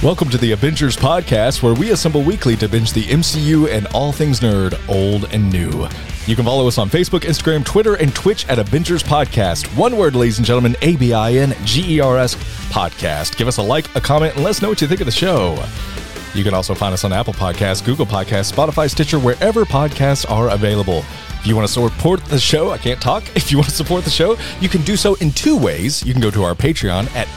Welcome to the Avengers Podcast, where we assemble weekly to binge the MCU and all things nerd, old and new. You can follow us on Facebook, Instagram, Twitter, and Twitch at Avengers Podcast. One word, ladies and gentlemen, ABINGERS Podcast. Give us a like, a comment, and let us know what you think of the show. You can also find us on Apple Podcasts, Google Podcasts, Spotify, Stitcher, wherever podcasts are available. If you want to support the show, I can't talk. If you want to support the show, you can do so in two ways. You can go to our Patreon at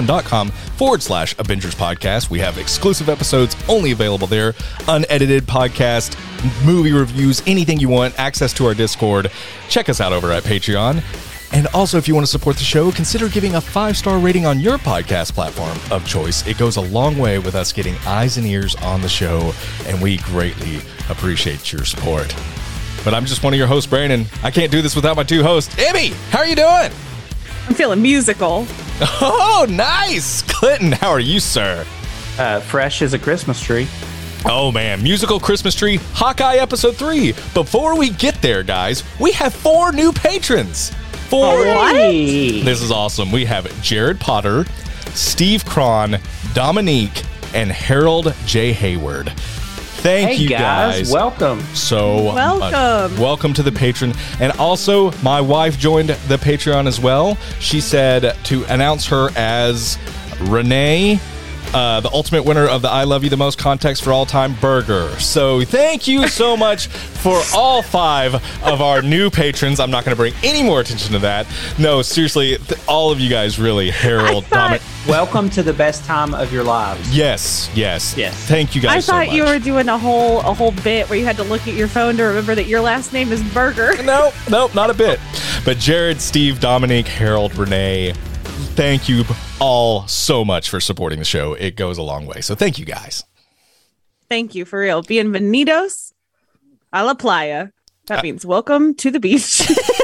patreon.com/Avengers Podcast. We have exclusive episodes only available there, unedited podcast, movie reviews, anything you want, access to our Discord. Check us out over at Patreon. And also, if you want to support the show, consider giving a 5-star rating on your podcast platform of choice. It goes a long way with us getting eyes and ears on the show, and we greatly appreciate your support. But I'm just one of your hosts, Brandon. I can't do this without my two hosts. Emmy, how are you doing? I'm feeling musical. Oh, nice. Clinton, how are you, sir? Fresh as a Christmas tree. Oh, man. Musical Christmas tree, Hawkeye Episode 3. Before we get there, guys, we have 4 new patrons. 4. What? This is awesome. We have Jared Potter, Steve Cron, Dominique, and Harold J. Hayward. Thank you guys. Welcome. So Welcome. welcome to the patron. And also, my wife joined the Patreon as well. She said to announce her as Renee, the ultimate winner of the I Love You the Most Context for All Time burger. So thank you so much for all 5 of our new patrons. I'm not going to bring any more attention to that. No, seriously, all of you guys really, Harold, Dominic. Welcome to the best time of your lives. Yes. Thank you guys so much. I thought you were doing a whole bit where you had to look at your phone to remember that your last name is Burger. Nope, not a bit. But Jared, Steve, Dominique, Harold, Renee, thank you all so much for supporting the show. It goes a long way. So thank you guys. Thank you, for real. Bienvenidos a la playa. That means welcome to the beach.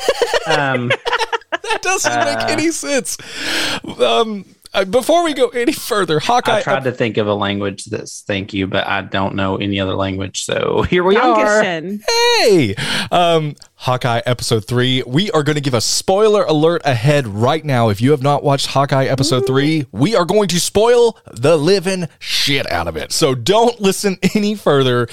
That doesn't make any sense. Before we go any further, Hawkeye. I tried to think of a language that's thank you, but I don't know any other language. So here we are. Dankeschön. Hey, Hawkeye Episode 3. We are going to give a spoiler alert ahead right now. If you have not watched Hawkeye Episode 3, we are going to spoil the living shit out of it. So don't listen any further.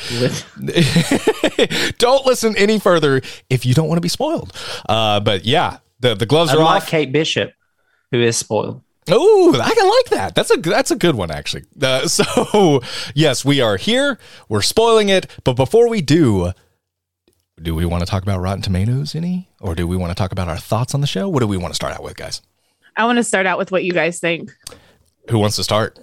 Don't listen any further if you don't want to be spoiled. But yeah, the gloves are Unlike off. Kate Bishop, who is spoiled. Oh, I like that. That's a good one, actually. So, yes, we are here. We're spoiling it. But before we do we want to talk about Rotten Tomatoes any? Or do we want to talk about our thoughts on the show? What do we want to start out with, guys? I want to start out with what you guys think. Who wants to start?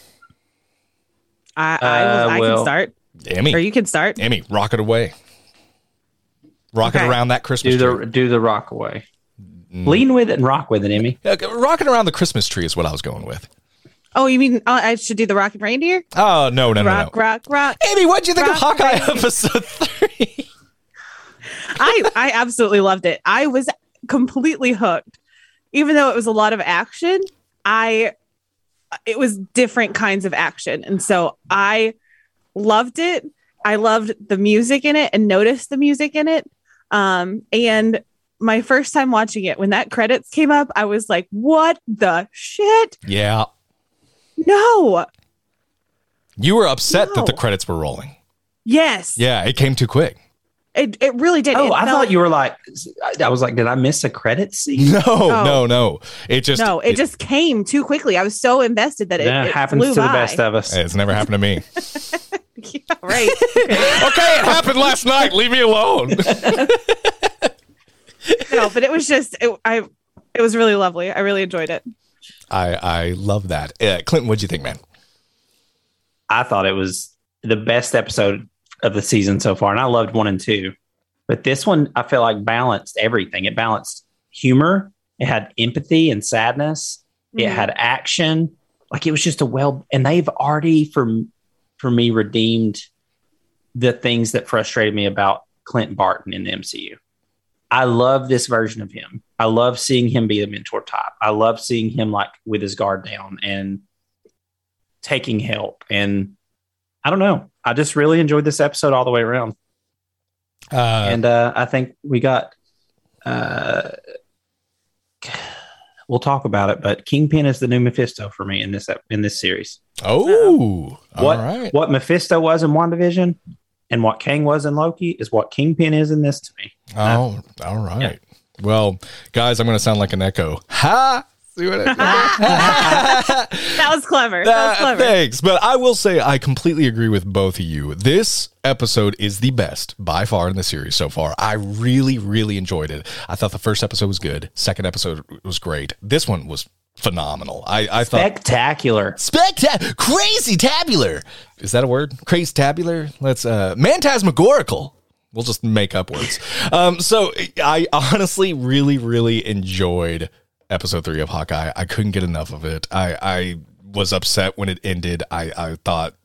I can start. Emmy. Or you can start. Emmy, rock it away. Rock it around that Christmas tree. Do the rock away. Lean with it and rock with it, Emmy. Rocking around the Christmas tree is what I was going with. Oh, you mean I should do the Rockin' Reindeer? Oh, no. Rock. Emmy, what'd you think of Rock Hawkeye Reindeer. Episode 3? I absolutely loved it. I was completely hooked. Even though it was a lot of action, it was different kinds of action. And so I loved it. I loved the music in it and noticed the music in it. And my first time watching it, when that credits came up, I was like, what the shit? Yeah. No. You were upset that the credits were rolling. Yes. Yeah, it came too quick. It really did. Oh, I thought you were like, I was like, did I miss a credit scene? No. It just came too quickly. I was so invested that it happens flew to the by. best of us. It's never happened to me. Yeah, right. Okay, it happened last night. Leave me alone. No, but it was just it was really lovely. I really enjoyed it. I love that. Clinton, what'd you think, man? I thought it was the best episode of the season so far, and I loved 1 and 2. But this one, I feel like balanced everything. It balanced humor. It had empathy and sadness. It had action. Like, it was just and they've already for me redeemed the things that frustrated me about Clint Barton in the MCU. I love this version of him. I love seeing him be the mentor type. I love seeing him like with his guard down and taking help. And I don't know. I just really enjoyed this episode all the way around. And I think we got we'll talk about it. But Kingpin is the new Mephisto for me in this series. Oh, all right. What Mephisto was in WandaVision and what Kang was in Loki is what Kingpin is in this to me. Oh, all right. Yeah. Well, guys, I'm going to sound like an echo. Ha! See what I did? That was clever. That was clever. Thanks. But I will say I completely agree with both of you. This episode is the best by far in the series so far. I really, really enjoyed it. I thought the first episode was good. Second episode was great. This one was phenomenal. I thought spectacular. Crazy tabular. Is that a word? Crazy tabular? Let's Mantasmagorical. We'll just make up words. So I honestly really, really enjoyed episode 3 of Hawkeye. I couldn't get enough of it. I was upset when it ended. I thought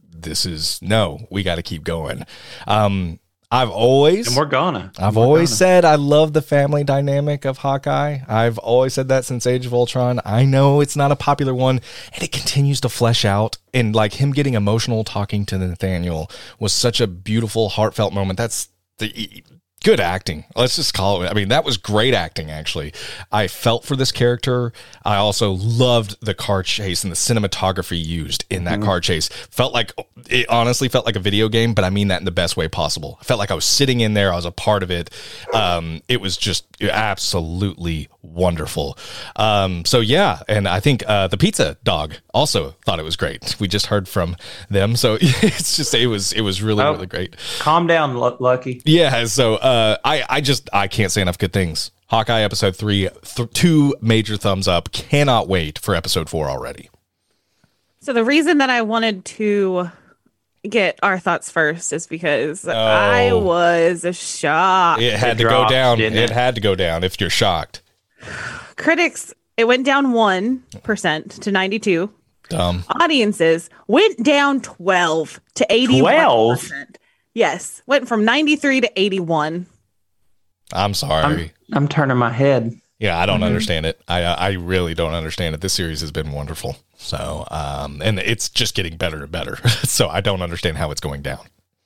we got to keep going. I've always said I love the family dynamic of Hawkeye. I've always said that since Age of Ultron. I know it's not a popular one, and it continues to flesh out. And like him getting emotional talking to Nathaniel was such a beautiful, heartfelt moment. That's the good acting. Let's just call it. I mean, that was great acting, actually. I felt for this character. I also loved the car chase and the cinematography used in that car chase. It honestly felt like a video game, but I mean that in the best way possible. I felt like I was sitting in there. I was a part of it. It was just absolutely wonderful. So yeah, and I think the pizza dog also thought it was great. We just heard from them, so it's just it was really really great. Calm down, Lucky. Yeah. So I can't say enough good things. Hawkeye episode 3, 2 major thumbs up. Cannot wait for episode 4 already. So the reason that I wanted to get our thoughts first is because I was shocked. It had to go down. It had to go down if you're shocked. Critics, it went down 1% to 92. Dumb. Audiences went down 12 to 81%. 12? Yes, went from 93 to 81. I'm sorry. I'm turning my head. Yeah, I don't understand it. I really don't understand it. This series has been wonderful. So, and it's just getting better and better. So I don't understand how it's going down.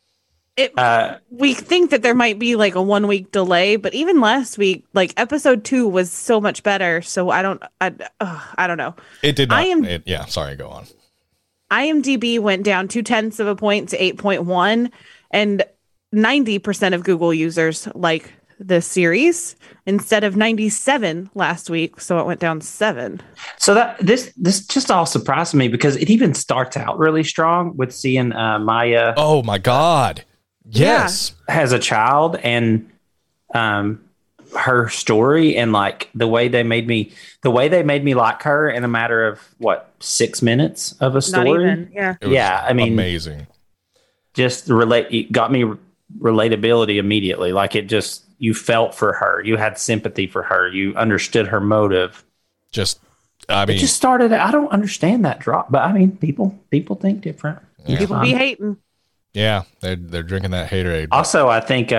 We think that there might be like a 1 week delay, but even last week, like episode 2 was so much better. So I don't know. It did not. Sorry, go on. IMDb went down 0.2 of a point to 8.1, and 90% of Google users like the series instead of 97 last week, so it went down 7. So that this just all surprised me because it even starts out really strong with seeing Maya. Oh my God! Yes, has a child and her story and like the way they made me like her in a matter of 6 minutes of a story. Not even, yeah. I mean, amazing. Just it got me relatability immediately. Like it just. You felt for her. You had sympathy for her. You understood her motive. It just started. I don't understand that drop, but I mean, people think different. Yeah. People be hating. Yeah, they're drinking that haterade. Also, I think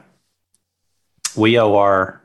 we owe our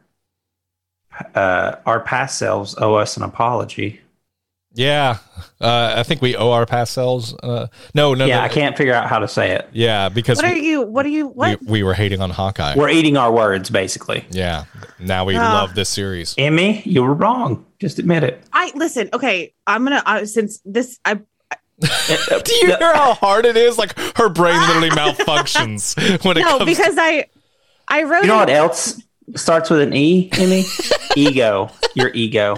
past selves owe us an apology. Yeah, I think we owe our past selves. No. I can't figure out how to say it. Yeah, because what? We were hating on Hawkeye. We're eating our words, basically. Yeah. Now we love this series. Emmy, you were wrong. Just admit it. Listen. Okay, I'm gonna since this. Do you hear how hard it is? Like her brain literally malfunctions when it comes. No, because I wrote. You know what else starts with an E, Emmy? Ego. Your ego.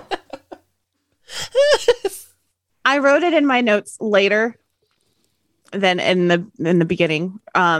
I wrote it in my notes later than in the beginning.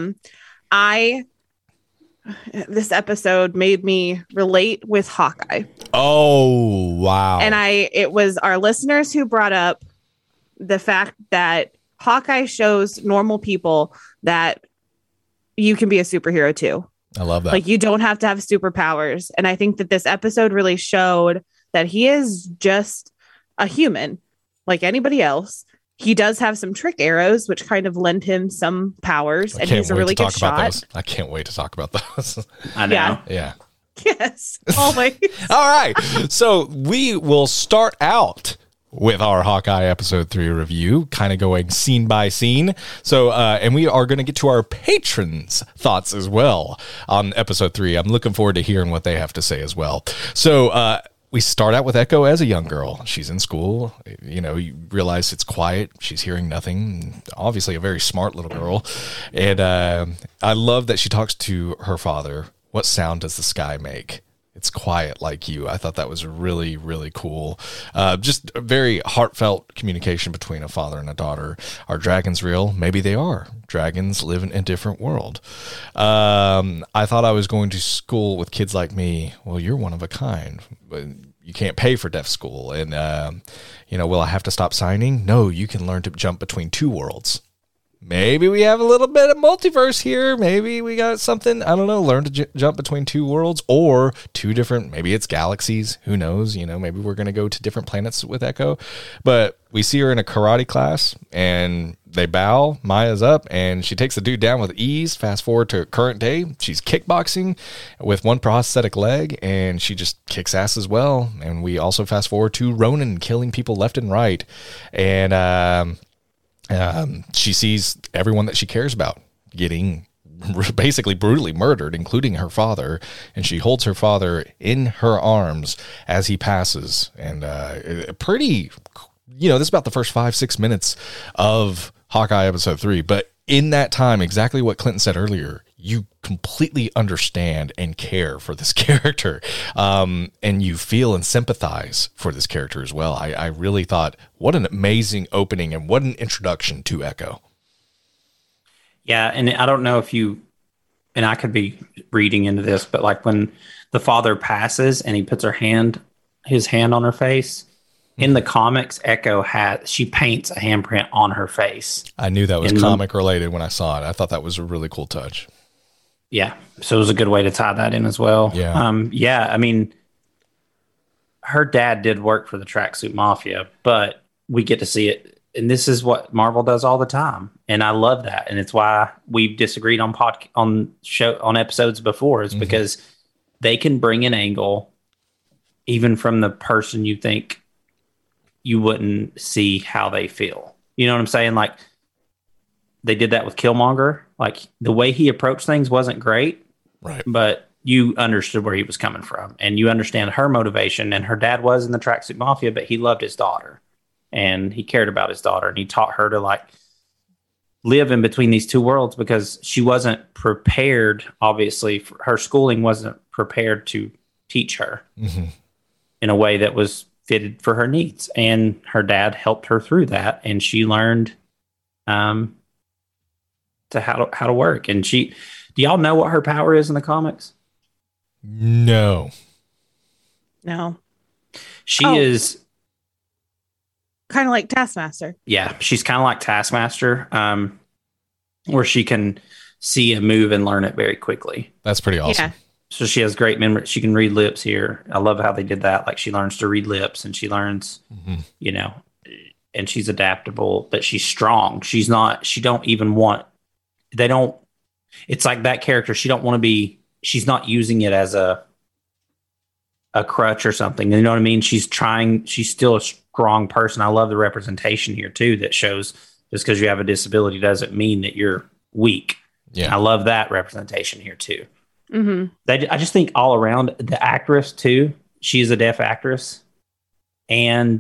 This episode made me relate with Hawkeye. Oh, wow. And it was our listeners who brought up the fact that Hawkeye shows normal people that you can be a superhero too. I love that. Like you don't have to have superpowers. And I think that this episode really showed that he is just a human like anybody else. He does have some trick arrows, which kind of lend him some powers, and he's a really good shot. I can't wait to talk about those. I know. Yeah. Yes. Always. All right. So we will start out with our Hawkeye episode 3 review, kind of going scene by scene. So, and we are going to get to our patrons' thoughts as well on episode 3. I'm looking forward to hearing what they have to say as well. So, we start out with Echo as a young girl. She's in school. You know, you realize it's quiet. She's hearing nothing. Obviously a very smart little girl. And I love that she talks to her father. What sound does the sky make? It's quiet like you. I thought that was really, really cool. Just a very heartfelt communication between a father and a daughter. Are dragons real? Maybe they are. Dragons live in a different world. I thought I was going to school with kids like me. Well, you're one of a kind. But you can't pay for deaf school. And, will I have to stop signing? No, you can learn to jump between two worlds. Maybe we have a little bit of multiverse here. Maybe we got something, I don't know, learn to jump between two worlds or two different, maybe it's galaxies. Who knows? Maybe we're going to go to different planets with Echo. But we see her in a karate class and they bow. Maya's up and she takes the dude down with ease. Fast forward to current day. She's kickboxing with one prosthetic leg and she just kicks ass as well. And we also fast forward to Ronan killing people left and right. And, she sees everyone that she cares about getting basically brutally murdered, including her father, and she holds her father in her arms as he passes. And this is about the first 5-6 minutes of Hawkeye episode 3, but in that time, exactly what Clinton said earlier, you completely understand and care for this character, and you feel and sympathize for this character as well. I really thought, what an amazing opening and what an introduction to Echo. Yeah, and I don't know if you, and I could be reading into this, but like when the father passes and he puts his hand on her face, in the comics, Echo she paints a handprint on her face. I knew that was comic related when I saw it. I thought that was a really cool touch. Yeah, so it was a good way to tie that in as well. Yeah. I mean, her dad did work for the Tracksuit Mafia, but we get to see it, and this is what Marvel does all the time, and I love that, and it's why we've disagreed on episodes before, is because they can bring an angle even from the person you think you wouldn't see how they feel. You know what I'm saying? Like, they did that with Killmonger. Like, the way he approached things wasn't great, right? But you understood where he was coming from, and you understand her motivation. And her dad was in the Tracksuit Mafia, but he loved his daughter, and he cared about his daughter, and he taught her to like live in between these two worlds because she wasn't prepared. Obviously, her schooling wasn't prepared to teach her in a way that was fitted for her needs, and her dad helped her through that, and she learned to how to work. And do y'all know what her power is in the comics? No. She is kind of like Taskmaster. Yeah, she's kind of like Taskmaster, where she can see a move and learn it very quickly. That's pretty awesome. Yeah. So she has great memory. She can read lips here. I love how they did that. Like, she learns to read lips, and she learns, and she's adaptable, but she's strong. She don't even want, it's like that character. She's not using it as a crutch or something. You know what I mean? She's still a strong person. I love the representation here too, that shows just because you have a disability doesn't mean that you're weak. Yeah. I love that representation here too. Mm-hmm. I just think all around, the actress too, she is a deaf actress, and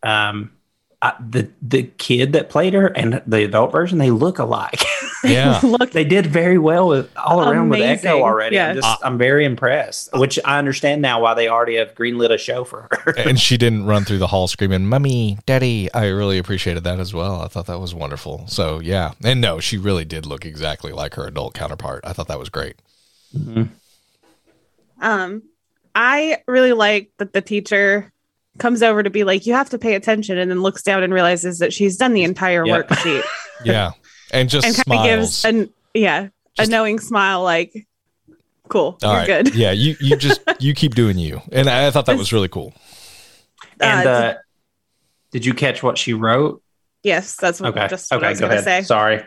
the kid that played her and the adult version, they look alike. Yeah. They did very well with Echo already. Yeah. I'm very impressed, which I understand now why they already have greenlit a show for her. And she didn't run through the hall screaming, "Mommy, Daddy." I really appreciated that as well. I thought that was wonderful. So yeah. And no, she really did look exactly like her adult counterpart. I thought that was great. Mm-hmm. I really like that the teacher comes over to be like, you have to pay attention, and then looks down and realizes that she's done the entire worksheet. Yeah. And just and kind of gives a knowing smile, like, cool, you're right. good. Yeah, you keep doing you. And I thought that was really cool. And did you catch what she wrote? Yes, that's what, what I was going to say. Sorry.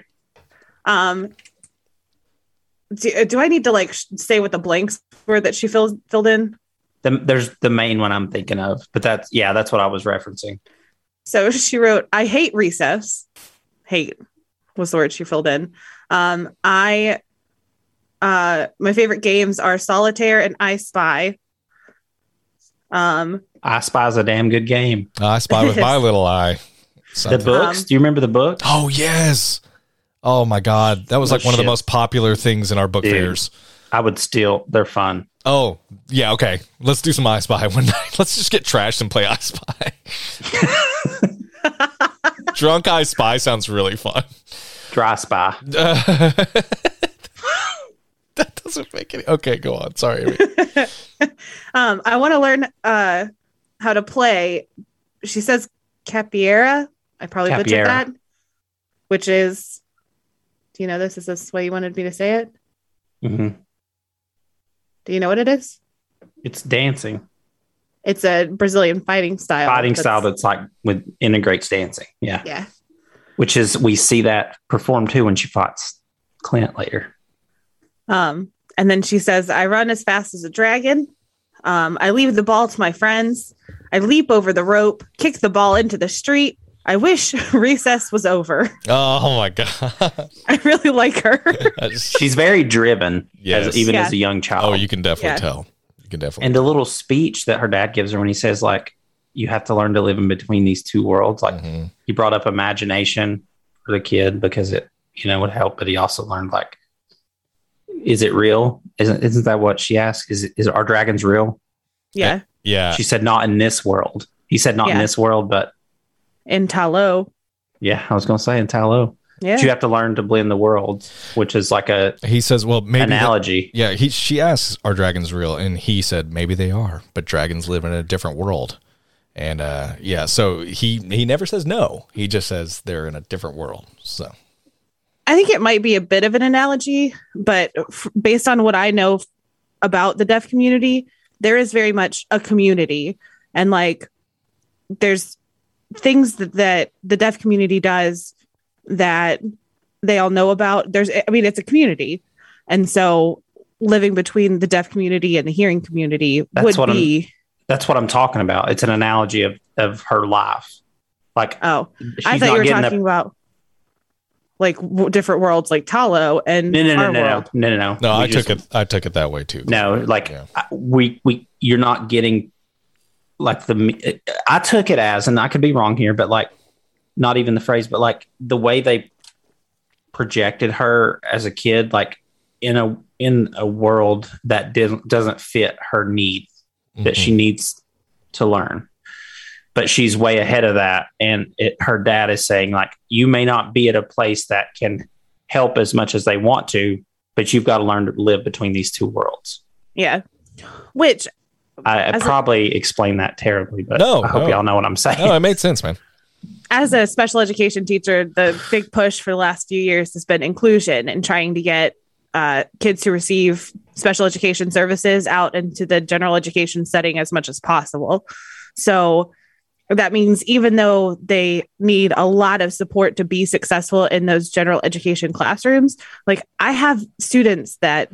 Do I need to like say what the blanks were that she filled in? There's the main one I'm thinking of, but that's what I was referencing. So she wrote, "I hate recess." Hate was the word she filled in. My favorite games are Solitaire and I Spy. I Spy is a damn good game. I Spy with my little eye. The books? Do you remember the book? Oh, yes. Oh, my God. That was like one of the most popular things in our book fairs. I would steal. They're fun. Oh, yeah. Okay. Let's do some I Spy one night. Let's just get trashed and play I Spy. Drunk I Spy sounds really fun. Dry Spy. That doesn't make any. Okay, go on. Sorry, Amy. I want to learn how to play. She says capiera. I probably butchered that. Which is, do you know this? Is this the way you wanted me to say it? Mm-hmm. Do you know what it is? It's dancing. It's a Brazilian fighting style. That's like integrates dancing. Yeah. Yeah. Which is, we see that perform too when she fights Clint later. And then she says, I run as fast as a dragon. I leave the ball to my friends. I leap over the rope, kick the ball into the street. I wish recess was over. Oh my God. I really like her. She's very driven, yes. as a young child. Oh, you can definitely tell. You can definitely. And the little speech that her dad gives her when he says, like, you have to learn to live in between these two worlds. Like, he brought up imagination for the kid because it, would help. But he also learned, like, is it real? Isn't that what she asked? Is our dragons real? Yeah. Yeah. She said not in this world. He said not in this world, but in Talo. Yeah, I was going to say in Talo. Yeah. But you have to learn to blend the worlds, which is like he says, well, maybe analogy. She asks, are dragons real? And he said, maybe they are, but dragons live in a different world. And so he never says no. He just says they're in a different world. So I think it might be a bit of an analogy, but based on what I know about the deaf community, there is very much a community, and like there's things that the deaf community does that they all know about. It's a community. And so living between the deaf community and the hearing community that's what I'm talking about. It's an analogy of her life. Like, I thought you were talking about like different worlds, like Talo and No. I took it that way too. No, like you're not getting like I took it as, and I could be wrong here, but like not even the phrase, but like the way they projected her as a kid, like in a world that doesn't fit her needs, that she needs to learn. But she's way ahead of that. And her dad is saying, like, you may not be at a place that can help as much as they want to, but you've got to learn to live between these two worlds. Yeah. Which I probably explained that terribly, but I hope y'all know what I'm saying. No, it made sense, man. As a special education teacher, the big push for the last few years has been inclusion and trying to get kids who receive special education services out into the general education setting as much as possible. So that means even though they need a lot of support to be successful in those general education classrooms, like I have students that,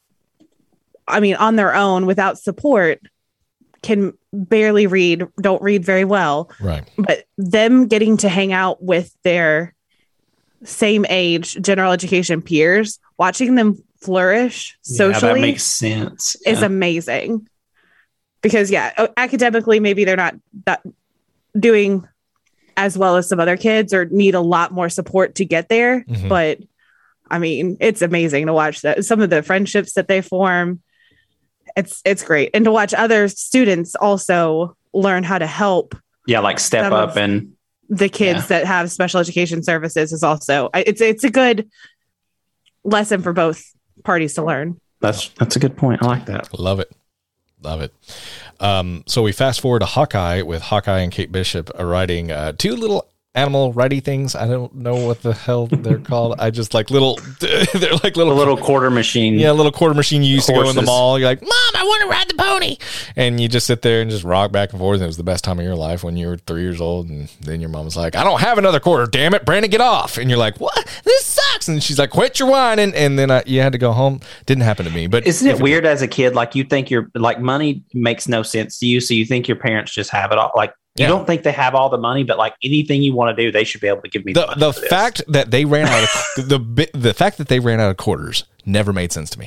on their own without support can barely read, don't read very well. Right. But them getting to hang out with their same age general education peers, watching them flourish socially, that makes sense. Is amazing. Because academically, maybe they're not doing as well as some other kids or need a lot more support to get there. But it's amazing to watch that. Some of the friendships that they form, it's great. And to watch other students also learn how to help. Yeah. Like step up and the kids that have special education services is also, it's a good lesson for both parties to learn. That's a good point. I like that. Love it. So we fast forward to Hawkeye with Hawkeye and Kate Bishop writing two little animal righty things. I don't know what the hell they're called. I just like little, they're like little quarter machine. Yeah, little quarter machine you used to go in the mall. You're like, Mom, I want to ride the pony. And you just sit there and just rock back and forth. And it was the best time of your life when you were 3 years old. And then your mom was like, I don't have another quarter, damn it. Brandon, get off. And you're like, what? This sucks. And she's like, quit your whining. And then you had to go home. Didn't happen to me. But isn't it weird as a kid? Like you think money makes no sense to you. So you think your parents just have it all. Like, you don't think they have all the money, but like anything you want to do, they should be able to give me the fact that they ran out of the fact that they ran out of quarters never made sense to me.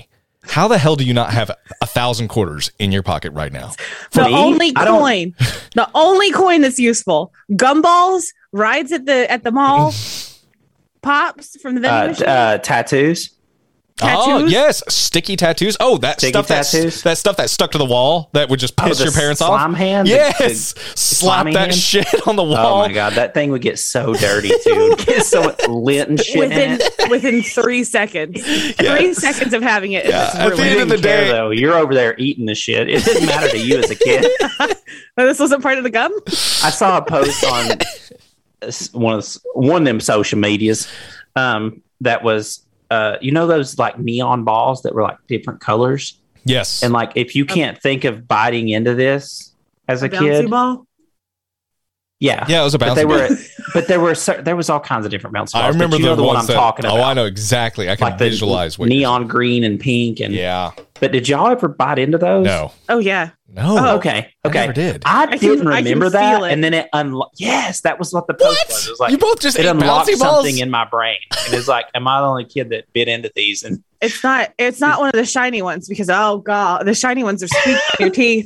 How the hell do you not have 1,000 quarters in your pocket right now? The only coin that's useful. Gumballs, rides at the mall, pops from the vending machine. Tattoos. Oh yes, sticky tattoos. Oh, that sticky stuff that stuff that stuck to the wall that would just piss your parents off. Slime hand. Yes, slap that hand. Shit on the wall. Oh my god, that thing would get so dirty too. Get so much lint and shit within 3 seconds. Yes. 3 seconds of having it. Yeah. At the end of the day, though, you're over there eating the shit. It didn't matter to you as a kid. This wasn't part of the gum. I saw a post on one of them social medias that was. Those like neon balls that were like different colors? Yes. And like, if you can't think of biting into this as a kid. Ball? Yeah. Yeah, it was a bouncy ball. But there was all kinds of different bouncy balls. I remember the one I'm talking about. Oh, I know exactly. I can like visualize what neon green and pink. And yeah. But did y'all ever bite into those? No. Oh, yeah. No. Oh, okay. I never did. I didn't remember that. And then it unlocked. Yes, that was what the post was. It was like, you both just it unlocked bouncy balls? something in my brain. And it's like, am I the only kid that bit into these? And it's not one of the shiny ones because, oh, God, the shiny ones are squeaking in your teeth.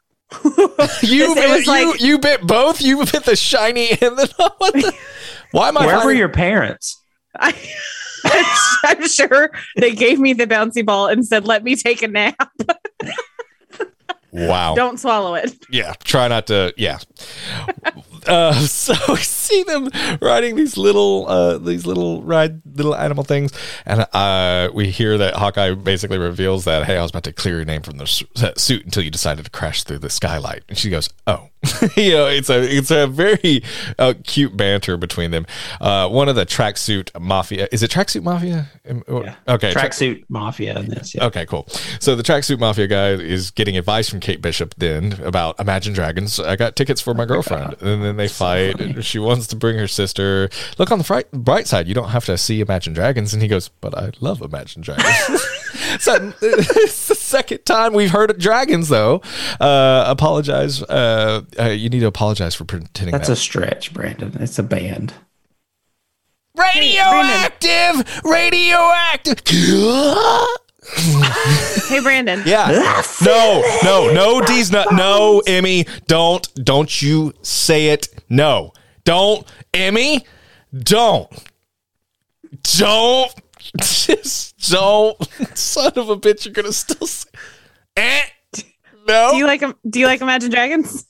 You bit both? You bit the shiny and the why am I? Where were your parents? I'm sure they gave me the bouncy ball and said, "Let me take a nap." Wow! Don't swallow it. Yeah, try not to. Yeah. So we see them riding these little animal things, and we hear that Hawkeye basically reveals that, hey, I was about to clear your name from the suit until you decided to crash through the skylight, and she goes, oh. It's a very cute banter between them. One of the tracksuit mafia, is it tracksuit mafia? Yeah. Okay, tracksuit mafia in this. Yeah. Okay, cool. So the tracksuit mafia guy is getting advice from Kate Bishop then about Imagine Dragons. I got tickets for my girlfriend, and then they fight. And she wants to bring her sister. Look on the bright side. You don't have to see Imagine Dragons. And he goes, but I love Imagine Dragons. So it's the second time we've heard of dragons, though. Apologize. You need to apologize for pretending that's a stretch, Brandon. It's a band. Radioactive. Hey, Brandon. Yeah. No, D's not. No, Emmy. Don't you say it. No. Don't, Emmy. Don't. Just don't. Son of a bitch, you're gonna still say. No. Do you like Imagine Dragons?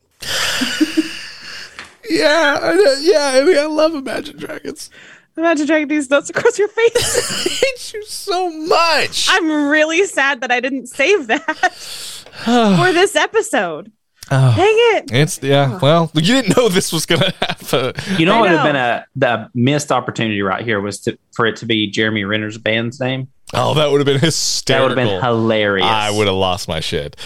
Yeah. I mean, I love Imagine Dragons. Imagine dragging these nuts across your face. I hate you so much. I'm really sad that I didn't save that for this episode. Dang it. Well, you didn't know this was going to happen. You know what would have been the missed opportunity right here was for it to be Jeremy Renner's band's name. Oh, that would have been hysterical. That would have been hilarious. I would have lost my shit.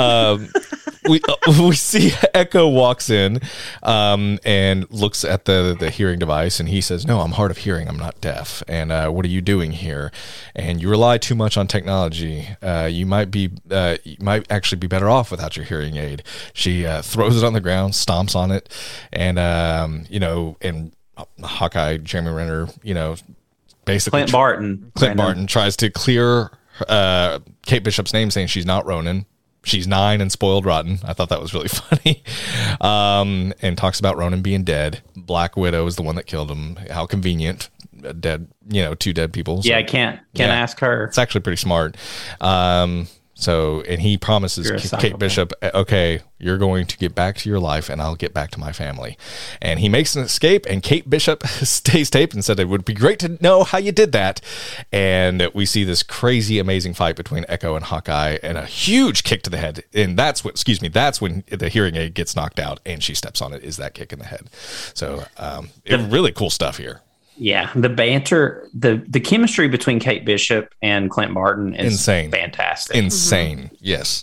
We see Echo walks in and looks at the hearing device, and he says, no, I'm hard of hearing. I'm not deaf. And what are you doing here? And you rely too much on technology. You might actually be better off without your hearing aid. She throws it on the ground, stomps on it, and and Hawkeye, Jeremy Renner, basically Clint Barton tries to clear Kate Bishop's name, saying she's not Ronan. She's 9 and spoiled rotten. I thought that was really funny. And talks about Ronan being dead. Black Widow is the one that killed him. How convenient. Dead, 2 dead people. So, yeah, I can't ask her. It's actually pretty smart. And he promises Kate Bishop, okay, you're going to get back to your life and I'll get back to my family. And he makes an escape, and Kate Bishop stays taped and said it would be great to know how you did that. And we see this crazy, amazing fight between Echo and Hawkeye and a huge kick to the head. And that's when the hearing aid gets knocked out and she steps on it, is that kick in the head. So really cool stuff here. Yeah, the banter, the chemistry between Kate Bishop and Clint Barton is insane, fantastic, insane. Yes,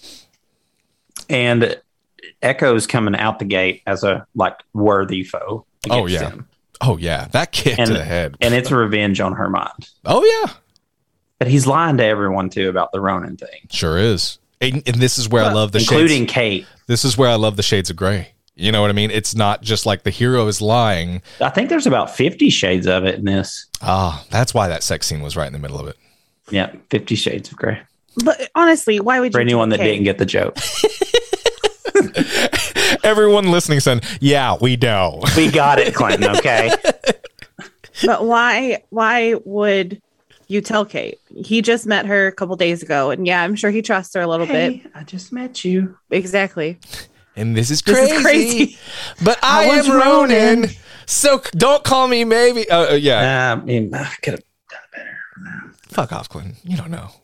and Echo's coming out the gate as a worthy foe. Oh yeah, him. That kick to the head, and it's a revenge on her mind. Oh yeah, but he's lying to everyone too about the Ronan thing. Sure is, and this is where I love including Kate. This is where I love the shades of gray. You know what I mean? It's not just like the hero is lying. I think there's about 50 shades of it in this. Ah, that's why that sex scene was right in the middle of it. Yeah, 50 Shades of Grey. But honestly, why would you? For anyone that okay. didn't get the joke, Everyone listening saying, yeah, we know. we got it, Clinton. Okay. But why would you tell Kate? He just met her a couple days ago, and yeah, I'm sure he trusts her a little bit. I just met you. Exactly. And this is This crazy. is crazy. But I was am Ronan. Ronan. So don't call me maybe. Yeah. I mean, I could have done better. Fuck off, Clinton. You don't know.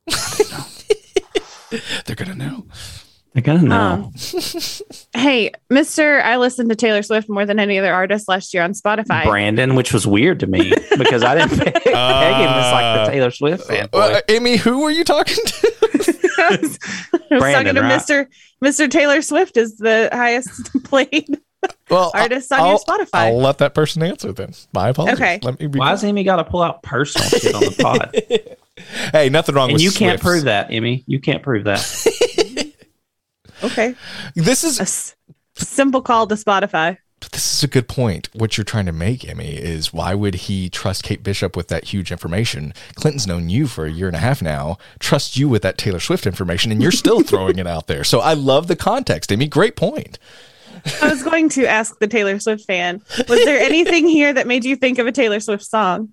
They're going to know. They're gonna know. Hey, Mr. I listened to Taylor Swift more than any other artist last year on Spotify. Brandon, which was weird to me because I didn't peg him as like the Taylor Swift fanboy. Amy, who were you talking to? I was Brandon, talking to right? Mr. Taylor Swift is the highest played Well, artist on your Spotify. I'll let that person answer then. My apologies. Okay. Let me be Why has Amy got to pull out personal shit on the pod? Hey, nothing wrong And with you can't Swifts. prove that, Amy. You can't prove that. Okay. This is Simple call to Spotify. This is a good point. What you're trying to make, Emmy, is why would he trust Kate Bishop with that huge information? Clinton's known you for a year and a half now, trust you with that Taylor Swift information, and you're still throwing it out there. So I love the context, Emmy. Great point. I was going to ask the Taylor Swift fan, was there anything here that made you think of a Taylor Swift song?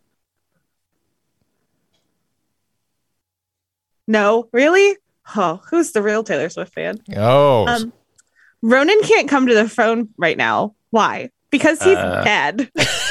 No, really? Oh, who's the real Taylor Swift fan? Oh, Ronan can't come to the phone right now. Why? Because he's dead.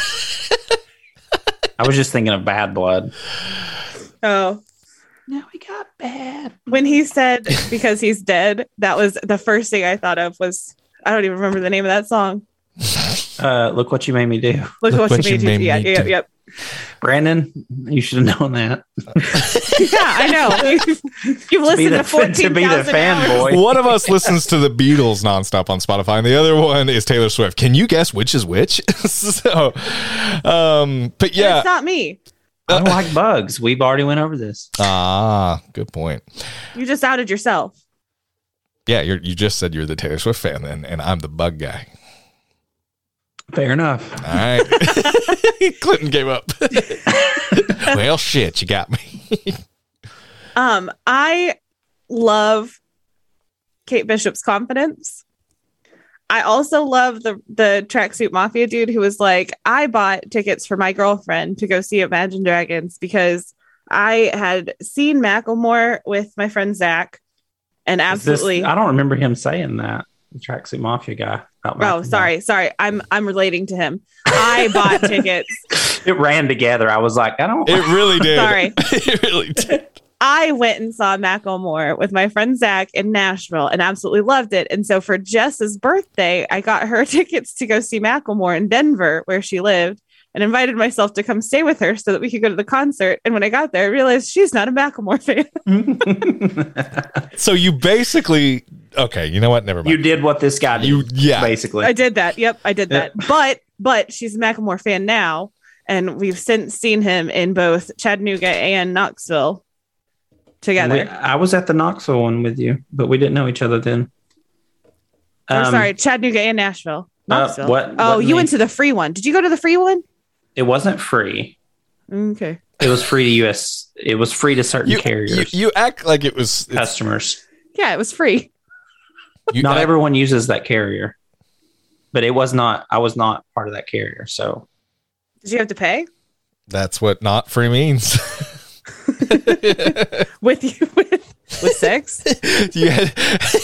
I was just thinking of Bad Blood. Oh, Now we got bad. when he said because he's dead, that was the first thing I thought of was, I don't even remember the name of that song. Look what you made me do. Look what you made you. Yeah, me yep, do. yep. Brandon, you should have known that. Yeah, I know. You've listened to 14,000 to be the hours. fanboy. one of us listens to the Beatles nonstop on Spotify, and the other one is Taylor Swift. Can you guess which is which? So, but yeah. It's not me. I don't like bugs. We've already went over this. Good point. You just outed yourself. Yeah, you just said you're the Taylor Swift fan, and I'm the bug guy. Fair enough. All right. Clinton gave up. Well, shit, you got me. I love Kate Bishop's confidence. I also love the Tracksuit Mafia dude who was like, I bought tickets for my girlfriend to go see Imagine Dragons because I had seen Macklemore with my friend Zach, and absolutely. I don't remember him saying that. The Tracksuit Mafia guy. Oh, sorry. I'm relating to him. I bought tickets. It ran together. I was like, I don't. It really did. Sorry. It really did. I went and saw Macklemore with my friend Zach in Nashville and absolutely loved it. And so for Jess's birthday, I got her tickets to go see Macklemore in Denver, where she lived, and invited myself to come stay with her so that we could go to the concert. And when I got there, I realized she's not a Macklemore fan. So you basically, okay, you know what? Never mind. You did what this guy did. Basically. I did that. Yep, I did that. But she's a Macklemore fan now. And we've since seen him in both Chattanooga and Knoxville together. I was at the Knoxville one with you, but we didn't know each other then. Sorry, Chattanooga and Nashville. Knoxville. What You went to the free one. Did you go to the free one? It wasn't free. Okay. It was free to US. It was free to certain carriers. You act like it was customers. Yeah, it was free. Not everyone uses that carrier, but it was not. I was not part of that carrier. So, did you have to pay? That's what not free means. with sex? You had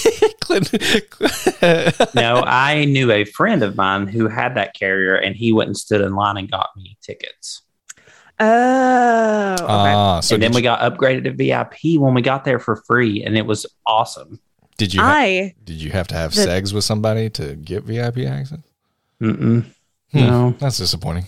No, I knew a friend of mine who had that carrier, and he went and stood in line and got me tickets. Oh, okay. So and then we got upgraded to VIP when we got there for free, and it was awesome. Did you have to have sex with somebody to get VIP access? No, that's disappointing.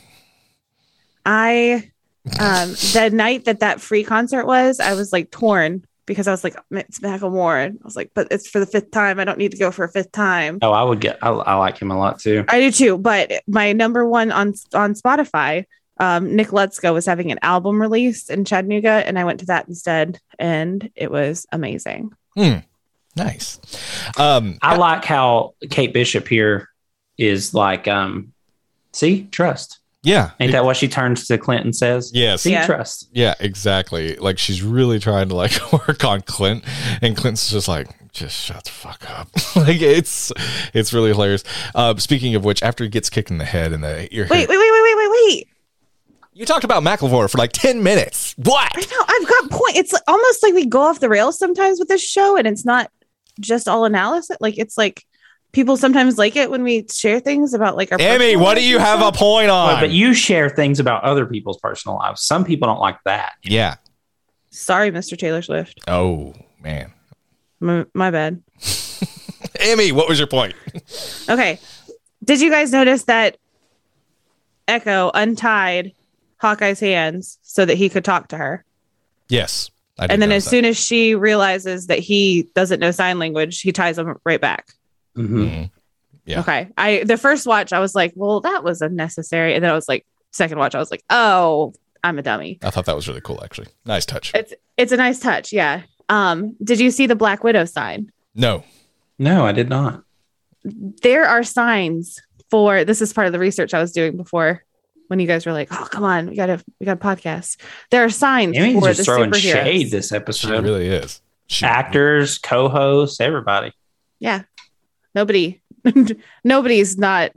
The night that free concert was, I was like torn because I was like, it's Macklemore. I was like, but it's for the fifth time. I don't need to go for a fifth time. Oh, I like him a lot too. I do too. But my number one on Spotify, Nick Lutzko was having an album release in Chattanooga, and I went to that instead, and it was amazing. Nice. I like how Kate Bishop here is like, see, trust. Yeah. Ain't that what she turns to Clint and says? Yes. See, Yeah. trust. Yeah, exactly. Like she's really trying to like work on Clint, and Clint's just like, just shut the fuck up. Like it's really hilarious. Speaking of which, after he gets kicked in the head and the ear, Wait. you talked about McLemore for like 10 minutes. What? I know. I've got point. It's almost like we go off the rails sometimes with this show, and it's not just all analysis. Like it's like people sometimes like it when we share things about like our. Emmy, personal what do you lives and have a stuff. point on? But you share things about other people's personal lives. Some people don't like that. Yeah. Sorry, Mr. Taylor Swift. Oh man. My bad. Emmy, what was your point? Okay. Did you guys notice that Echo untied Hawkeye's hands so that he could talk to her? Yes. I did And then notice as soon as she realizes that he doesn't know sign language, he ties them right back. Mm-hmm. Mhm. Yeah. Okay. The first watch, I was like, well, that was unnecessary. And then I was like, second watch, I was like, oh, I'm a dummy. I thought that was really cool, actually. Nice touch. It's a nice touch. Yeah. Did you see the Black Widow sign? No. No, I did not. There are signs for, this is part of the research I was doing before when you guys were like, oh, come on, we got a podcast. There are signs Emmy's for the just throwing superheroes. shade this She episode. really is. Actors, co-hosts, everybody. Yeah. Nobody's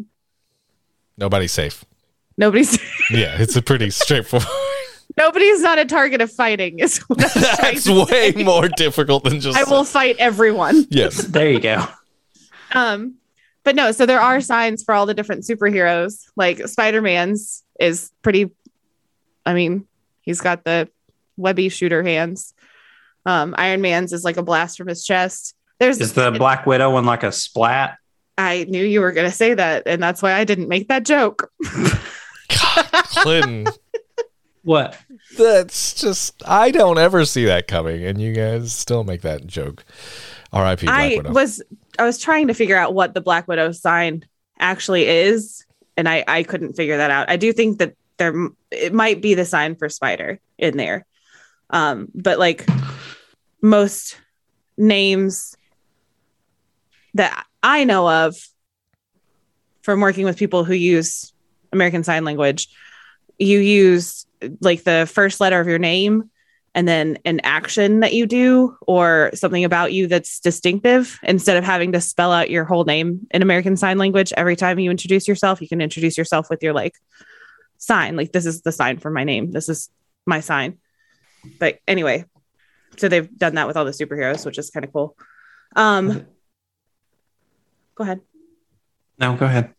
safe. nobody's Yeah, it's a pretty straightforward. nobody's not a target of fighting is what I'm trying That's to way say. more difficult than just. I will fight everyone. Yes. There you go. But no, so there are signs for all the different superheroes. Like Spider-Man's is pretty, I mean, he's got the webby shooter hands. Iron Man's is like a blast from his chest. Is the Black Widow one like a splat? I knew you were going to say that, and that's why I didn't make that joke. God, Clinton. What? That's just. I don't ever see that coming, and you guys still make that joke. R.I.P. Black I Widow. was trying to figure out what the Black Widow sign actually is, and I couldn't figure that out. I do think that it might be the sign for Spider in there. But like most names that I know of from working with people who use American Sign Language, you use like the first letter of your name and then an action that you do or something about you that's distinctive. Instead of having to spell out your whole name in American Sign Language every time you introduce yourself, you can introduce yourself with your like sign. Like, this is the sign for my name. This is my sign. But anyway, so they've done that with all the superheroes, which is kind of cool. Go ahead. No, go ahead.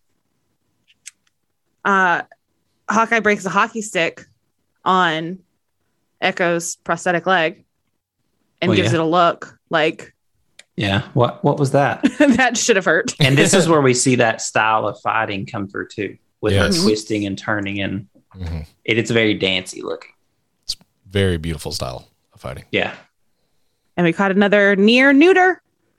Hawkeye breaks a hockey stick on Echo's prosthetic leg and gives it a look like, yeah, what was that? that should have hurt. And this is where we see that style of fighting come through too, with Yes. her twisting and turning, and it's very dancey looking. It's very beautiful style of fighting. Yeah. And we caught another near neuter.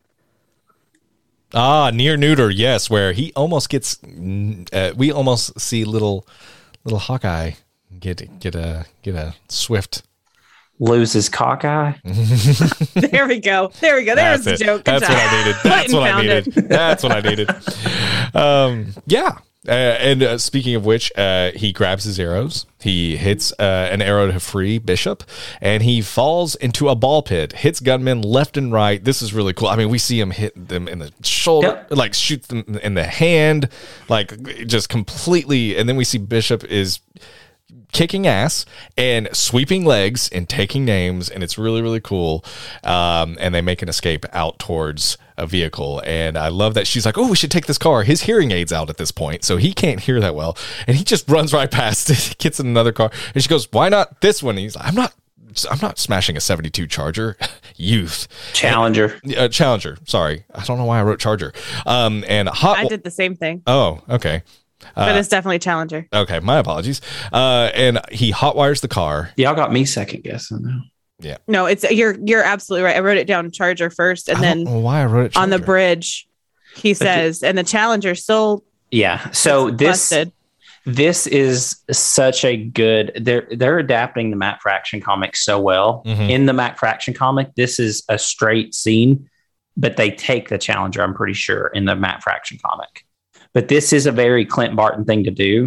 Near neuter, yes, where he almost gets. We almost see little Hawkeye get a swift. Lose his cockeye. There we go. There's the joke. Good That's job. what I needed. That's what I Found needed. it. That's what I needed. Yeah. And speaking of which, he grabs his arrows. He hits an arrow to free Bishop, and he falls into a ball pit, hits gunmen left and right. This is really cool. I mean, we see him hit them in the shoulder, like shoot them in the hand, like just completely. And then we see Bishop is kicking ass and sweeping legs and taking names, and it's really, really cool. And they make an escape out towards a vehicle, and I love that she's like, oh, we should take this car. His hearing aid's out at this point, so he can't hear that well, and he just runs right past it, gets in another car, and she goes, why not this one? And he's like, I'm not smashing a 72 Charger. Youth. Challenger. Challenger, sorry, I don't know why I wrote Charger. And I did the same thing, oh, okay. but it's definitely Challenger. Okay, my apologies. And he hotwires the car. Y'all got me second guessing now. Yeah. No, it's you're absolutely right. I wrote it down Charger first, and I don't then know why I wrote it on the Charger. bridge, he says, and the Challenger still Yeah. So busted. this is such a good. They're adapting the Matt Fraction comic so well. Mhm. In the Matt Fraction comic, this is a straight scene, but they take the Challenger, I'm pretty sure, in the Matt Fraction comic. But this is a very Clint Barton thing to do.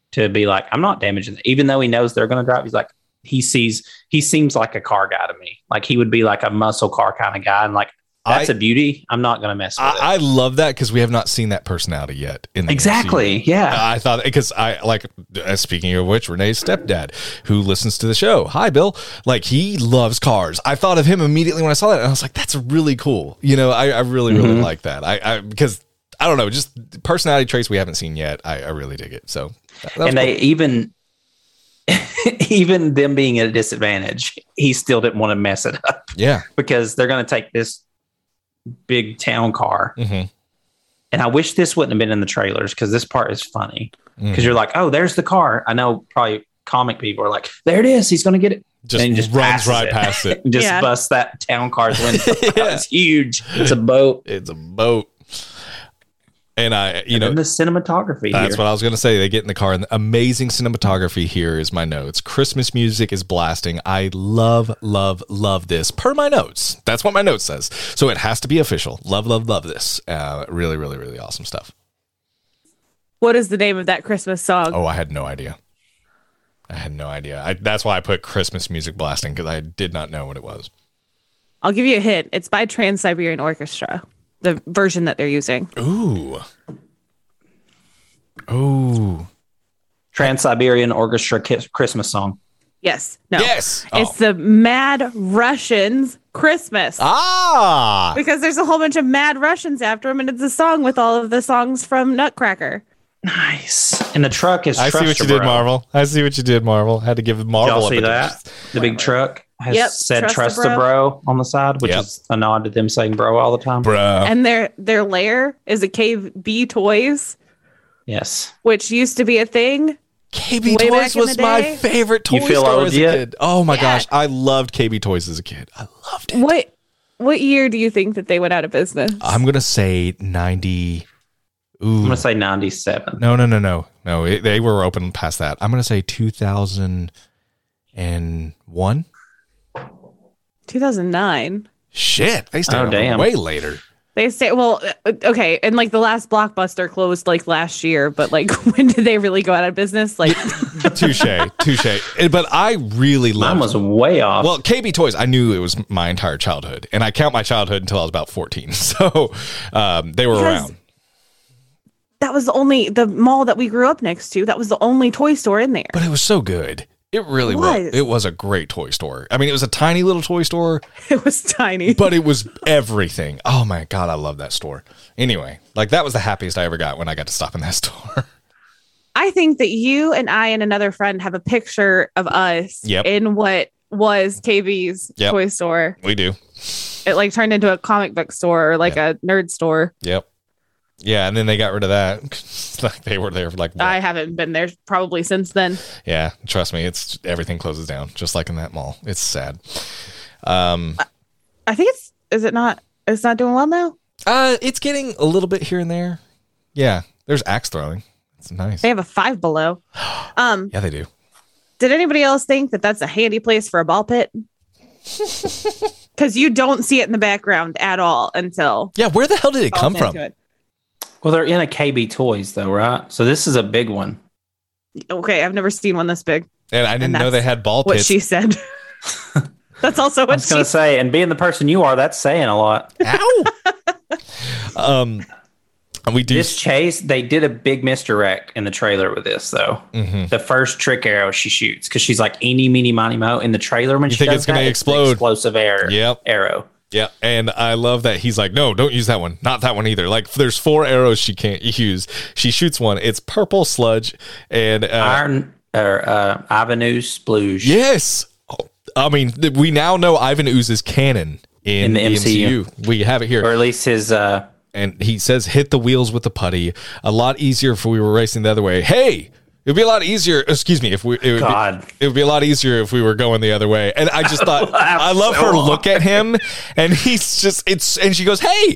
to be like, I'm not damaging it. Even though he knows they're going to drive, he's like, he seems like a car guy to me. Like he would be like a muscle car kind of guy. And like, that's a beauty. I'm not going to mess with it. I love that because we have not seen that personality yet. In the exactly. MCU. Yeah. I thought because I like, speaking of which, Renee's stepdad who listens to the show. Hi, Bill. Like he loves cars. I thought of him immediately when I saw that. And I was like, that's really cool. You know, I really, really like that. I because I don't know, just personality traits we haven't seen yet. I really dig it. So, and they even them being at a disadvantage, he still didn't want to mess it up. Yeah. Because they're going to take this big town car. Mm-hmm. And I wish this wouldn't have been in the trailers because this part is funny. Because you're like, oh, there's the car. I know probably comic people are like, there it is. He's going to get it. Just, and he just runs right past it. And just busts that town car's window. It's huge. It's a boat. It's a boat. And the cinematography. That's what I was going to say. They get in the car and the amazing cinematography here is my notes. Christmas music is blasting. I love, love, love this per my notes. That's what my note says. So it has to be official. Love, love, love this. Really, really, really awesome stuff. What is the name of that Christmas song? Oh, I had no idea. That's why I put Christmas music blasting because I did not know what it was. I'll give you a hint. It's by Trans-Siberian Orchestra. The version that they're using. Ooh. Trans-Siberian Orchestra Christmas song. Yes. No. Yes. It's the Mad Russians Christmas. Ah. Because there's a whole bunch of Mad Russians after him, and it's a song with all of the songs from Nutcracker. Nice. And the truck is I see what you did, Marvel. Had to give Marvel. Y'all see that? The big truck has said Trust the Bro on the side, which is a nod to them saying bro all the time. Bro. And their lair is a KB Toys. Yes. Which used to be a thing. KB Toys was my favorite toy store as a kid. Oh my gosh. I loved KB Toys as a kid. I loved it. What year do you think that they went out of business? I'm going to say 90. Ooh. I'm going to say 97. No. They were open past that. I'm going to say 2001. 2009. Shit. They started way later. They say, well, okay. And like the last Blockbuster closed like last year, but like when did they really go out of business? Like touche. But I really loved mine was way off. Well, KB Toys, I knew it was my entire childhood, and I count my childhood until I was about 14. So they were around. That was the mall that we grew up next to. That was the only toy store in there. But it was so good. It really was. It was a great toy store. I mean, it was a tiny little toy store. It was tiny. But it was everything. Oh my God, I love that store. Anyway, like that was the happiest I ever got when I got to stop in that store. I think that you and I and another friend have a picture of us in what was KB's toy store. We do. It like turned into a comic book store or like a nerd store. Yep. Yeah, and then they got rid of that. Like they were there for like. What? I haven't been there probably since then. Yeah, trust me, it's everything closes down just like in that mall. It's sad. I think it's not doing well now. It's getting a little bit here and there. Yeah, there's axe throwing. It's nice. They have a Five Below. Yeah, they do. Did anybody else think that that's a handy place for a ball pit? Because you don't see it in the background at all until. Yeah, where the hell did it come from? Well, they're in a KB Toys, though, right? So this is a big one. Okay, I've never seen one this big. And I didn't know they had ball pits. What she said. That's also what I was going to say. And being the person you are, that's saying a lot. Ow! We do this chase. They did a big misdirect in the trailer with this, though. Mm-hmm. The first trick arrow she shoots because she's like eeny, meeny, miny, mo in the trailer when you she think it's going to explode. Explosive arrow. Yeah, and I love that he's like, no, don't use that one. Not that one either. Like, there's 4 arrows she can't use. She shoots one. It's purple sludge and Ivan Ooze splooge. Yes, I mean we now know Ivan Ooze is canon in the MCU. We have it here, or at least his. And he says, "Hit the wheels with the putty. A lot easier if we were racing the other way." Hey. It'd be a lot easier. Excuse me. It would be a lot easier if we were going the other way. And I just thought, I love her look at him, and he's just and she goes, "Hey,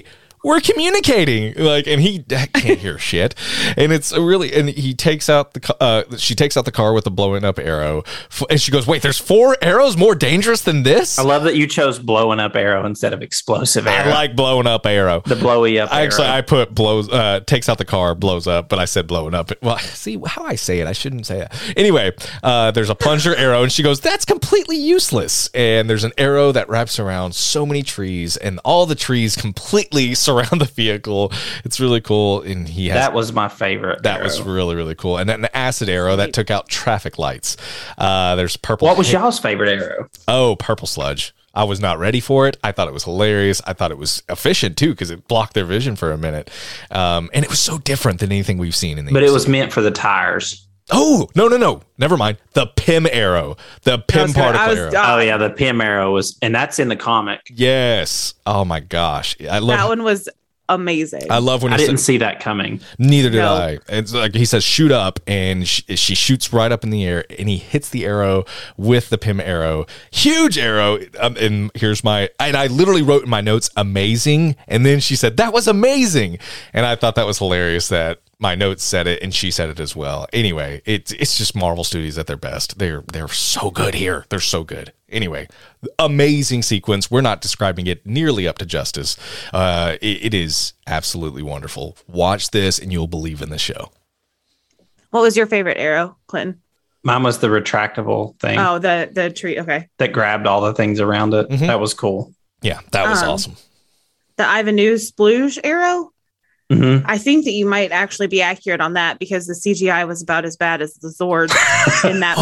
we're communicating, like, and he can't hear shit. And it's really, and he takes out she takes out the car with the blowing up arrow, and she goes, wait, there's 4 arrows more dangerous than this? I love that you chose blowing up arrow instead of explosive arrow. I like blowing up arrow. The blowy up arrow. Actually, I put takes out the car, blows up, but I said blowing up. Well, see how I say it. I shouldn't say it. Anyway, there's a plunger arrow, and she goes, that's completely useless. And there's an arrow that wraps around so many trees, and all the trees completely surround the vehicle. It's really cool. And that was my favorite. That arrow was really, really cool. And then an acid arrow that took out traffic lights. There's purple. What was y'all's favorite arrow? Oh, purple sludge. I was not ready for it. I thought it was hilarious. I thought it was efficient too, because it blocked their vision for a minute. And it was so different than anything we've seen in the But it was meant for the tires. Oh, no. Never mind. The PIM arrow. The PIM particle arrow. Oh, yeah. The PIM arrow was, and that's in the comic. Yes. Oh, my gosh. I love that one was amazing. I love when I didn't see that coming. Neither did I. It's like he says, shoot up, and she shoots right up in the air, and he hits the arrow with the PIM arrow. Huge arrow. And I literally wrote in my notes, amazing. And then she said, that was amazing. And I thought that was hilarious that my notes said it and she said it as well. Anyway, it's just Marvel Studios at their best. They're so good here. They're so good. Anyway, amazing sequence. We're not describing it nearly up to justice. It is absolutely wonderful. Watch this and you'll believe in the show. What was your favorite arrow, Clinton? Mine was the retractable thing. Oh, the tree. Okay. That grabbed all the things around it. Mm-hmm. That was cool. Yeah, that was awesome. The Ivanhoe splooge arrow. Mm-hmm. I think that you might actually be accurate on that because the CGI was about as bad as the Zord in that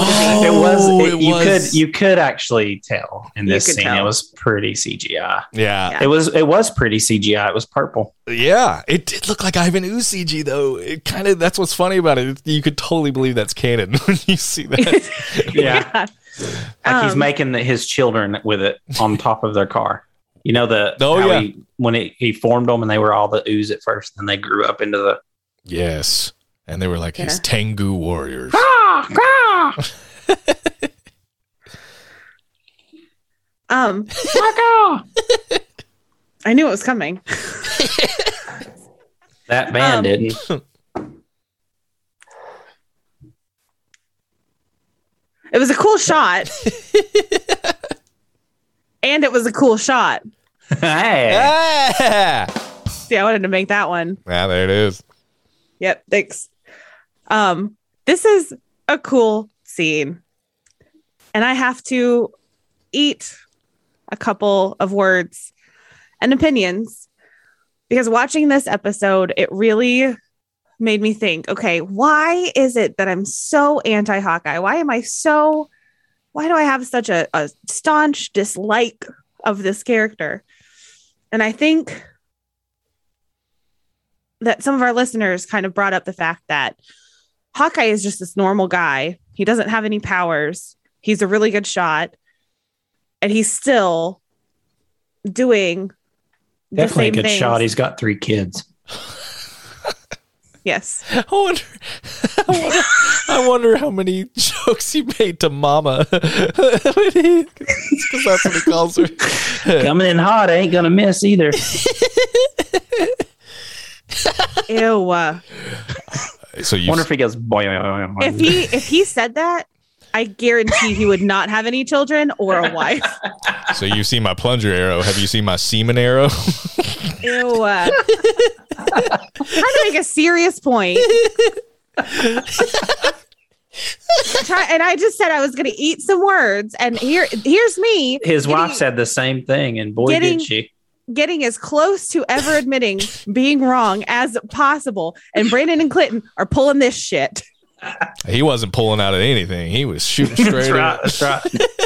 movie. You could actually tell in this scene. It was pretty CGI. Yeah. It was pretty CGI. It was purple. Yeah, it did look like Ivanhoe CG though. It kind of, that's what's funny about it. You could totally believe that's canon when you see that. Yeah. Like he's making his children with it on top of their car. You know when he formed them and they were all the ooze at first, and they grew up into the and they were like his Tengu warriors. I knew it was coming. That band didn't. It was a cool shot. And it was a cool shot. Hey. See, I wanted to make that one. Yeah, there it is. Yep, thanks. This is a cool scene. And I have to eat a couple of words and opinions because watching this episode, it really made me think, okay, why is it that I'm so anti-Hawkeye? Why do I have such a staunch dislike of this character? And I think that some of our listeners kind of brought up the fact that Hawkeye is just this normal guy. He doesn't have any powers. He's a really good shot. And he's still doing the definitely same a good things. shot. He's got 3 kids. Yes. I wonder how many jokes he made to Mama. Because that's what he calls her. Coming in hot, I ain't gonna miss either. Ew. So you wonder if he goes boy. If he said that, I guarantee he would not have any children or a wife. So you've seen my plunger arrow. Have you seen my semen arrow? Ew. Trying to make a serious point. And I just said I was going to eat some words, and here's me. His wife said the same thing, and boy, did she. Getting as close to ever admitting being wrong as possible, and Brandon and Clinton are pulling this shit. He wasn't pulling out at anything. He was shooting straight up. That's right.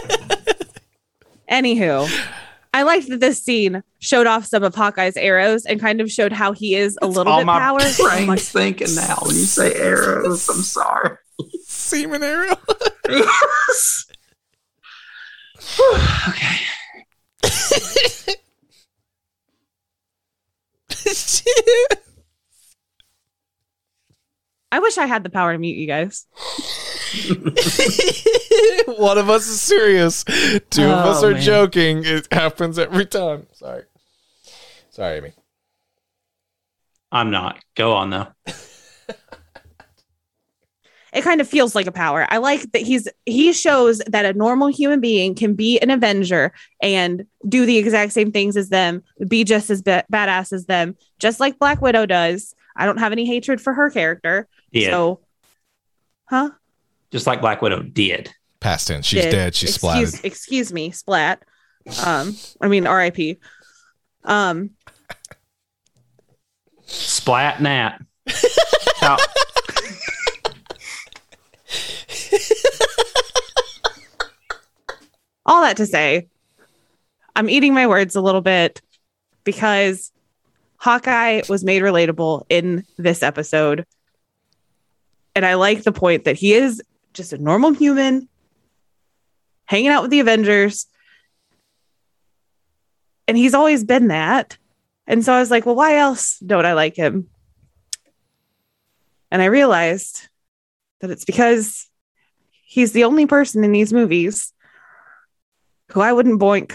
Anywho, I liked that this scene showed off some of Hawkeye's arrows and kind of showed how he is a little bit powerful. My brain's thinking now when you say arrows. I'm sorry. Semen arrow. Yes. Okay. I wish I had the power to mute you guys. One of us is serious. Two of us are joking. It happens every time. Sorry, Amy. I'm not. Go on though. It kind of feels like a power. I like that he shows that a normal human being can be an Avenger and do the exact same things as them, be just as badass as them, just like Black Widow does. I don't have any hatred for her character. Did. So, huh? Just like Black Widow did. Past tense. She's dead. She's splatted. Excuse me, splat. I mean, R.I.P. Splat Nat. All that to say, I'm eating my words a little bit because Hawkeye was made relatable in this episode. And I like the point that he is just a normal human hanging out with the Avengers. And he's always been that. And so I was like, well, why else don't I like him? And I realized that it's because he's the only person in these movies who I wouldn't boink.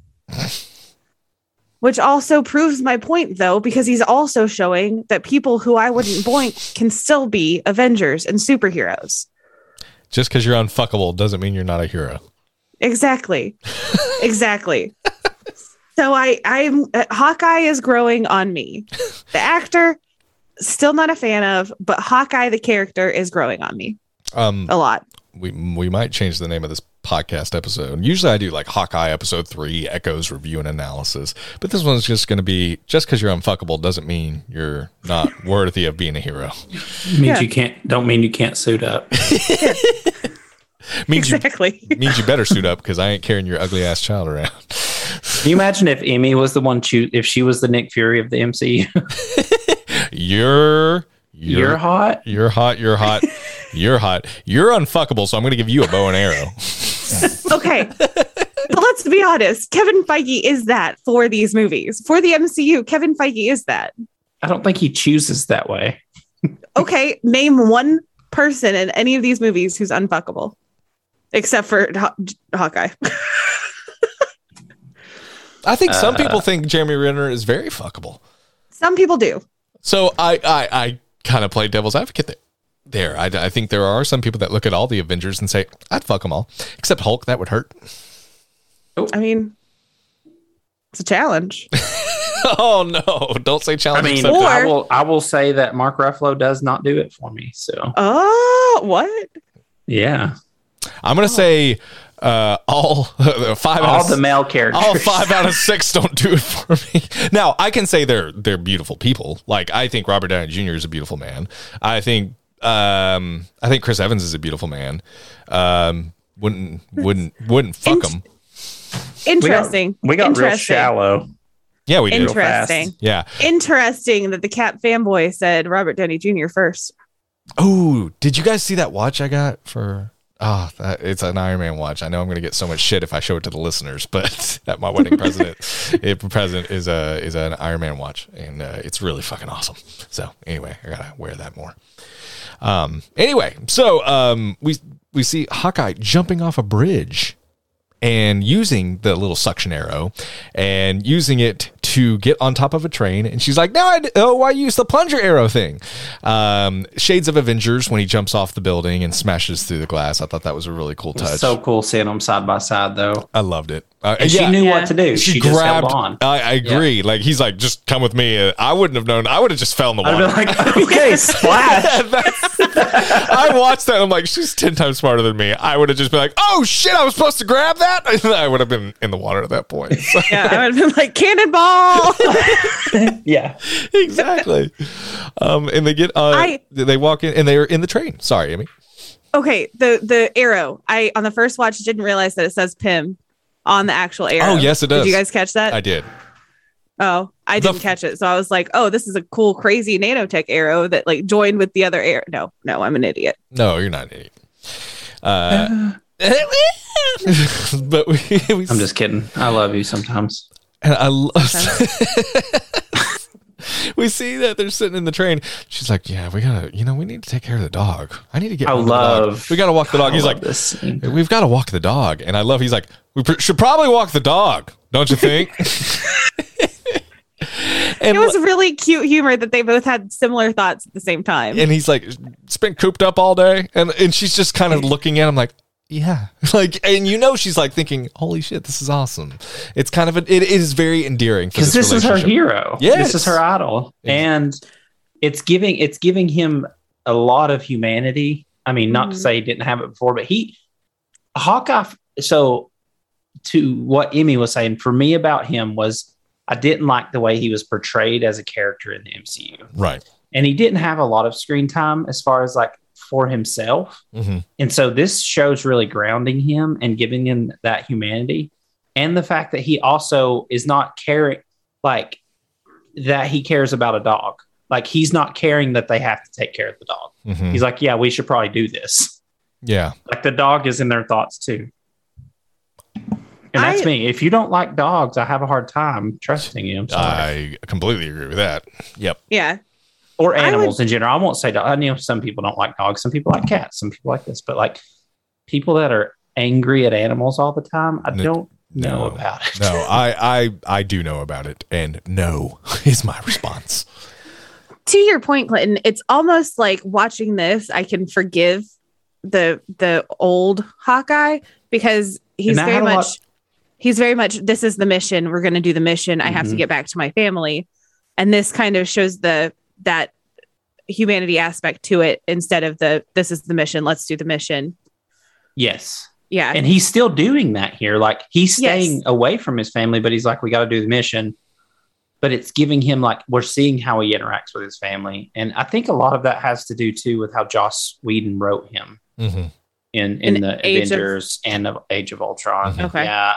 Which also proves my point, though, because he's also showing that people who I wouldn't boink can still be Avengers and superheroes. Just because you're unfuckable doesn't mean you're not a hero. Exactly. Exactly. So I'm Hawkeye is growing on me. The actor, still not a fan of, but Hawkeye, the character, is growing on me a lot. We might change the name of this podcast episode. Usually I do like Hawkeye episode 3, Echoes, review and analysis. But this one's just going to be, just because you're unfuckable doesn't mean you're not worthy of being a hero. Means you can't, don't mean you can't suit up. means exactly. Means you better suit up because I ain't carrying your ugly ass child around. Can you imagine if Emmy was the one, if she was the Nick Fury of the MCU? You're hot. You're hot. You're hot. You're hot. You're unfuckable, so I'm going to give you a bow and arrow. Okay. But let's be honest. Kevin Feige is that for these movies. For the MCU, Kevin Feige is that. I don't think he chooses that way. Okay. Name one person in any of these movies who's unfuckable. Except for Hawkeye. I think some people think Jeremy Renner is very fuckable. Some people do. So I kind of play devil's advocate there. I think there are some people that look at all the Avengers and say, I'd fuck them all. Except Hulk, that would hurt. I mean, it's a challenge. Oh, no. Don't say challenge. I mean, I will say that Mark Ruffalo does not do it for me. So. Oh, what? Yeah. I'm going to say all 5 all the male characters. All 5 out of 6 don't do it for me. Now, I can say they're beautiful people. Like, I think Robert Downey Jr. is a beautiful man. I think Chris Evans is a beautiful man. Wouldn't fuck him. Interesting. We got real shallow. Yeah, we did. Interesting. Yeah. Interesting that the Cap fanboy said Robert Downey Jr. first. Oh, did you guys see that watch I got for? Oh, it's an Iron Man watch. I know I'm going to get so much shit if I show it to the listeners, but at my wedding present is an Iron Man watch, and it's really fucking awesome. So anyway, I gotta wear that more. Anyway, so we see Hawkeye jumping off a bridge and using the little suction arrow and using it to get on top of a train. And she's like, why use the plunger arrow thing? Shades of Avengers when he jumps off the building and smashes through the glass. I thought that was a really cool touch. So cool seeing them side by side, though. I loved it. And she knew what to do. She just held on. I agree. Yeah. Like, he's like, just come with me. I wouldn't have known. I would have just fell in the water. I'd be like, okay, splash. I watched that. I'm like, she's 10 times smarter than me. I would have just been like, oh shit, I was supposed to grab that. I would have been in the water at that point. So. Yeah, I would have been like, cannonball. Yeah, exactly. And they get they walk in and they're in the train. Sorry, Amy. Okay, the arrow. I on the first watch didn't realize that it says Pym on the actual arrow. Oh yes, it does. Did you guys catch that? I did. Oh, I didn't catch it. So I was like, oh, this is a cool, crazy nanotech arrow that like joined with the other arrow. No, I'm an idiot. No, you're not an idiot. But I'm just kidding. I love you sometimes. And I love we see that they're sitting in the train. She's like, yeah, we need to take care of the dog. I need to get we got to walk the dog. He's like, we've got to walk the dog. And I love, he's like, we should probably walk the dog. Don't you think? And It was really cute humor that they both had similar thoughts at the same time. And he's like, it's been cooped up all day. And she's just kind of looking at him like, yeah. Like, and she's like thinking, holy shit, this is awesome. It's kind of, it is very endearing. Because this is her hero. Yes. This is her idol. And it's giving him a lot of humanity. I mean, not to say he didn't have it before, but Hawkeye, so to what Emmy was saying, for me about him was, I didn't like the way he was portrayed as a character in the MCU. Right. And he didn't have a lot of screen time as far as like for himself. Mm-hmm. And so this show's really grounding him and giving him that humanity. And the fact that he also is not caring, like that he cares about a dog. Like he's not caring that they have to take care of the dog. Mm-hmm. He's like, yeah, we should probably do this. Yeah. Like the dog is in their thoughts too. And that's me. If you don't like dogs, I have a hard time trusting you. I'm sorry. I completely agree with that. Yep. Yeah. Or animals in general. I won't say dog. I know some people don't like dogs. Some people like cats. Some people like this. But like people that are angry at animals all the time, I don't know about it. No, I do know about it. And no is my response. To your point, Clinton, it's almost like watching this, I can forgive the old Hawkeye because he's very much, this is the mission. We're going to do the mission. I have to get back to my family. And this kind of shows that humanity aspect to it instead of this is the mission. Let's do the mission. Yes. Yeah. And he's still doing that here. Like he's staying away from his family, but he's like, we got to do the mission. But it's giving him like, we're seeing how he interacts with his family. And I think a lot of that has to do too with how Joss Whedon wrote him in the Avengers and the Age of Ultron. Okay. Yeah.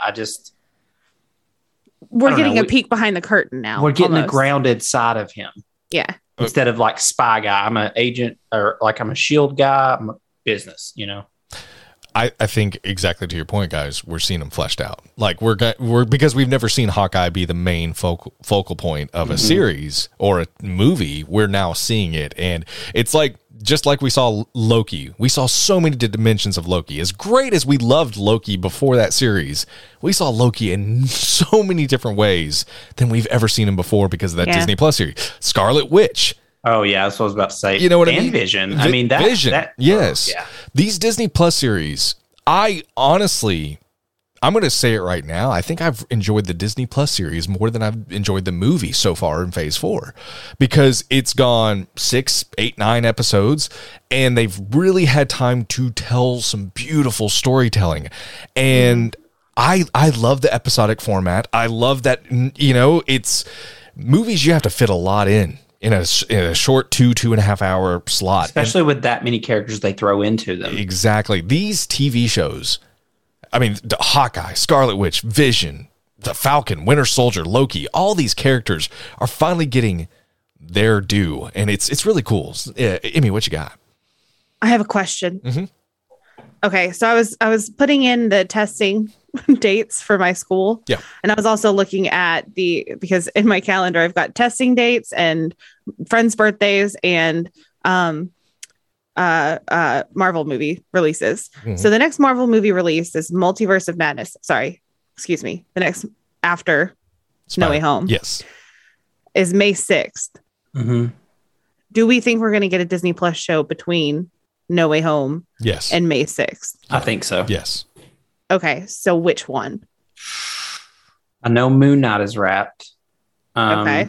We're getting a peek behind the curtain now. We're getting the grounded side of him. Yeah. Instead of like spy guy, I'm an agent, or like I'm a shield guy, I'm a business, I think exactly to your point, guys, we're seeing him fleshed out. Like we're because we've never seen Hawkeye be the main focal point of a series or a movie. We're now seeing it. And it's like, just like we saw Loki, we saw so many dimensions of Loki. As great as we loved Loki before that series, we saw Loki in so many different ways than we've ever seen him before because of that Disney Plus series. Scarlet Witch. Oh yeah, that's what I was about to say. You know what I mean? And Vision. I mean Vision. Yes. Yeah. These Disney Plus series, I'm going to say it right now. I think I've enjoyed the Disney Plus series more than I've enjoyed the movie so far in Phase 4 because it's gone 6, 8, 9 episodes and they've really had time to tell some beautiful storytelling. And I love the episodic format. I love that, it's movies you have to fit a lot in a short 2.5 hour slot. Especially with that many characters they throw into them. Exactly. These TV shows, I mean, Hawkeye, Scarlet Witch, Vision, the Falcon, Winter Soldier, Loki, all these characters are finally getting their due. And it's really cool. Emmy, what you got? I have a question. Mm-hmm. Okay. So I was putting in the testing dates for my school. Yeah. And I was also looking at because in my calendar, I've got testing dates and friends' birthdays and, Marvel movie releases. Mm-hmm. So the next Marvel movie release is Multiverse of Madness. Sorry, excuse me. The next after No Way Home. Yes. Is May 6th. Mm-hmm. Do we think we're going to get a Disney Plus show between No Way Home and May 6th? I think so. Yes. Okay. So which one? I know Moon Knight is wrapped. Okay.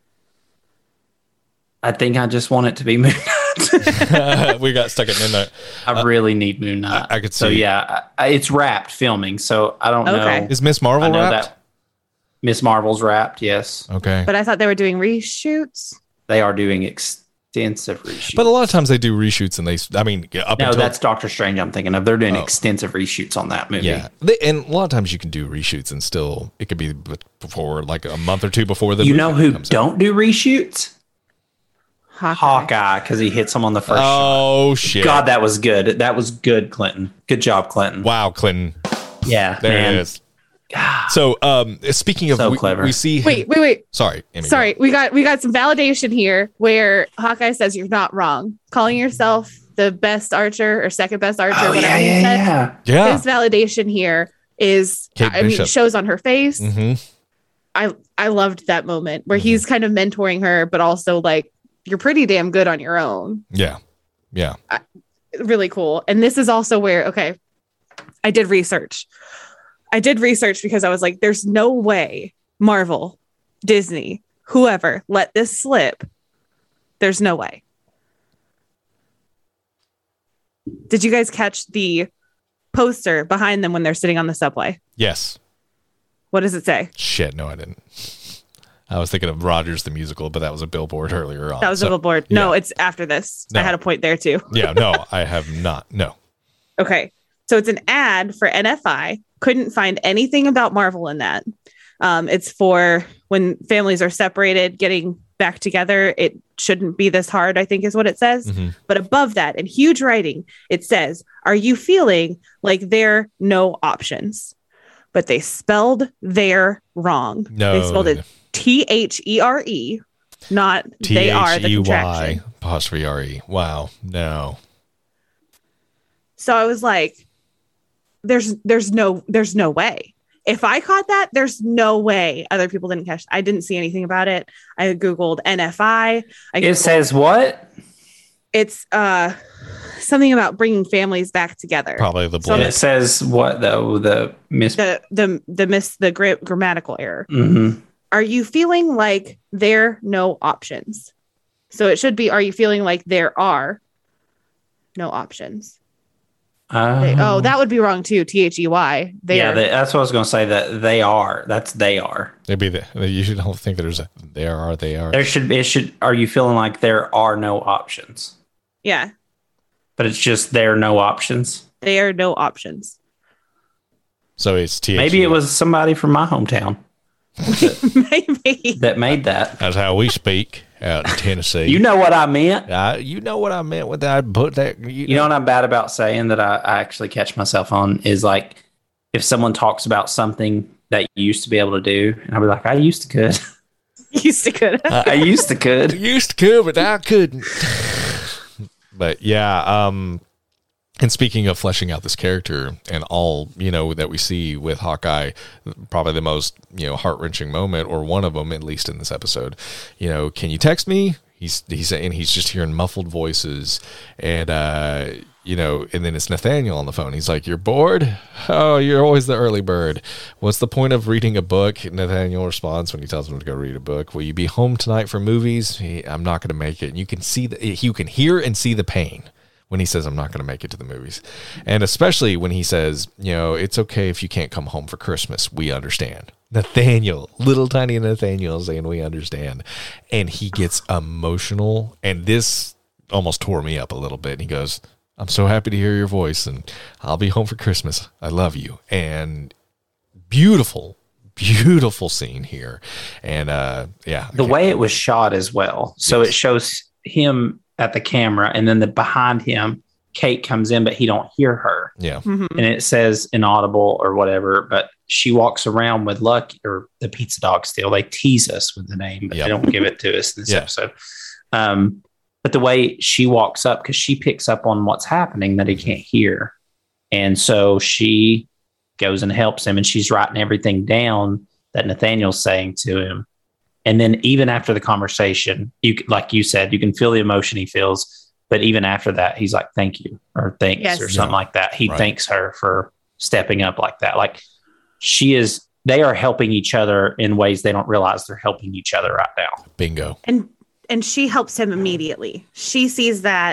I think I just want it to be Moon Knight. We got stuck at midnight. I really need Moon Knight. I could see. So yeah, it's wrapped filming. So I don't know. Is Miss Marvel wrapped? Miss Marvel's wrapped. Yes. Okay. But I thought they were doing reshoots. They are doing extensive reshoots. But a lot of times they do reshoots, and that's Doctor Strange. I'm thinking of. They're doing extensive reshoots on that movie. Yeah, and a lot of times you can do reshoots, and still it could be before like a month or two before the. You know who don't do reshoots? Hawkeye, because he hits him on the first shot. Shit. God, that was good. That was good, Clinton. Good job, Clinton. Wow, Clinton. Yeah, there it is. God. So, speaking of, clever. We see. Wait. Sorry, Amy, sorry. We got some validation here where Hawkeye says you're not wrong, calling yourself the best archer or second best archer. Whatever he said. Yeah. His validation here is, Kate Bishop. It shows on her face. Mm-hmm. I loved that moment where he's kind of mentoring her, but also like, you're pretty damn good on your own. Yeah. Yeah. Really cool. And this is also where, okay, I did research because I was like, there's no way Marvel, Disney, whoever let this slip. There's no way. Did you guys catch the poster behind them when they're sitting on the subway? Yes. What does it say? Shit, no, I didn't. I was thinking of Rogers the musical, but that was a billboard earlier on. That was a billboard. Yeah. No, it's after this. No. I had a point there too. Yeah, no, I have not. No. Okay. So it's an ad for NFI. Couldn't find anything about Marvel in that. It's for when families are separated, getting back together. It shouldn't be this hard, I think is what it says. Mm-hmm. But above that, in huge writing, it says, are you feeling like there are no options? But they spelled there wrong. No. They spelled it THERE, not they are the contraction. Apostrophe RE. Wow. No. So I was like, there's no way. If I caught that, there's no way other people didn't catch. I didn't see anything about it. I Googled NFI. It says what? It's something about bringing families back together. Probably the And blood. it says what though? The grammatical error. Mm-hmm. Are you feeling like there are no options? So it should be, are you feeling like there are no options? That would be wrong too. THEY. Yeah, that's what I was going to say. That they are. That's they are. It'd be you should don't think there's a they are. There should be. It should. Are you feeling like there are no options? Yeah. But it's just there are no options. There are no options. So it's THE. Maybe it was somebody from my hometown Maybe. that made that. That's how we speak out in Tennessee. You know what I meant. You know what I meant with that. Put that. You know what I'm bad about saying that I actually catch myself on is like if someone talks about something that you used to be able to do, and I'll be like, I used to could. Used to could. I used to could. Used to could, but I couldn't. But yeah, and speaking of fleshing out this character and all, that we see with Hawkeye, probably the most, heart-wrenching moment, or one of them, at least in this episode, can you text me? He's saying he's just hearing muffled voices, and, and then it's Nathaniel on the phone. He's like, you're bored? Oh, you're always the early bird. What's the point of reading a book? Nathaniel responds when he tells him to go read a book. Will you be home tonight for movies? I'm not going to make it. And you can you can hear and see the pain when he says, I'm not going to make it to the movies. And especially when he says, it's okay if you can't come home for Christmas. We understand. Nathaniel, little tiny Nathaniel saying, we understand. And he gets emotional. And this almost tore me up a little bit. And he goes, I'm so happy to hear your voice, and I'll be home for Christmas. I love you. And beautiful, beautiful scene here. And the way it was shot as well. So It shows him at the camera, and then behind him, Kate comes in, but he don't hear her. Yeah. Mm-hmm. And it says inaudible or whatever, but she walks around with Lucky, or the pizza dog still. They tease us with the name, but they don't give it to us in this episode. But the way she walks up, because she picks up on what's happening that he can't hear. And so she goes and helps him, and she's writing everything down that Nathaniel's saying to him. And then even after the conversation, like you said, you can feel the emotion he feels. But even after that, he's like, thank you, or thanks, or something like that. He thanks her for stepping up like that. Like they are helping each other in ways they don't realize they're helping each other right now. Bingo. And she helps him immediately. She sees that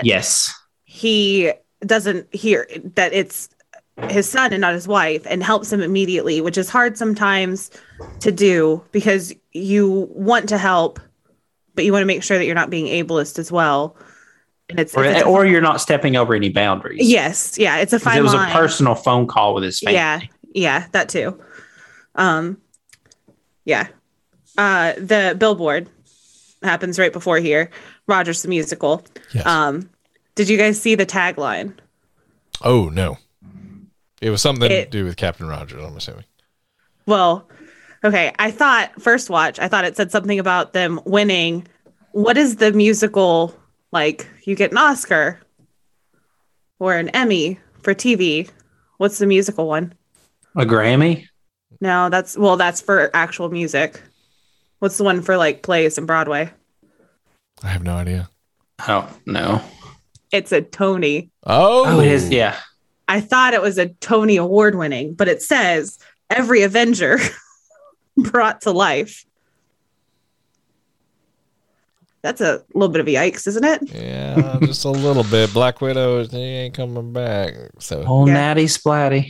he doesn't hear that it's his son and not his wife, and helps him immediately, which is hard sometimes to do because you want to help, but you want to make sure that you're not being ableist as well. And or you're not stepping over any boundaries. Yes. Yeah. It's a fine line. It was a personal phone call with his family. Yeah. That too. The billboard happens right before here. Rogers the musical. Yes. Did you guys see the tagline? Oh, no. It was something to do with Captain Rogers, I'm assuming. Well, okay. I thought it said something about them winning. What is the musical like? You get an Oscar or an Emmy for TV. What's the musical one? A Grammy? No, that's for actual music. What's the one for like plays in Broadway? I have no idea. I don't know. It's a Tony. Oh, it is. Yeah. I thought it was a Tony Award winning, but it says every Avenger brought to life. That's a little bit of a yikes, isn't it? Yeah, just a little bit. Black Widow, he ain't coming back. So Oh, Natty Splatty.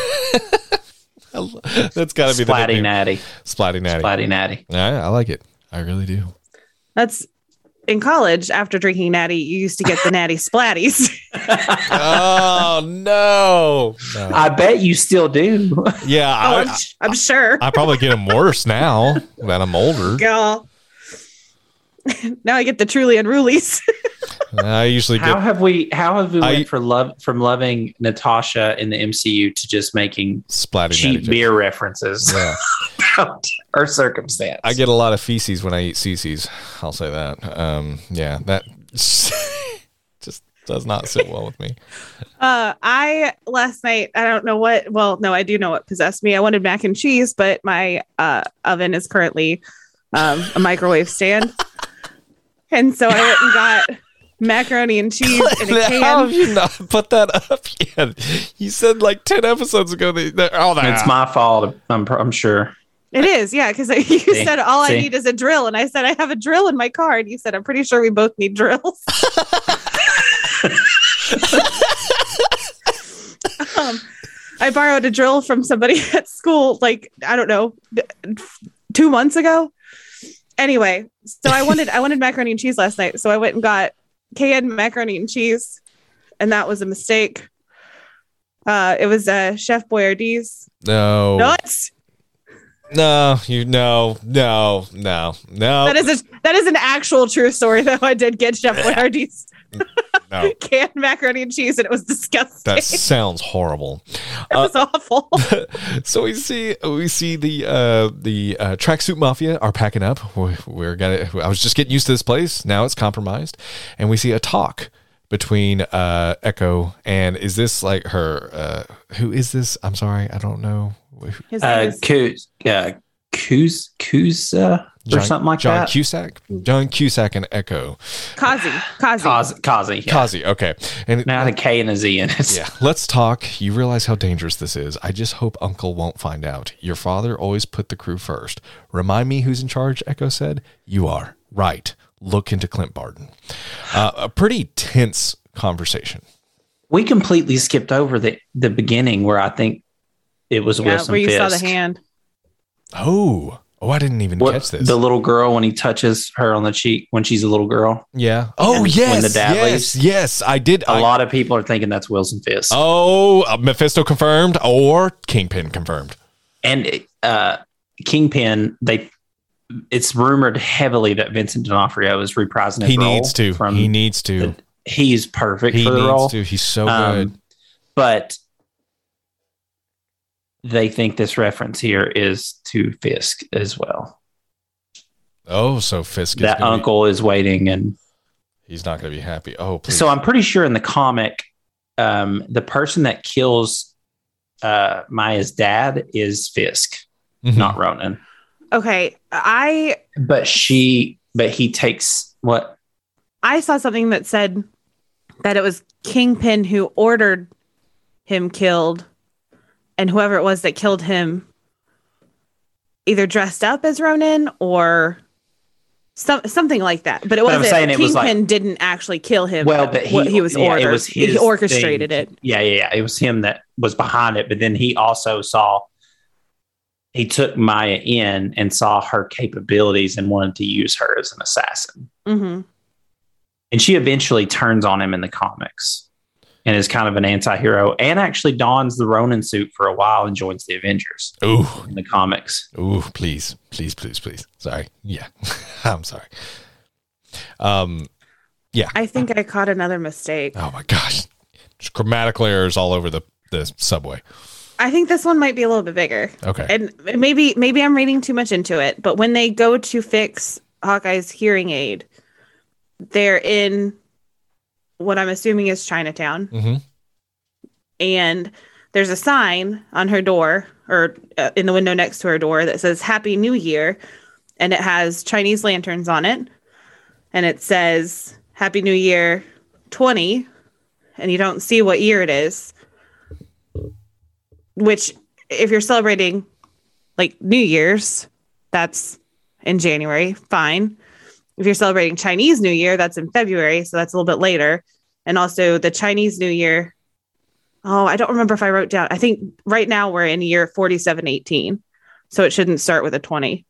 that's got to be Splatty the nickname. Natty. Splatty Natty. Splatty Natty. Yeah, I like it. I really do. That's in college. After drinking Natty, you used to get the Natty Splatties. Oh no. I bet you still do. Yeah, I'm sure. I probably get them worse now that I'm older. Girl. Now I get the Truly Unrulies. I usually How get. have we went from loving Natasha in the MCU to just making Splatty cheap Natty beer references Yeah. about our circumstance? I get a lot of feces when I eat CC's. I'll say that. Yeah, that just does not sit well with me. I last night, I don't know what, well, no, I do know what possessed me. I wanted mac and cheese, but my oven is currently a microwave stand. And so I went and got macaroni and cheese in a can. How have you not put that up yet? You said like 10 episodes ago that It's my fault. I'm sure. It is, yeah, because you said all I need is a drill, and I said I have a drill in my car, and you said I'm pretty sure we both need drills. I borrowed a drill from somebody at school, like I don't know, 2 months ago. Anyway, so I wanted macaroni and cheese last night, so I went and got canned macaroni and cheese, and that was a mistake. It was Chef Boyardee's. No. Nuts. No. That is an actual true story, though. I did get Chef Boyardee's No. canned macaroni and cheese, and it was disgusting. That sounds horrible. It was awful. So we see the Tracksuit Mafia are packing up. We're gonna. I was just getting used to this place. Now it's compromised, and we see a talk between Echo and is this like her? Who is this? I'm sorry, I don't know. His name is Kusa or something like John that. Cusack, John Cusack, and Echo. Kazi. Kazi. Yeah. Kazi. Okay, and Now the K and a Z in it. yeah, let's talk. You realize how dangerous this is. I just hope Uncle won't find out. Your father always put the crew first. Remind me who's in charge, Echo said. You are. Right. Look into Clint Barton. A pretty tense conversation. We completely skipped over the beginning where I think it was Wilson where you Fisk. saw the hand. Oh, I didn't even catch this. The little girl when he touches her on the cheek when she's a little girl. Yeah. Oh, And yes. when the dad leaves. Yes, I did. A lot of people are thinking that's Wilson Fisk. Oh, Mephisto confirmed or Kingpin confirmed. And Kingpin, it's rumored heavily that Vincent D'Onofrio is reprising his role. He needs to. He's perfect for the role. He's so good. But they think this reference here is to Fisk as well. Oh, so Fisk that uncle is waiting, and he's not going to be happy. Oh, please. So I'm pretty sure in the comic, the person that kills Maya's dad is Fisk, not Ronan. Okay, But he takes what? I saw something that said that it was Kingpin who ordered him killed, and whoever it was that killed him either dressed up as Ronan or something like that. But it wasn't. Kingpin didn't actually kill him. Well, but he was ordered. He orchestrated it. Yeah. It was him that was behind it. But then he also he took Maya in and saw her capabilities and wanted to use her as an assassin. Mm-hmm. And she eventually turns on him in the comics and is kind of an anti-hero and actually dons the Ronin suit for a while and joins the Avengers. Ooh. In the comics. Ooh, please. Sorry. Yeah. I'm sorry. Yeah. I think I caught another mistake. Oh my gosh. Just grammatical errors all over the subway. I think this one might be a little bit bigger. Okay. And maybe I'm reading too much into it, but when they go to fix Hawkeye's hearing aid, they're in what I'm assuming is Chinatown. Mm-hmm. And there's a sign on her door or in the window next to her door that says Happy New Year. and it has Chinese lanterns on it, and it says Happy New Year 20, and you don't see what year it is, which if you're celebrating like New Year's, that's in January, fine. If you're celebrating Chinese New Year, that's in February, so that's a little bit later. And also the Chinese New Year, I don't remember if I wrote down. I think right now we're in year 4718, so it shouldn't start with a 20.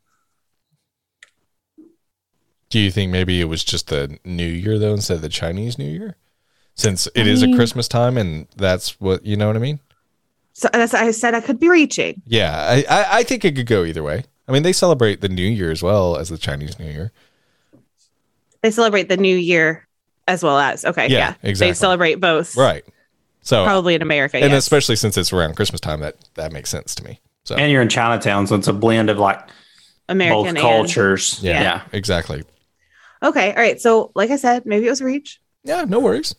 Do you think maybe it was just the New Year, though, instead of the Chinese New Year? Since it is a Christmas time, and that's what, you know what I mean? So as I said, I could be reaching. Yeah, I think it could go either way. I mean, they celebrate the New Year as well as the Chinese New Year. They celebrate the New Year as well as, okay, yeah. Exactly. They celebrate both. Right. So probably in America, and yes. especially since it's around Christmas time, that makes sense to me. So And you're in Chinatown, so it's a blend of like American both cultures. Yeah, exactly. Okay, all right. So like I said, maybe it was reach. Yeah, no worries.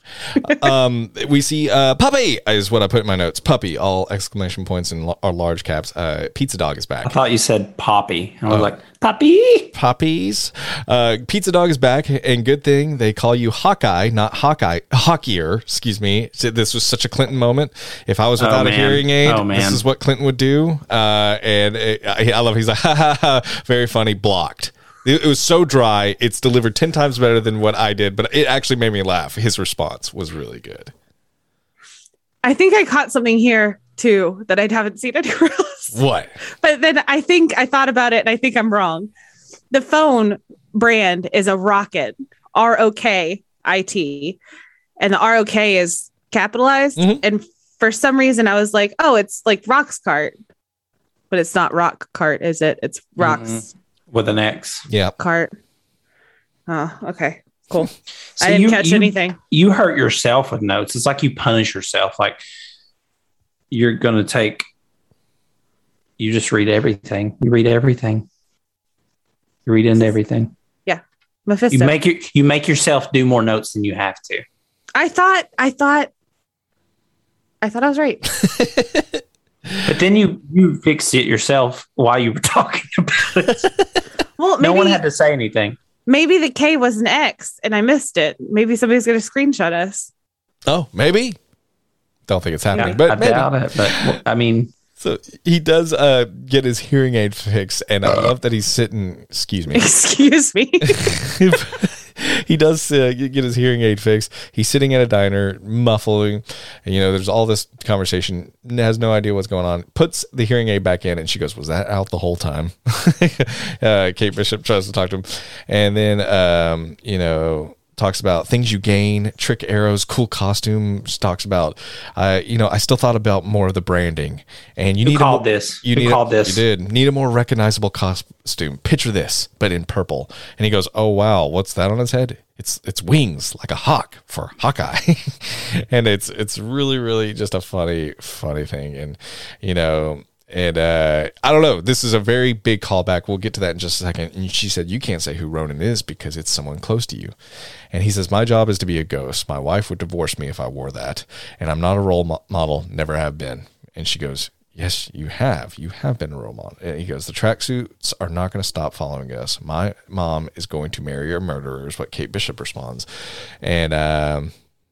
We see puppy is what I put in my notes. Puppy, all exclamation points and are large caps. Pizza Dog is back. I thought you said Poppy. I was like, Puppy? Poppies. Pizza Dog is back, and good thing they call you Hawkeye, not Hawkeye. Hawkier, excuse me. This was such a Clinton moment. If I was without a hearing aid, this is what Clinton would do. And I love. He's like, ha ha ha, very funny. Blocked. It was so dry. It's delivered 10 times better than what I did, but it actually made me laugh. His response was really good. I think I caught something here too that I haven't seen anywhere else. What? But then I thought about it and I think I'm wrong. The phone brand is a Rocket, ROKIT, and the ROK is capitalized. Mm-hmm. And for some reason I was like, oh, it's like Rock's Cart, but it's not Rock Cart, is it? It's Rock's. Mm-hmm. With an X. Yeah. Cart. Oh, okay. Cool. So I didn't catch anything. You hurt yourself with notes. It's like you punish yourself. Like you're going to you just read everything. You read everything. You read into everything. Yeah. Mephisto. You make yourself do more notes than you have to. I thought I was right. But then you fixed it yourself while you were talking about it. Well, no one had to say anything. Maybe the K was an X and I missed it. Maybe somebody's going to screenshot us. Oh, maybe. Don't think it's happening, Yeah, but I maybe. doubt it. But I mean, so he does get his hearing aid fixed, and I love that he's sitting. Excuse me. Excuse me. He does get his hearing aid fixed. He's sitting at a diner, muffling. And, there's all this conversation. Has no idea what's going on. Puts the hearing aid back in, and she goes, "Was that out the whole time?" Kate Bishop tries to talk to him, and then talks about things you gain, trick arrows, cool costumes. Talks about, I still thought about more of the branding, and you need called this. You did need a more recognizable costume. Picture this, but in purple. And he goes, "Oh wow, what's that on his head? It's wings like a hawk for Hawkeye." And it's really really just a funny thing, and And I don't know. This is a very big callback. We'll get to that in just a second. And she said, "You can't say who Ronan is because it's someone close to you." And he says, "My job is to be a ghost. My wife would divorce me if I wore that. And I'm not a role model, never have been." And she goes, "Yes, you have. You have been a role model." And he goes, "The tracksuits are not going to stop following us. My mom is going to marry a murderer," is what Kate Bishop responds. And,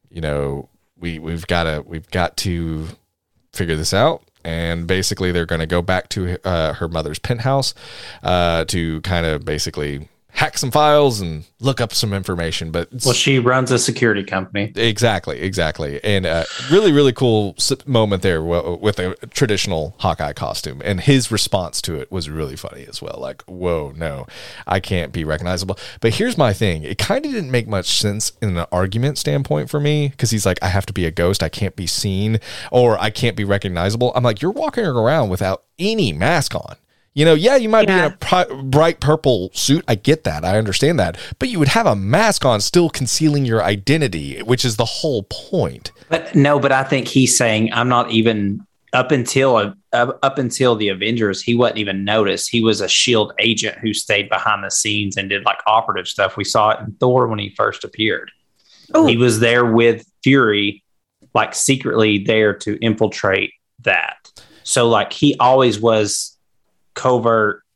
we've got to figure this out. And basically, they're going to go back to her mother's penthouse to kind of basically hack some files and look up some information. But she runs a security company. Exactly. And really, really cool moment there with a traditional Hawkeye costume. And his response to it was really funny as well. Like, whoa, no, I can't be recognizable. But here's my thing. It kind of didn't make much sense in an argument standpoint for me, because he's like, I have to be a ghost. I can't be seen, or I can't be recognizable. I'm like, you're walking around without any mask on. You might be in a bright purple suit. I get that. I understand that. But you would have a mask on still concealing your identity, which is the whole point. But I think he's saying I'm not even up until the Avengers, he wasn't even noticed. He was a SHIELD agent who stayed behind the scenes and did like operative stuff. We saw it in Thor when he first appeared. Ooh. He was there with Fury, like secretly there to infiltrate that. So like he always was covert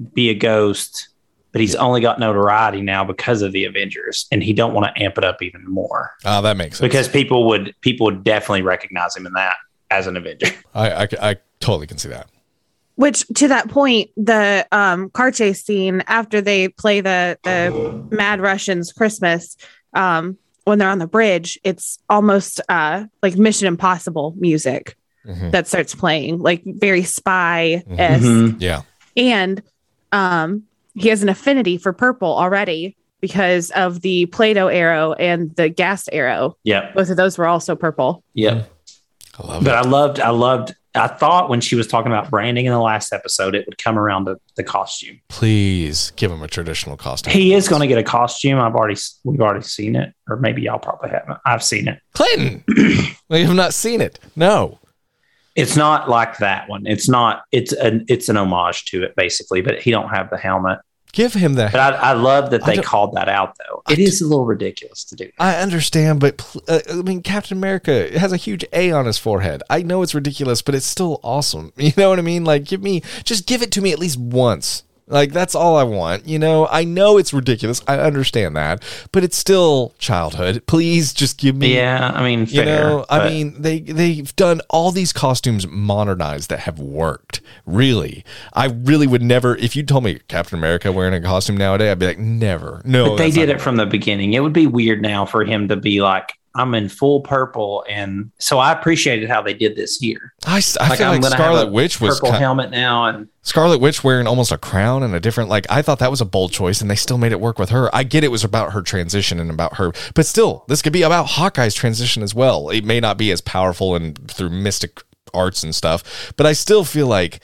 be a ghost, but he's only got notoriety now because of the Avengers, and he don't want to amp it up even more. Oh, that makes sense. Because people would definitely recognize him in that as an Avenger. I totally can see that. Which, to that point, the car chase scene after they play the Mad Russians Christmas, when they're on the bridge, it's almost like Mission Impossible music that starts playing, like very spy-esque. Yeah. And he has an affinity for purple already because of the Play-Doh arrow and the gas arrow. Yeah. Both of those were also purple. Yeah. I love it. I thought when she was talking about branding in the last episode, it would come around to the costume. Please give him a traditional costume. He is going to get a costume. We've already seen it, or maybe y'all probably haven't. I've seen it. Clinton, we have not seen it. No. It's not like that one. It's not. It's an homage to it, basically. But he don't have the helmet. Give him the. But I love that they called that out, though. It is a little ridiculous to do that. I understand, but I mean, Captain America has a huge A on his forehead. I know it's ridiculous, but it's still awesome. You know what I mean? Like, give it to me at least once. Like, that's all I want. You know, I know it's ridiculous. I understand that, but it's still childhood. Please just give me. Yeah, I mean, fair, you know, I mean, they've done all these costumes modernized that have worked. Really, I really would never. If you told me Captain America wearing a costume nowadays, I'd be like, never. No, but they did it from the beginning. It would be weird now for him to be like, I'm in full purple, and so I appreciated how they did this here. I feel like Scarlet Witch was purple helmet now, and Scarlet Witch wearing almost a crown and a different, like, I thought that was a bold choice, and they still made it work with her. I get it was about her transition and about her, but still, this could be about Hawkeye's transition as well. It may not be as powerful and through mystic arts and stuff, but I still feel like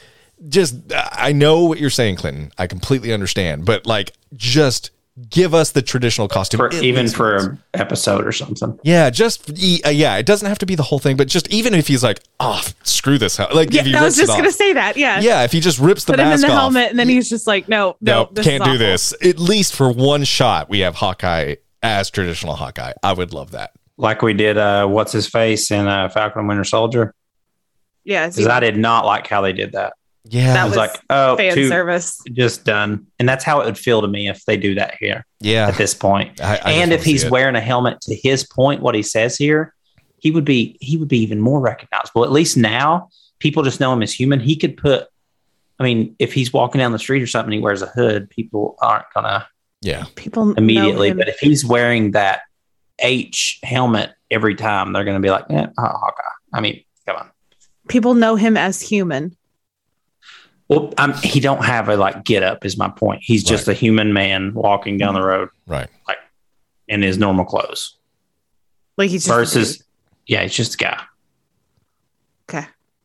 I know what you're saying, Clinton. I completely understand, but like, just give us the traditional costume, even for an episode or something. Yeah, it doesn't have to be the whole thing, but just even if he's like, oh, screw this, like, yeah, if he I was rips just gonna say that, yeah, if he just rips the put him mask in the off, helmet, and then he's just like, no, can't do this. At least for one shot, we have Hawkeye as traditional Hawkeye. I would love that, like we did. What's his face in Falcon and Winter Soldier? Yeah, because I did not like how they did that. Yeah, that was like, oh, fan service, just done. And that's how it would feel to me if they do that here. Yeah, at this point, and if he's wearing a helmet, to his point, what he says here, he would be even more recognizable. At least now, people just know him as human. He could put, I mean, if he's walking down the street or something, he wears a hood, people aren't gonna, people immediately. But if he's wearing that H helmet every time, they're gonna be like, Hawkeye. I mean, come on. People know him as human. Well, he don't have a like get up is my point. He's just a human man walking down the road, right? Like in his normal clothes. Like he's just versus, he's just a guy. Okay.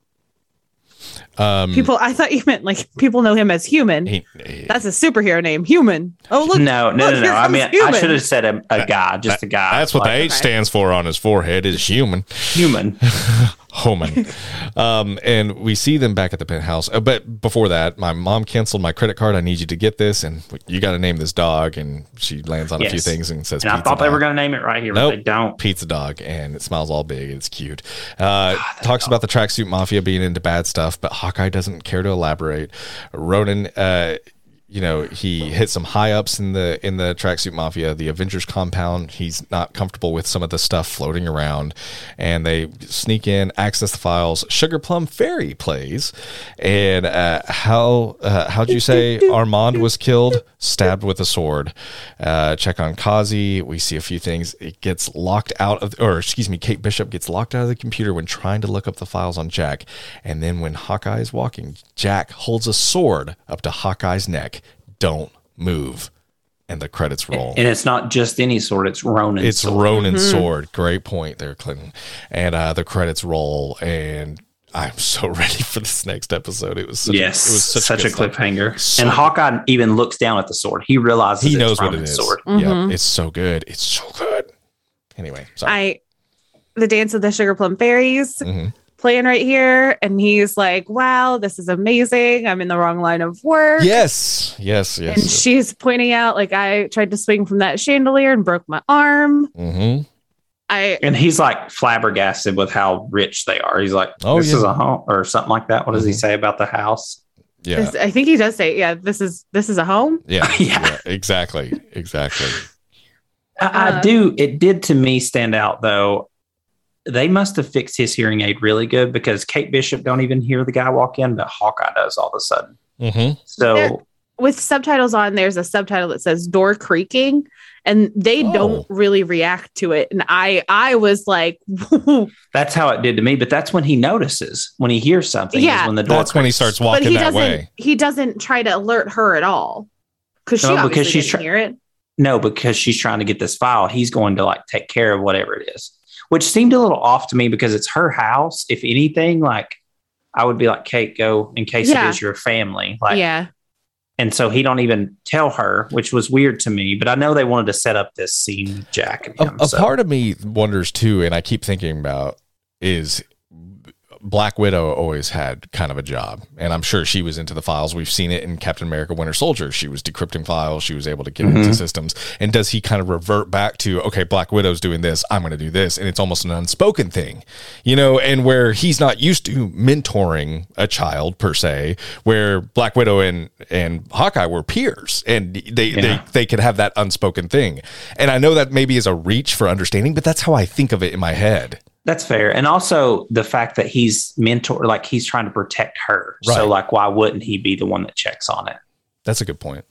People, I thought you meant like people know him as human. That's a superhero name, Human. Oh, look! No. I mean, Human. I should have said a guy, just a guy. That's what the H stands for on his forehead is human. Human. Homan. And we see them back at the penthouse. But before that, my mom canceled my credit card. I need you to get this, and you got to name this dog. And she lands on a few things and says, and I thought they were going to name it right here, but they don't. Pizza Dog, and it smiles all big. It's cute. Talks about the tracksuit mafia being into bad stuff, but Hawkeye doesn't care to elaborate. Ronan, he hit some high ups in the tracksuit mafia, the Avengers compound. He's not comfortable with some of the stuff floating around, and they sneak in, access the files. Sugar Plum Fairy plays, and how'd you say Armand was killed? Stabbed with a sword. Check on Kazi. We see a few things. It gets locked out of, Kate Bishop gets locked out of the computer when trying to look up the files on Jack, and then when Hawkeye is walking, Jack holds a sword up to Hawkeye's neck. Don't move. And the credits roll. And it's not just any sword, it's Ronan's sword. It's Ronan's sword. Great point there, Clinton. And the credits roll, and I'm so ready for this next episode. It was such a cliffhanger. And Hawkeye even looks down at the sword. He realizes he knows what it is. Sword. Yeah, it's so good. It's so good. Anyway, sorry. The Dance of the Sugar Plum Fairies. Playing right here, and he's like, wow, this is amazing. I'm in the wrong line of work. Yes. And she's pointing out, like, I tried to swing from that chandelier and broke my arm. And he's like flabbergasted with how rich they are. He's like, this is a home or something like that. What does he say about the house? Yeah. I think he does say, yeah, this is a home. Yeah. Yeah. Exactly. I do. It did to me stand out though. They must have fixed his hearing aid really good because Kate Bishop don't even hear the guy walk in, but Hawkeye does all of a sudden. Mm-hmm. So with subtitles on, there's a subtitle that says door creaking, and they don't really react to it. And I was like, that's how it did to me. But that's when he notices when he hears something. Yeah. Is when the door. That's when he starts walking that way. He doesn't try to alert her at all because she obviously didn't hear it. No, because she's trying to get this file. He's going to like take care of whatever it is, which seemed a little off to me because it's her house. If anything, like I would be like, Kate, go in case it is your family. Like, yeah. And so he don't even tell her, which was weird to me. But I know they wanted to set up this scene with Jack and him. A part of me wonders too, and I keep thinking about is Black Widow always had kind of a job, and I'm sure she was into the files. We've seen it in Captain America Winter Soldier. She was decrypting files. She was able to get into systems. And does he kind of revert back to, okay, Black Widow's doing this, I'm going to do this. And it's almost an unspoken thing, you know, and where he's not used to mentoring a child per se, where Black Widow and Hawkeye were peers, and they could have that unspoken thing. And I know that maybe is a reach for understanding, but that's how I think of it in my head. That's fair. And also the fact that he's mentor, like he's trying to protect her. Right. So like, why wouldn't he be the one that checks on it? That's a good point.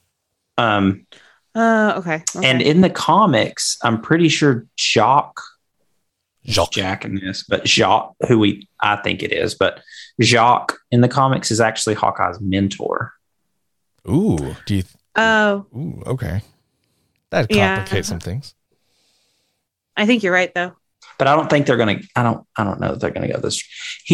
Okay. And in the comics, I'm pretty sure Jack in this, but Jacques, I think it is, but Jacques in the comics is actually Hawkeye's mentor. Ooh, ooh, okay. That complicates some things. I think you're right though. But I don't think they're going to, I don't know if they're going to go this.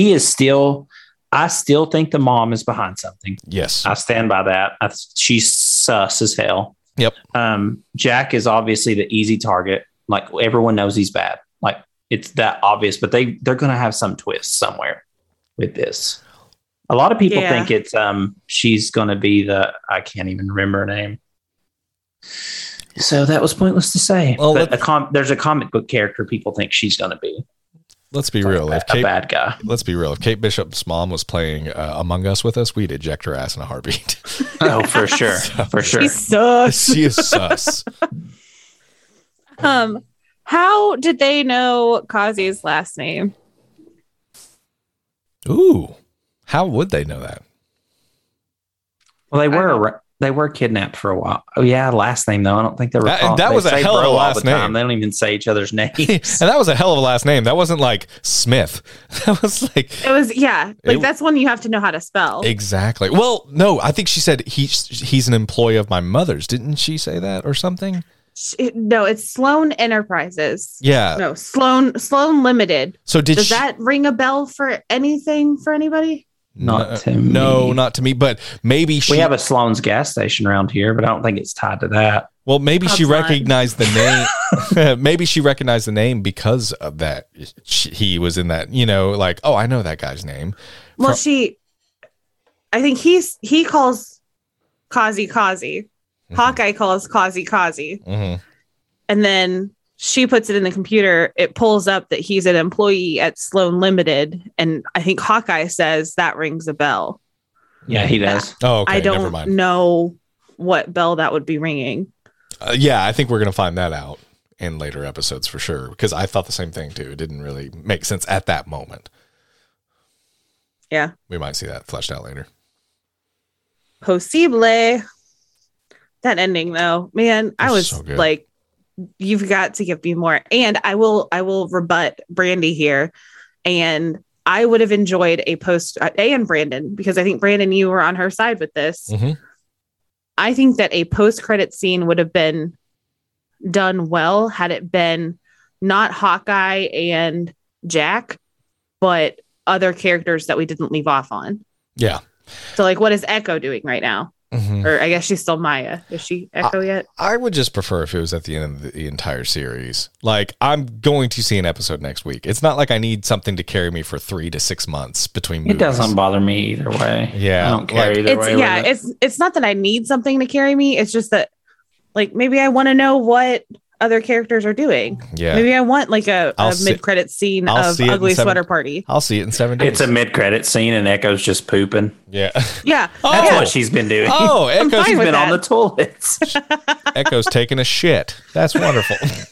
I still think the mom is behind something. Yes. I stand by that. She's sus as hell. Yep. Jack is obviously the easy target. Like everyone knows he's bad. Like it's that obvious, but they're going to have some twist somewhere with this. A lot of people think it's, she's going to be I can't even remember her name. So that was pointless to say. Well, but there's a comic book character people think she's going to be. Let's be real. A bad guy. Let's be real. If Kate Bishop's mom was playing Among Us with us, we'd eject her ass in a heartbeat. Oh, for sure. For sure. She's sus. She is sus. How did they know Kazi's last name? Ooh. How would they know that? Well, they were kidnapped for a while. Oh yeah, last name though. I don't think they were. That was a hell of a last name. They don't even say each other's names. And that was a hell of a last name. That wasn't like Smith. That was like that's one you have to know how to spell. Exactly. Well, no, I think she said he's an employee of my mother's. Didn't she say that or something? No, it's Sloan Enterprises. Yeah. No, Sloan Limited. So does that ring a bell for anything for anybody? Not to me. No, not to me. But maybe we have a Sloan's gas station around here, but I don't think it's tied to that. Well, maybe she recognized the name. Maybe she recognized the name because of that. He was in that, like, oh, I know that guy's name. Well, I think he calls Kazi. Mm-hmm. Hawkeye calls Kazi. Mm-hmm. And then she puts it in the computer. It pulls up that he's an employee at Sloan Limited. And I think Hawkeye says that rings a bell. Yeah, he does. Oh, okay. I don't know what bell that would be ringing. Yeah, I think we're going to find that out in later episodes for sure. Because I thought the same thing too. It didn't really make sense at that moment. Yeah. We might see that fleshed out later. Possible. That ending though, man, I was so like, you've got to give me more. And I will rebut Brandy here. And I would have enjoyed a post and Brandon, because I think Brandon, you were on her side with this. Mm-hmm. I think that a post-credit scene would have been done well had it been not Hawkeye and Jack, but other characters that we didn't leave off on. Yeah. So like, what is Echo doing right now? Mm-hmm. Or I guess she's still Maya. Is she Echo yet? I would just prefer if it was at the end of the entire series. Like, I'm going to see an episode next week. It's not like I need something to carry me for 3 to 6 months between movies. It doesn't bother me either way. Yeah. I don't care either way. Yeah, it's not that I need something to carry me. It's just that, like, maybe I want to know what other characters are doing. Yeah. Maybe I want like a mid-credit scene of Ugly Sweater Party. I'll see it in 7 days. It's a mid-credit scene and Echo's just pooping. Yeah. Yeah. That's what she's been doing. Oh, Echo's fine with been on that. the toilets. Echo's taking a shit. That's wonderful.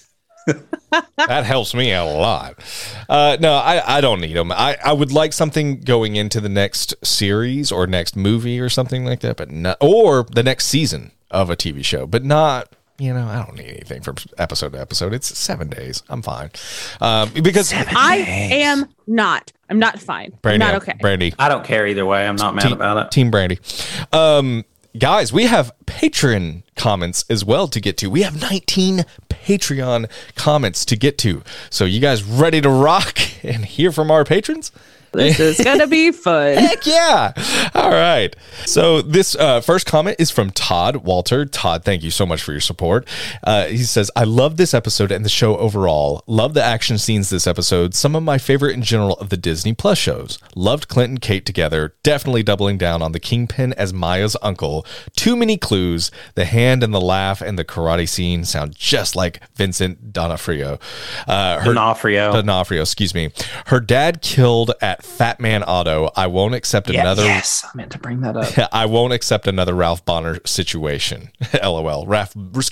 That helps me out a lot. No, I don't need them. I would like something going into the next series or next movie or something like that, but not, or the next season of a TV show, but not. I don't need anything from episode to episode. It's 7 days. I'm fine. Because I'm not fine. Brandy, I'm not okay. Brandy. I don't care either way. I'm not mad about it. Team Brandy. Guys, we have Patreon comments as well to get to. We have 19 Patreon comments to get to. So you guys ready to rock and hear from our patrons? This is going to be fun. Heck yeah. All right. So this first comment is from Todd Walter. Todd, thank you so much for your support. He says, I love this episode and the show overall. Love the action scenes this episode. Some of my favorite in general of the Disney Plus shows. Loved Clint and Kate together. Definitely doubling down on the Kingpin as Maya's uncle. Too many clues. The hand and the laugh and the karate scene sound just like Vincent D'Onofrio. D'Onofrio, excuse me. Her dad killed at Fat Man Auto. I won't accept another. Yes, I meant to bring that up. I won't accept another Ralph Bonner situation. LOL. Ralph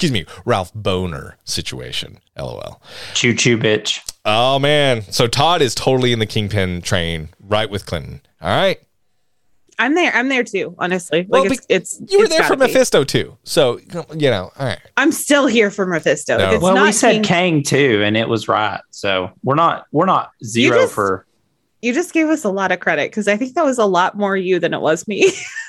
Boner situation. LOL. Choo choo, bitch. Oh man. So Todd is totally in the Kingpin train, right with Clinton. All right. I'm there too, honestly. Well, it's you were there for Mephisto too. So, all right. I'm still here for Mephisto. No. It's Well, not we said Kang too, and it was right. So we're not zero for. You just gave us a lot of credit because I think that was a lot more you than it was me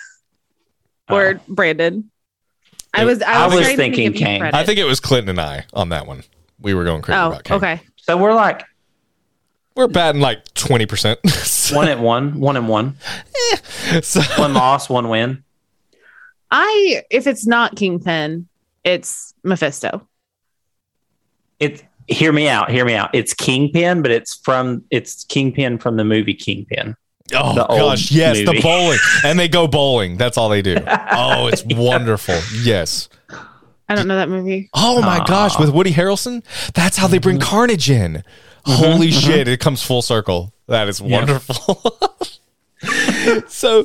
or Brandon. I was thinking Kang. I think it was Clinton and I on that one. We were going crazy about Kang. Okay. So we're batting like 20%. 1 and 1. So, 1 loss, 1 win. If it's not Kingpin, it's Mephisto. Hear me out. It's Kingpin, but it's Kingpin from the movie Kingpin. Oh gosh, yes, movie. The bowling. And they go bowling. That's all they do. Oh, it's wonderful. Yes. I don't know that movie. Oh my gosh, with Woody Harrelson? That's how they bring Carnage in. Holy shit, it comes full circle. That is wonderful. So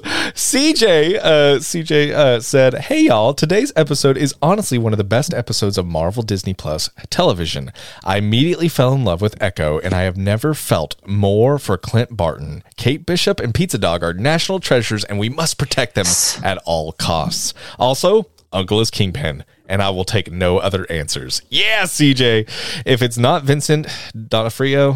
CJ said, hey y'all, today's episode is honestly one of the best episodes of Marvel Disney Plus television. I immediately fell in love with Echo, and I have never felt more for Clint Barton. Kate Bishop and Pizza Dog are national treasures, and we must protect them at all costs. Also, Uncle is Kingpin, and I will take no other answers. Yeah, CJ. If it's not Vincent D'Onofrio.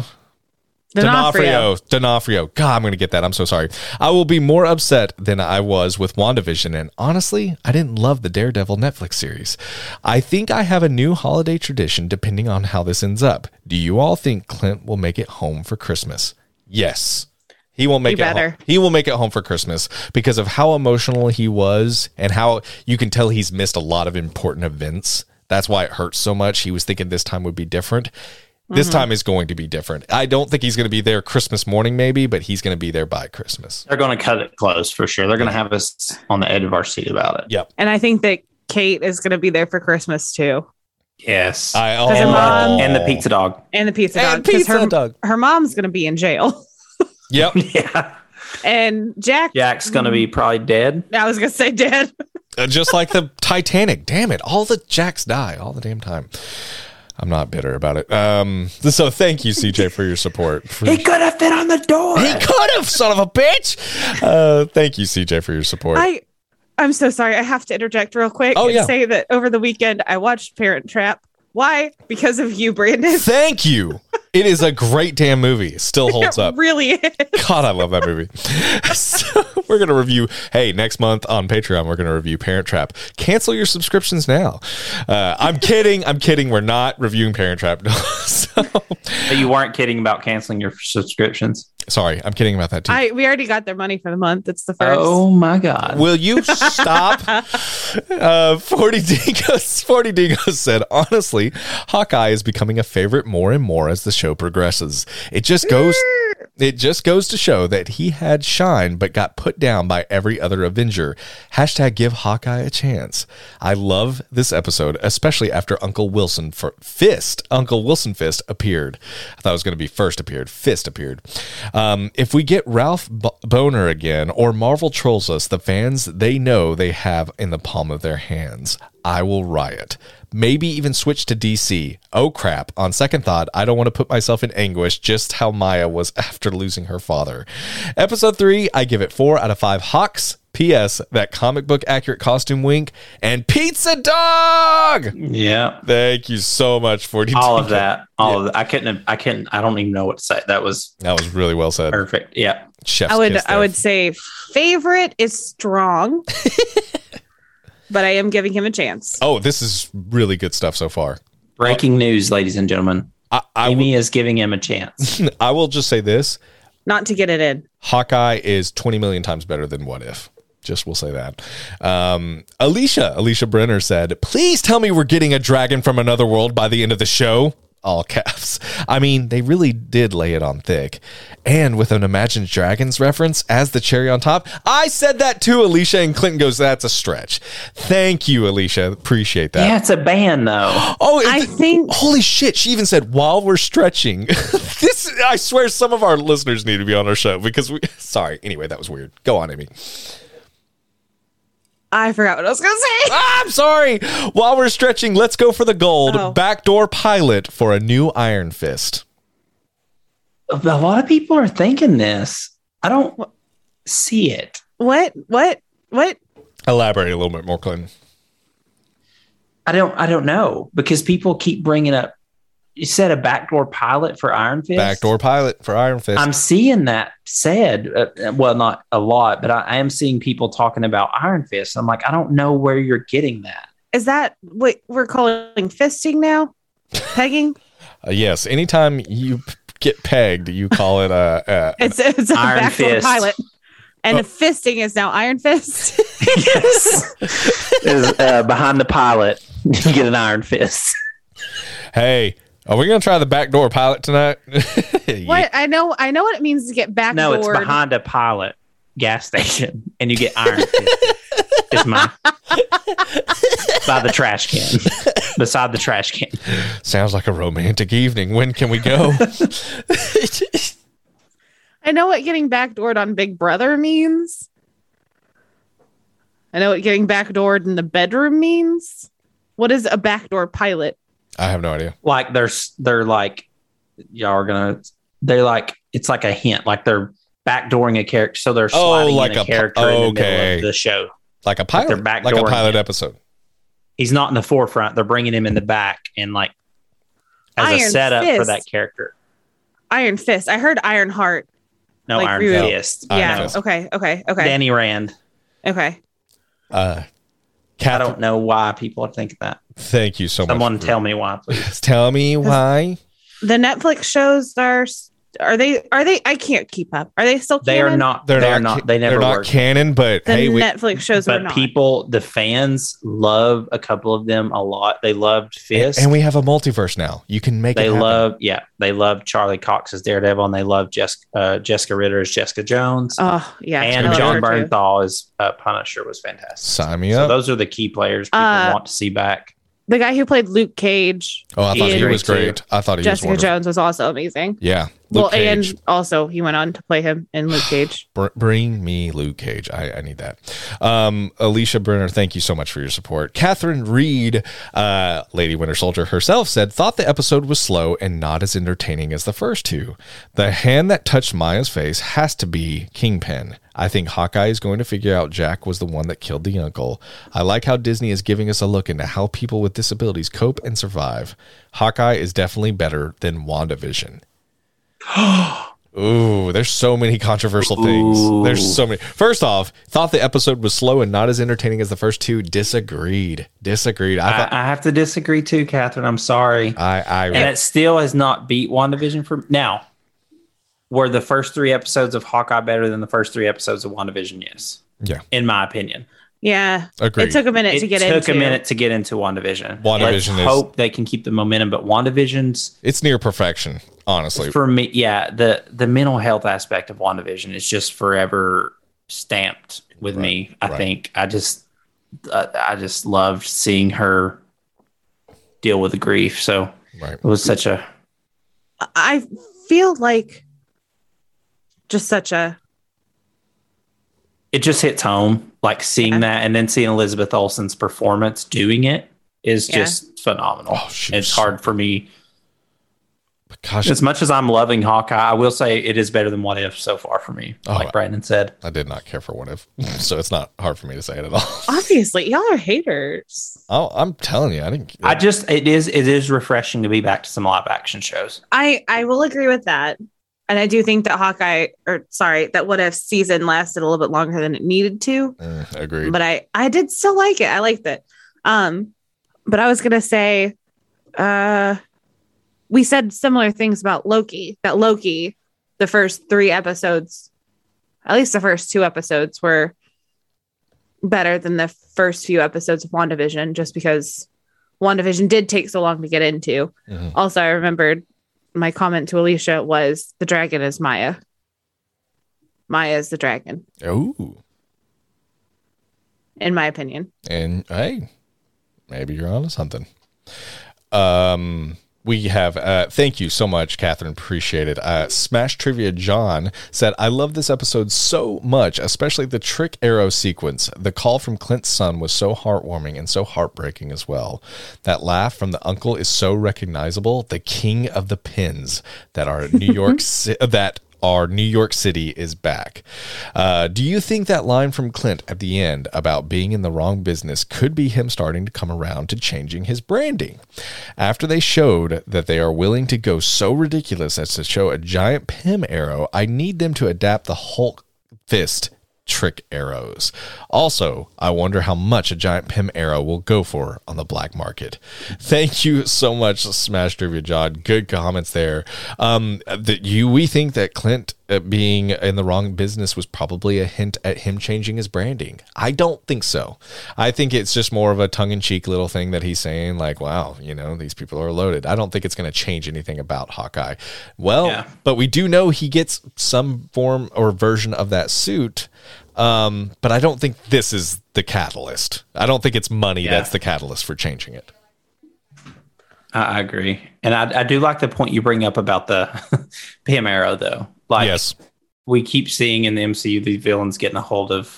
God, I'm going to get that. I'm so sorry. I will be more upset than I was with WandaVision, and honestly, I didn't love the Daredevil Netflix series. I think I have a new holiday tradition depending on how this ends up. Do you all think Clint will make it home for Christmas? Yes. He will make it home. He will make it home for Christmas because of how emotional he was and how you can tell he's missed a lot of important events. That's why it hurts so much. He was thinking this time would be different. This time is going to be different. I don't think he's going to be there Christmas morning, maybe, but he's going to be there by Christmas. They're going to cut it close for sure. They're going to have us on the edge of our seat about it. Yep. And I think that Kate is going to be there for Christmas too. Yes. And the pizza dog. And the pizza dog. Her mom's going to be in jail. Yep. Yeah. And Jack's going to be probably dead. I was going to say dead. Just like the Titanic. Damn it. All the Jacks die all the damn time. I'm not bitter about it. So thank you, CJ, for your support. He could have fit on the door. He could have, son of a bitch. Thank you, CJ, for your support. I'm so sorry. I have to interject real quick say that over the weekend I watched Parent Trap. Why? Because of you, Brandon. Thank you. It is a great damn movie. It still holds up. It really is. God, I love that movie. So we're going to review, next month on Patreon, we're going to review Parent Trap. Cancel your subscriptions now. I'm kidding. We're not reviewing Parent Trap. But you weren't kidding about canceling your subscriptions. Sorry, I'm kidding about that too. We already got their money for the month. It's the first. Oh my God. Will you stop? 40 Dingoes said, honestly, Hawkeye is becoming a favorite more and more as the show progresses. It just goes It just goes to show that he had shine but got put down by every other Avenger. Hashtag give Hawkeye a chance. I love this episode, especially after Uncle Wilson Fisk appeared. I thought it was going to be first appeared. Fist appeared. If we get Ralph Boner again or Marvel trolls us, the fans, they know they have in the palm of their hands. I will riot. Maybe even switch to DC. Oh crap. On second thought, I don't want to put myself in anguish just how Maya was after losing her father. Episode 3, I give it 4 out of 5 Hawks. P.S. That comic book accurate costume wink and Pizza Dog. Yeah. Thank you so much for all of that. All of that. I don't even know what to say. That was really well said. Perfect. Yeah. Chef's I would say favorite is strong. But I am giving him a chance. Oh, this is really good stuff so far. Breaking news, ladies and gentlemen. Amy is giving him a chance. I will just say this. Not to get it in. Hawkeye is 20 million times better than What If. Just will say that. Alicia Brenner said, please tell me we're getting a dragon from another world by the end of the show. All caps. I mean, they really did lay it on thick. And with an Imagine Dragons reference as the cherry on top. I said that too, Alicia, and Clinton goes, that's a stretch. Thank you, Alicia. Appreciate that. Yeah, it's a band, though. I think... Holy shit, she even said, while we're stretching. I swear some of our listeners need to be on our show because sorry. Anyway, that was weird. Go on, Amy. I forgot what I was going to say. I'm sorry. While we're stretching, let's go for the gold. Backdoor pilot for a new Iron Fist. A lot of people are thinking this. I don't see it. What? Elaborate a little bit more, Clinton. I don't know because people keep bringing up. You said a backdoor pilot for Iron Fist? Backdoor pilot for Iron Fist. I'm seeing that said. Well, not a lot, but I am seeing people talking about Iron Fist. I'm like, I don't know where you're getting that. Is that what we're calling fisting now? Pegging? Yes. Anytime you get pegged, you call it it's a Iron backdoor Fist. pilot. And fisting is now Iron Fist. Yes. Behind the pilot, you get an Iron Fist. Hey. Are we going to try the backdoor pilot tonight? What? I know what it means to get backdoored. No, it's behind a pilot gas station, and you get Iron Fist. It's mine. By the trash can. Beside the trash can. Sounds like a romantic evening. When can we go? I know what getting backdoored on Big Brother means. I know what getting backdoored in the bedroom means. What is a backdoor pilot? I have no idea. Like they're like, y'all are gonna. They're like, it's like a hint. Like they're backdooring a character, so they're sliding in a character in the middle of the show, like a pilot, like a pilot episode. He's not in the forefront. They're bringing him in the back and like as Iron a setup Fist. for that character. Iron Fist. I heard Iron Heart. No, like Iron Fist. Yeah. Iron Fist. Okay. Danny Rand. Okay. I don't know why people are thinking that. Thank you so much. Someone tell me why, please. Tell me why. The Netflix shows are they I can't keep up. Are they still canon? They are not. They're not. They never They're not were canon, but The Netflix shows were But not. people, the fans love a couple of them a lot. They loved Fist. and we have a multiverse now. You can make it happen. They love Charlie Cox as Daredevil, and they love Jessica Ritter as Jessica Jones. Oh, yeah. And I John love her too. Bernthal as Punisher was fantastic. Sign me So up. those are the key players people want to see back. The guy who played Luke Cage. Oh, I thought he Ian was great. I thought he was Jessica wonderful. Jones was also amazing. Yeah. Well, Luke Cage. and also he went on to play him in Luke Cage. Bring me Luke Cage. I need that. Alicia Brenner, thank you so much for your support. Catherine Reed, Lady Winter Soldier herself, said, thought the episode was slow and not as entertaining as the first two. The hand that touched Maya's face has to be Kingpin. I think Hawkeye is going to figure out Jack was the one that killed the uncle. I like how Disney is giving us a look into how people with disabilities cope and survive. Hawkeye is definitely better than WandaVision. Ooh, there's so many controversial things. There's so many. First off, thought the episode was slow and not as entertaining as the first two. Disagreed. I have to disagree too, Catherine. I'm sorry. And it still has not beat WandaVision for now. Were the first 3 episodes of Hawkeye better than the first 3 episodes of WandaVision? Yes. Yeah. In my opinion. Yeah. Agreed. It took a minute to get into. It took a minute to get into WandaVision. Let's WandaVision hope they can keep the momentum, but WandaVision's it's near perfection, honestly. for me. Yeah, the mental health aspect of WandaVision is just forever stamped with me. I think I just loved seeing her deal with the grief. So it was such a. I feel like just such a. It just hits home, like seeing that, and then seeing Elizabeth Olsen's performance doing it is just phenomenal. Oh, it's hard for me. Gosh, as much as I'm loving Hawkeye, I will say it is better than What If so far for me. Like Brandon said, I did not care for What If, so it's not hard for me to say it at all. Obviously, y'all are haters. Oh, I'm telling you, I didn't. It is refreshing to be back to some live action shows. I will agree with that. And I do think that that What If season lasted a little bit longer than it needed to. Agreed. But I did still like it. I liked it. But I was going to say, we said similar things about Loki, that Loki, the first 3 episodes, at least the first 2 episodes were better than the first few episodes of WandaVision, just because WandaVision did take so long to get into. Mm-hmm. Also, I remembered my comment to Alicia was the dragon is Maya. Maya is the dragon. Oh. In my opinion. And hey, maybe you're onto something. We have, thank you so much, Catherine. Appreciate it. Smash Trivia John said, I love this episode so much, especially the trick arrow sequence. The call from Clint's son was so heartwarming and so heartbreaking as well. That laugh from the uncle is so recognizable. The king of the pins that are New York, our New York City is back. Do you think that line from Clint at the end about being in the wrong business could be him starting to come around to changing his branding? After they showed that they are willing to go so ridiculous as to show a giant Pym arrow, I need them to adapt the Hulk fist trick arrows. Also, I wonder how much a giant Pym arrow will go for on the black market. Thank you so much, Smash Trivia John. Good comments there. We think that Clint being in the wrong business was probably a hint at him changing his branding. I don't think so. I think it's just more of a tongue-in-cheek little thing that he's saying, like, wow, these people are loaded. I don't think it's going to change anything about Hawkeye. But we do know he gets some form or version of that suit. But I don't think this is the catalyst. I don't think it's money that's the catalyst for changing it. I agree. And I do like the point you bring up about the Pym arrow, though. Like, yes, we keep seeing in the MCU these villains getting a hold of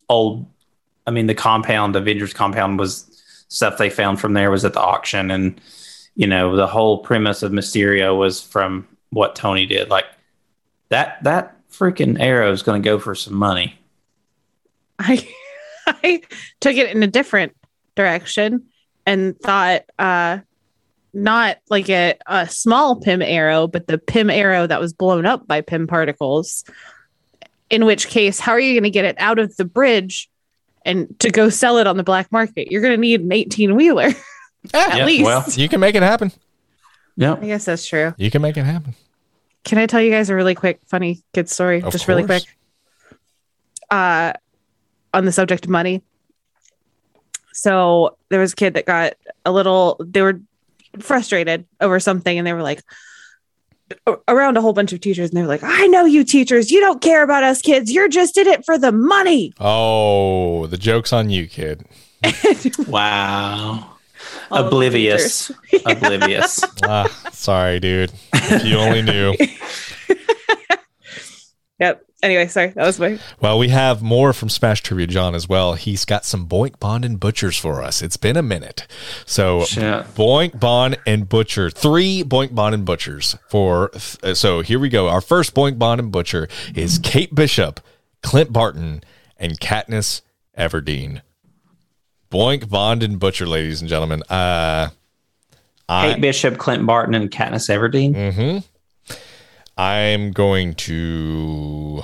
the compound, Avengers compound was stuff they found from there was at the auction. And, the whole premise of Mysterio was from what Tony did. Like, that freaking arrow is going to go for some money. I took it in a different direction and thought not like a small Pym arrow, but the Pym arrow that was blown up by Pym particles. In which case, how are you going to get it out of the bridge and to go sell it on the black market? You're going to need an 18-wheeler at least. Well, you can make it happen. Yeah, I guess that's true. You can make it happen. Can I tell you guys a really quick, funny kid story? Of course. Really quick. On the subject of money. So there was a kid that got they were frustrated over something, and they were like around a whole bunch of teachers, and they were like, I know you teachers, you don't care about us kids. You're just in it for the money. Oh, the joke's on you, kid. Wow. Oblivious. Oblivious. Sorry, dude. If you only knew. Yep. Anyway, sorry. That was my... Well, we have more from Smash Trivia John as well. He's got some Boink, Bond, and Butchers for us. It's been a minute. So, Boink, Bond, and Butcher. 3 Boink, Bond, and Butchers. So, here we go. Our first Boink, Bond, and Butcher is Kate Bishop, Clint Barton, and Katniss Everdeen. Boink, Bond, and Butcher, ladies and gentlemen. Kate Bishop, Clint Barton, and Katniss Everdeen. Mm-hmm. I'm going to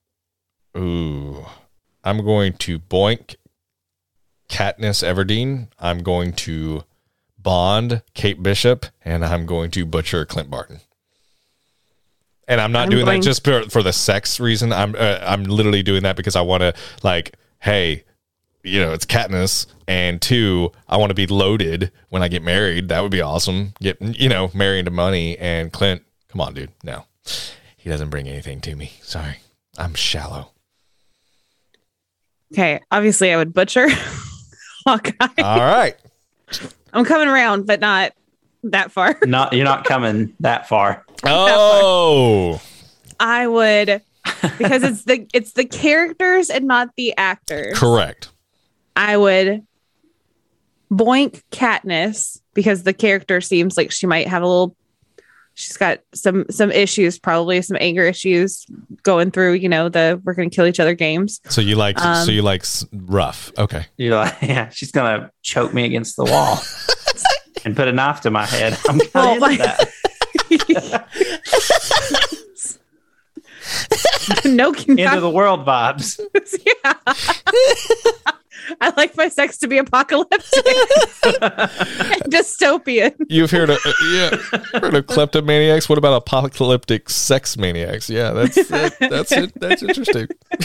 Boink Katniss Everdeen. I'm going to Bond Kate Bishop, and I'm going to Butcher Clint Barton. And I'm not doing that just for the sex reason. I'm literally doing that because I want to, like, hey, it's Katniss, and 2, I want to be loaded when I get married. That would be awesome. Get, married to money. And Clint, come on, dude. No, he doesn't bring anything to me. Sorry. I'm shallow. Okay. Obviously, I would butcher Hawkeye. All right. I'm coming around, but not that far. You're not coming that far. Oh. I would, because it's the characters and not the actors. Correct. I would boink Katniss because the character seems like she might have she's got some issues, probably some anger issues going through, we're going to kill each other games. So you like rough. Okay. You're like, yeah, she's going to choke me against the wall and put a knife to my head. I'm kind of into that. No, end of the world vibes. Yeah. I like my sex to be apocalyptic, dystopian. You've heard of kleptomaniacs. What about apocalyptic sex maniacs? Yeah, that's it. That's interesting.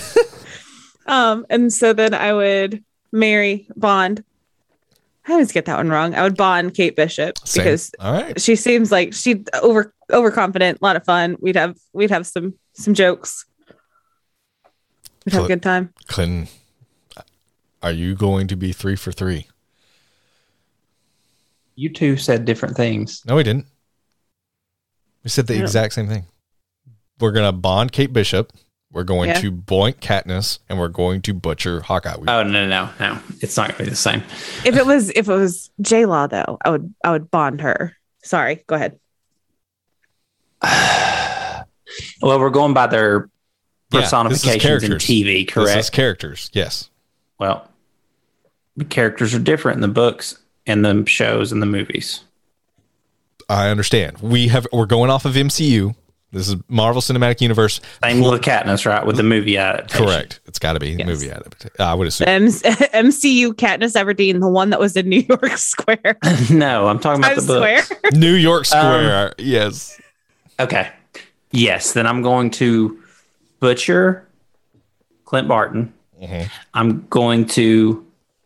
And so then I would marry Bond. I always get that one wrong. I would bond Kate Bishop because she seems like she's overconfident. A lot of fun. We'd have some jokes. We'd have a good time. Clinton, are you going to be 3 for 3? You two said different things. No, we didn't. We said the exact same thing. We're gonna bond Kate Bishop. We're going to boink Katniss, and we're going to butcher Hawkeye. Oh no! It's not going to be the same. If it was J-Law though, I would bond her. Sorry, go ahead. Well, we're going by their personifications in TV, correct? This is characters, yes. Well, the characters are different in the books and the shows and the movies. I understand. We're going off of MCU. This is Marvel Cinematic Universe. Same with Katniss, right? With the movie adaptation. Correct. It's got to be the movie adaptation. I would assume. MCU Katniss Everdeen, the one that was in New York Square. No, I'm talking about the book. New York Square. Yes. Okay. Yes. Then I'm going to butcher Clint Barton. Mm-hmm. I'm going to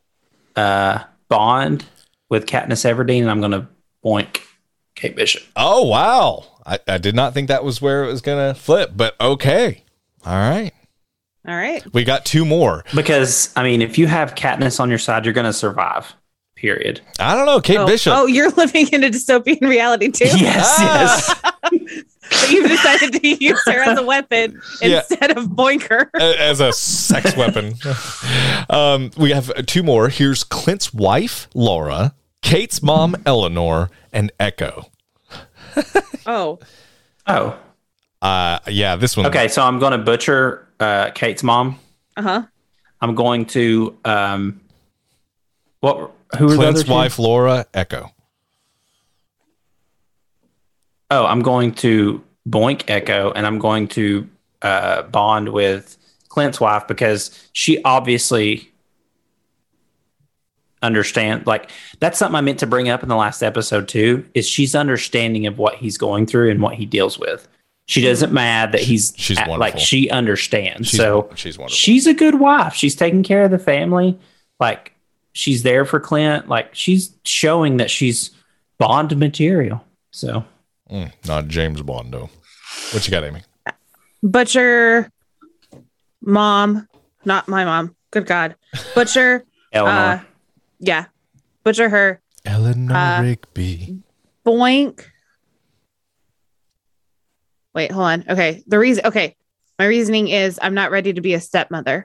bond with Katniss Everdeen, and I'm going to boink Kate Bishop. Oh, wow. I did not think that was where it was going to flip, but okay. All right. We got 2 more. Because, I mean, if you have Katniss on your side, you're going to survive, period. I don't know. Kate Bishop. Oh, you're living in a dystopian reality, too? Yes. But you've decided to use her as a weapon instead of boink her. As a sex weapon. We have 2 more. Here's Clint's wife, Laura, Kate's mom, Eleanor, and Echo. Yeah, this one. Okay, so I'm going to butcher Kate's mom. Uh-huh. I'm going to who are Clint's the other 2? wife, Laura, Echo. Oh, I'm going to boink Echo, and I'm going to bond with Clint's wife because she obviously understand. Like, that's something I meant to bring up in the last episode too, is she's understanding of what he's going through and what he deals with. She doesn't mad that she's wonderful. Like, she understands. She's wonderful. She's a good wife. She's taking care of the family. Like, she's there for Clint. Like, she's showing that she's Bond material. So not James Bond though. What you got, Amy? Butcher mom, not my mom. Good God. Butcher Eleanor. Yeah. Butcher her. Eleanor Rigby. Boink. Wait, hold on. Okay. My reasoning is I'm not ready to be a stepmother.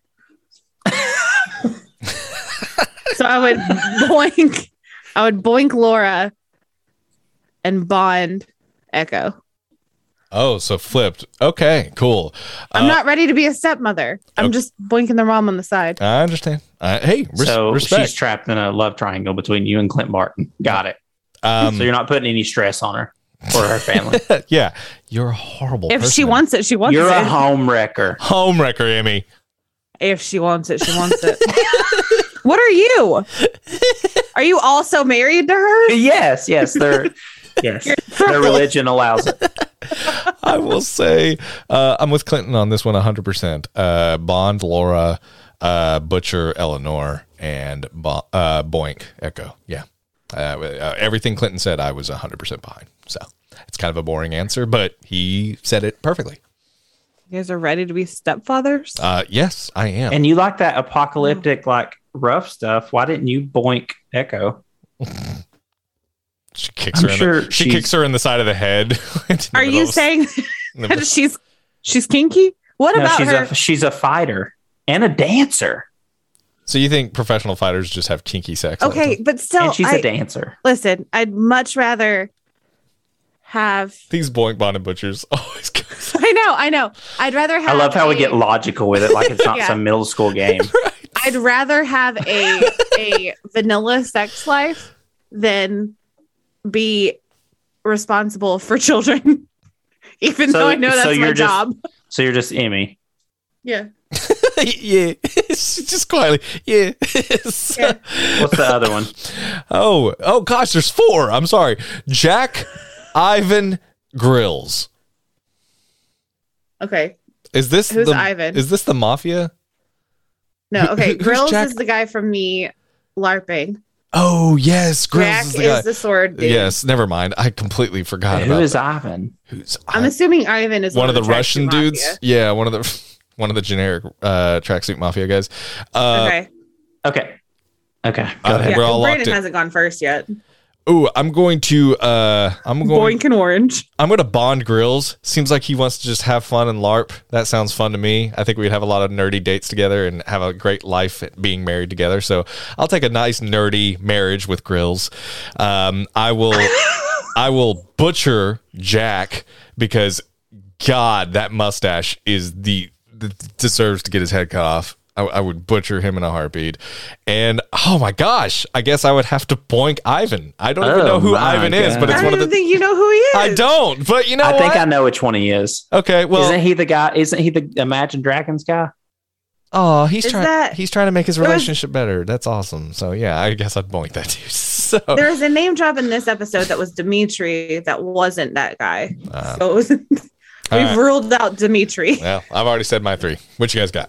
So I would boink Laura and bond Echo. Oh, so flipped. Okay, cool. I'm not ready to be a stepmother. I'm just boinking their mom on the side. I understand. Respect. She's trapped in a love triangle between you and Clint Barton. Got it. So you're not putting any stress on her or her family. Yeah, you're a horrible person. If she wants it, she wants it. You're a home wrecker. Home wrecker, Amy. If she wants it, she wants it. What are you? Are you also married to her? Yes. Their religion allows it. I will say I'm with Clinton on this one 100%. Bond, Laura, Butcher, Eleanor, and Boink Echo. Yeah. Everything Clinton said, I was 100% behind. So it's kind of a boring answer, but he said it perfectly. You guys are ready to be stepfathers? Yes, I am. And you like that apocalyptic, like rough stuff. Why didn't you Boink Echo? She kicks her in the side of the head. Are you saying that she's kinky? What about her? She's a fighter and a dancer. So you think professional fighters just have kinky sex? Okay, but still, and she's a dancer. Listen, I'd much rather have these Boink Bond and Butchers always. I know. I'd rather have. I love how we get logical with it, like it's not Yeah. some middle school game. Right. I'd rather have a vanilla sex life than be responsible for children, even though I know that's my job. So you're just Emmy. Yeah. Yeah. Just quietly. Yeah. Yeah. What's the other one? Oh gosh, there's 4. I'm sorry. Jack, Ivan, Grills. Okay. Is this Who's Ivan? Is this the mafia? No. Okay. Who's Grills Jack? is the guy from me LARPing. Oh yes, Grills Jack is the guy. is the sword dude. Yes, never mind. I completely forgot Who about is that. Ivan? Who's I'm assuming Ivan is one of the tracksuit Russian mafia. dudes? Yeah, one of the generic tracksuit mafia guys. Okay. Okay. Go ahead. We're all locked Brandon in. hasn't gone first yet. Ooh, I'm going Boink and Orange. I'm going to Bond Grills. Seems like he wants to just have fun and LARP. That sounds fun to me. I think we'd have a lot of nerdy dates together and have a great life being married together. So I'll take a nice nerdy marriage with Grills. I will butcher Jack because God, that mustache is deserves to get his head cut off. I would butcher him in a heartbeat. And oh my gosh, I guess I would have to Boink Ivan. I don't even know who Ivan is, but it's one of the. I don't think you know who he is. I don't, but you know I think what? I know which one he is. Okay, well, isn't he the guy? Isn't he the Imagine Dragons guy? oh, he's trying to make his There was- relationship better. That's awesome. So yeah, I guess I'd Boink that dude. So There was a name drop in this episode that was Dimitri that wasn't that guy. So it was. We've right. ruled out Dimitri. well, I've already said my 3. What you guys got?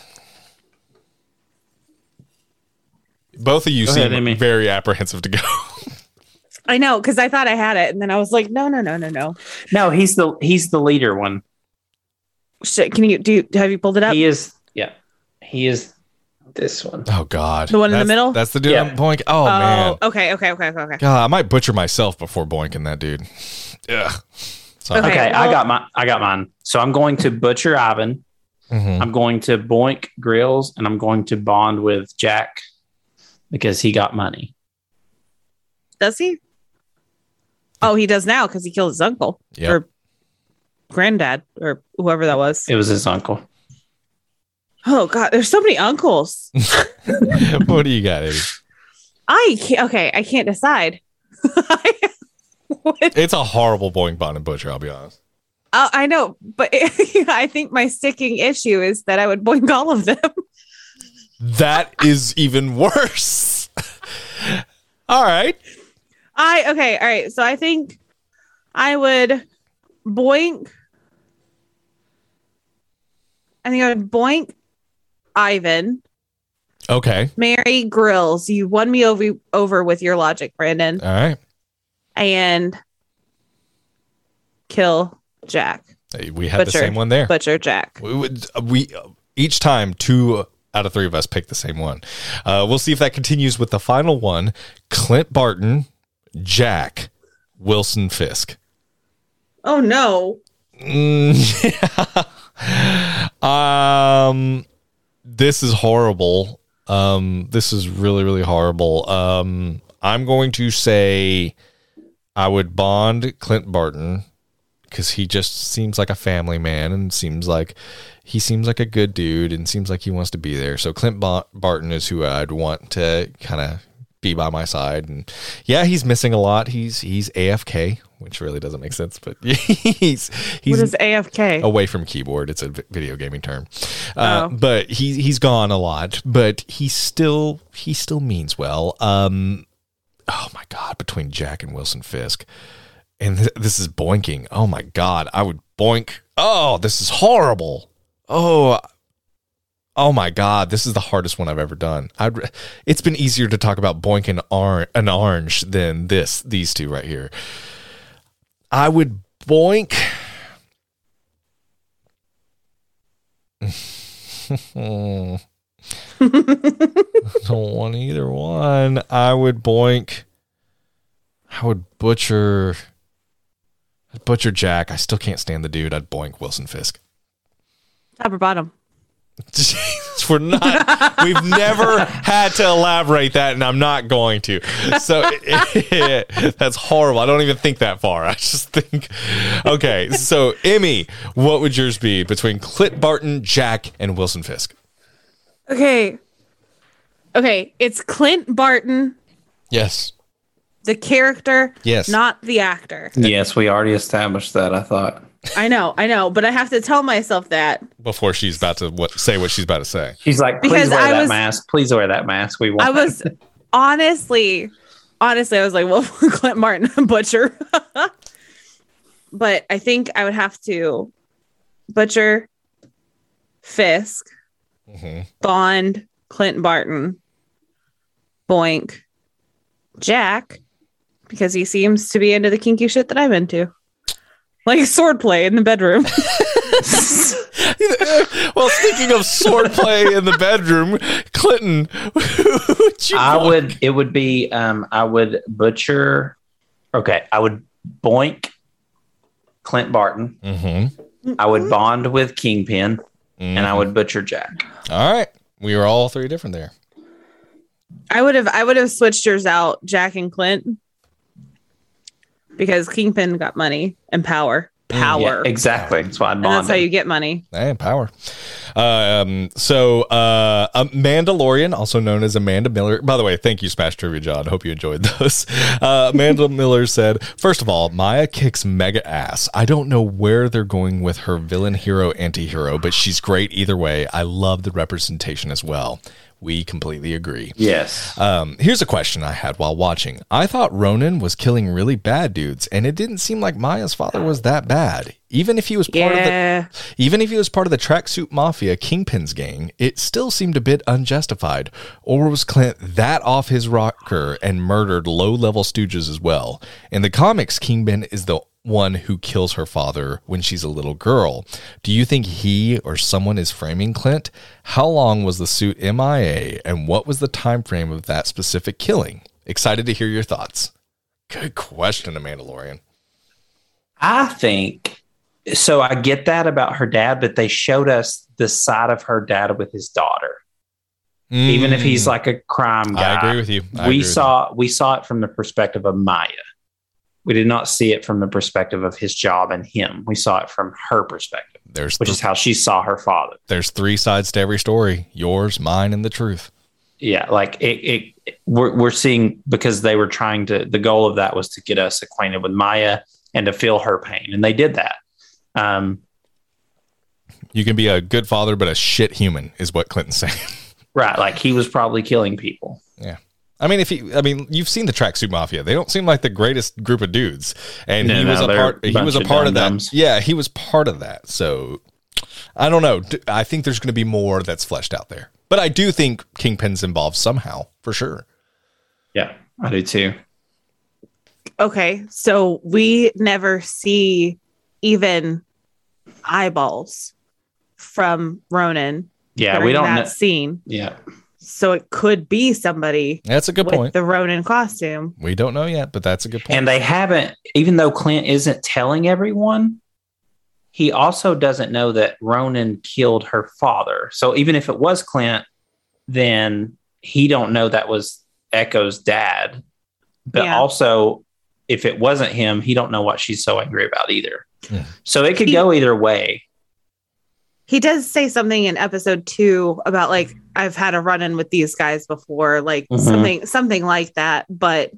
Both of you Go seem ahead, Amy. very apprehensive to go. I know, because I thought I had it, and then I was like, no. No, he's the leader one. Shit, have you pulled it up? He is. Yeah, he is this one. Oh God, The one in the middle? That's the dude Yeah. I'm Boink. Oh man, Okay. God, I might butcher myself before boinking that dude. Ugh. Sorry. Okay. Okay, well- I got mine. So I'm going to butcher Ivan. Mhm. I'm going to Boink Grills, and I'm going to bond with Jack because he got money. Does he? Oh, he does now because he killed his uncle Yep. or granddad or whoever that was. It was his uncle. Oh God, there's so many uncles. What do you got, Eddie? I can't decide. It's a horrible Boink, Bond, and Butcher, I'll be honest. I know, but I think my sticking issue is that I would boink all of them. That is even worse. All right. All right. So I think I would boink. I think I would boink Ivan. Okay. Marry Grills. You won me over with your logic, Brandon. All right. And kill Jack. Hey, we had the same one there. Butcher Jack. We each time 2 out of 3 of us pick the same one. We'll see if that continues with the final one. Clint Barton, Jack, Wilson Fisk. Oh no. This is horrible. This is really, really horrible. I'm going to say I would bond Clint Barton because he just seems like a family man and seems like a good dude and seems like he wants to be there. So Clint Barton is who I'd want to kind of be by my side. And yeah, he's missing a lot. He's AFK, which really doesn't make sense, but he's What is AFK? away from keyboard. It's a video gaming term. But he's gone a lot, but he still means well. Oh my God, between Jack and Wilson Fisk. And this is boinking. Oh my God, I would boink. Oh, this is horrible. Oh, Oh my God, this is the hardest one I've ever done. It's been easier to talk about Boink and an orange than these two right here. I would Boink. I don't want either one. I would Boink. I would butcher Jack. I still can't stand the dude. I'd Boink Wilson Fisk. Top or bottom? Jeez, we've never had to elaborate that, and I'm not going to. So that's horrible. I don't even think that far. I just think, okay. So Emmy, what would yours be between Clint Barton, Jack, and Wilson Fisk? Okay. It's Clint Barton. Yes. The character. Yes. Not the actor. Yes, we already established that, I thought. I know, but I have to tell myself that before she's about to say what she's about to say. She's like, please wear that mask. Please wear that mask. We want. I was honestly, I was like, well, Clint Martin, butcher. But I think I would have to butcher Fisk, Bond, Clint Barton, Boink, Jack, because he seems to be into the kinky shit that I'm into. Like swordplay in the bedroom. Well, speaking of swordplay in the bedroom, Clinton, I would butcher. Okay, I would Boink Clint Barton. Mm-hmm. I would bond with Kingpin, and I would butcher Jack. All right, we were all three different there. I would have switched yours out, Jack and Clint. Because Kingpin got money and power. Yeah, exactly. That's why that's how you get money. And power. So Mandalorian, also known as Amanda Miller. By the way, thank you, Smash Trivia John. Hope you enjoyed those. Amanda Miller said, first of all, Maya kicks mega ass. I don't know where they're going with her villain, hero, anti-hero, but she's great either way. I love the representation as well. We completely agree. Yes. Here's a question I had while watching. I thought Ronan was killing really bad dudes, and it didn't seem like Maya's father was that bad. Even if he was part of the Tracksuit Mafia Kingpin's gang, it still seemed a bit unjustified. Or was Clint that off his rocker and murdered low-level stooges as well? In the comics, Kingpin is the one who kills her father when she's a little girl. Do you think he or someone is framing Clint? How long was the suit MIA, and what was the time frame of that specific killing? Excited to hear your thoughts. Good question, Mandalorian. I think so. I get that about her dad, but they showed us the side of her dad with his daughter. Even if he's like a crime guy, I agree with you. We saw it from the perspective of Maya. We did not see it from the perspective of his job and him. We saw it from her perspective, which is how she saw her father. There's three sides to every story: yours, mine, and the truth. Yeah, like we're seeing, because they were trying to. The goal of that was to get us acquainted with Maya and to feel her pain, and they did that. You can be a good father, but a shit human, is what Clinton's saying. Right, like he was probably killing people. Yeah. I mean, you've seen the Tracksuit Mafia. They don't seem like the greatest group of dudes, and he was a part of that. Yeah, he was part of that. So I don't know. I think there's going to be more that's fleshed out there, but I do think Kingpin's involved somehow for sure. Yeah, I do too. Okay, so we never see even eyeballs from Ronan. Yeah, we don't that scene. Yeah. So it could be somebody. That's a good point. The Ronin costume. We don't know yet, but that's a good point. And they haven't, even though Clint isn't telling everyone, he also doesn't know that Ronan killed her father. So even if it was Clint, then he don't know that was Echo's dad. But also, if it wasn't him, he don't know what she's so angry about either. Yeah. So it could go either way. He does say something in episode 2 about like, I've had a run-in with these guys before, like something like that. But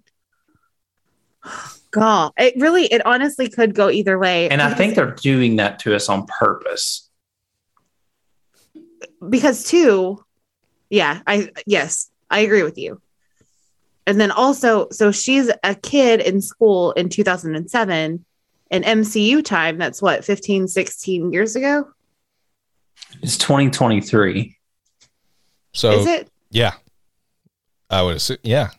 God, it honestly could go either way. And I think they're doing that to us on purpose. Because I agree with you. And then also, so she's a kid in school in 2007, in MCU time. That's what, 15, 16 years ago? It's 2023. So Is it yeah, I would assume. Yeah.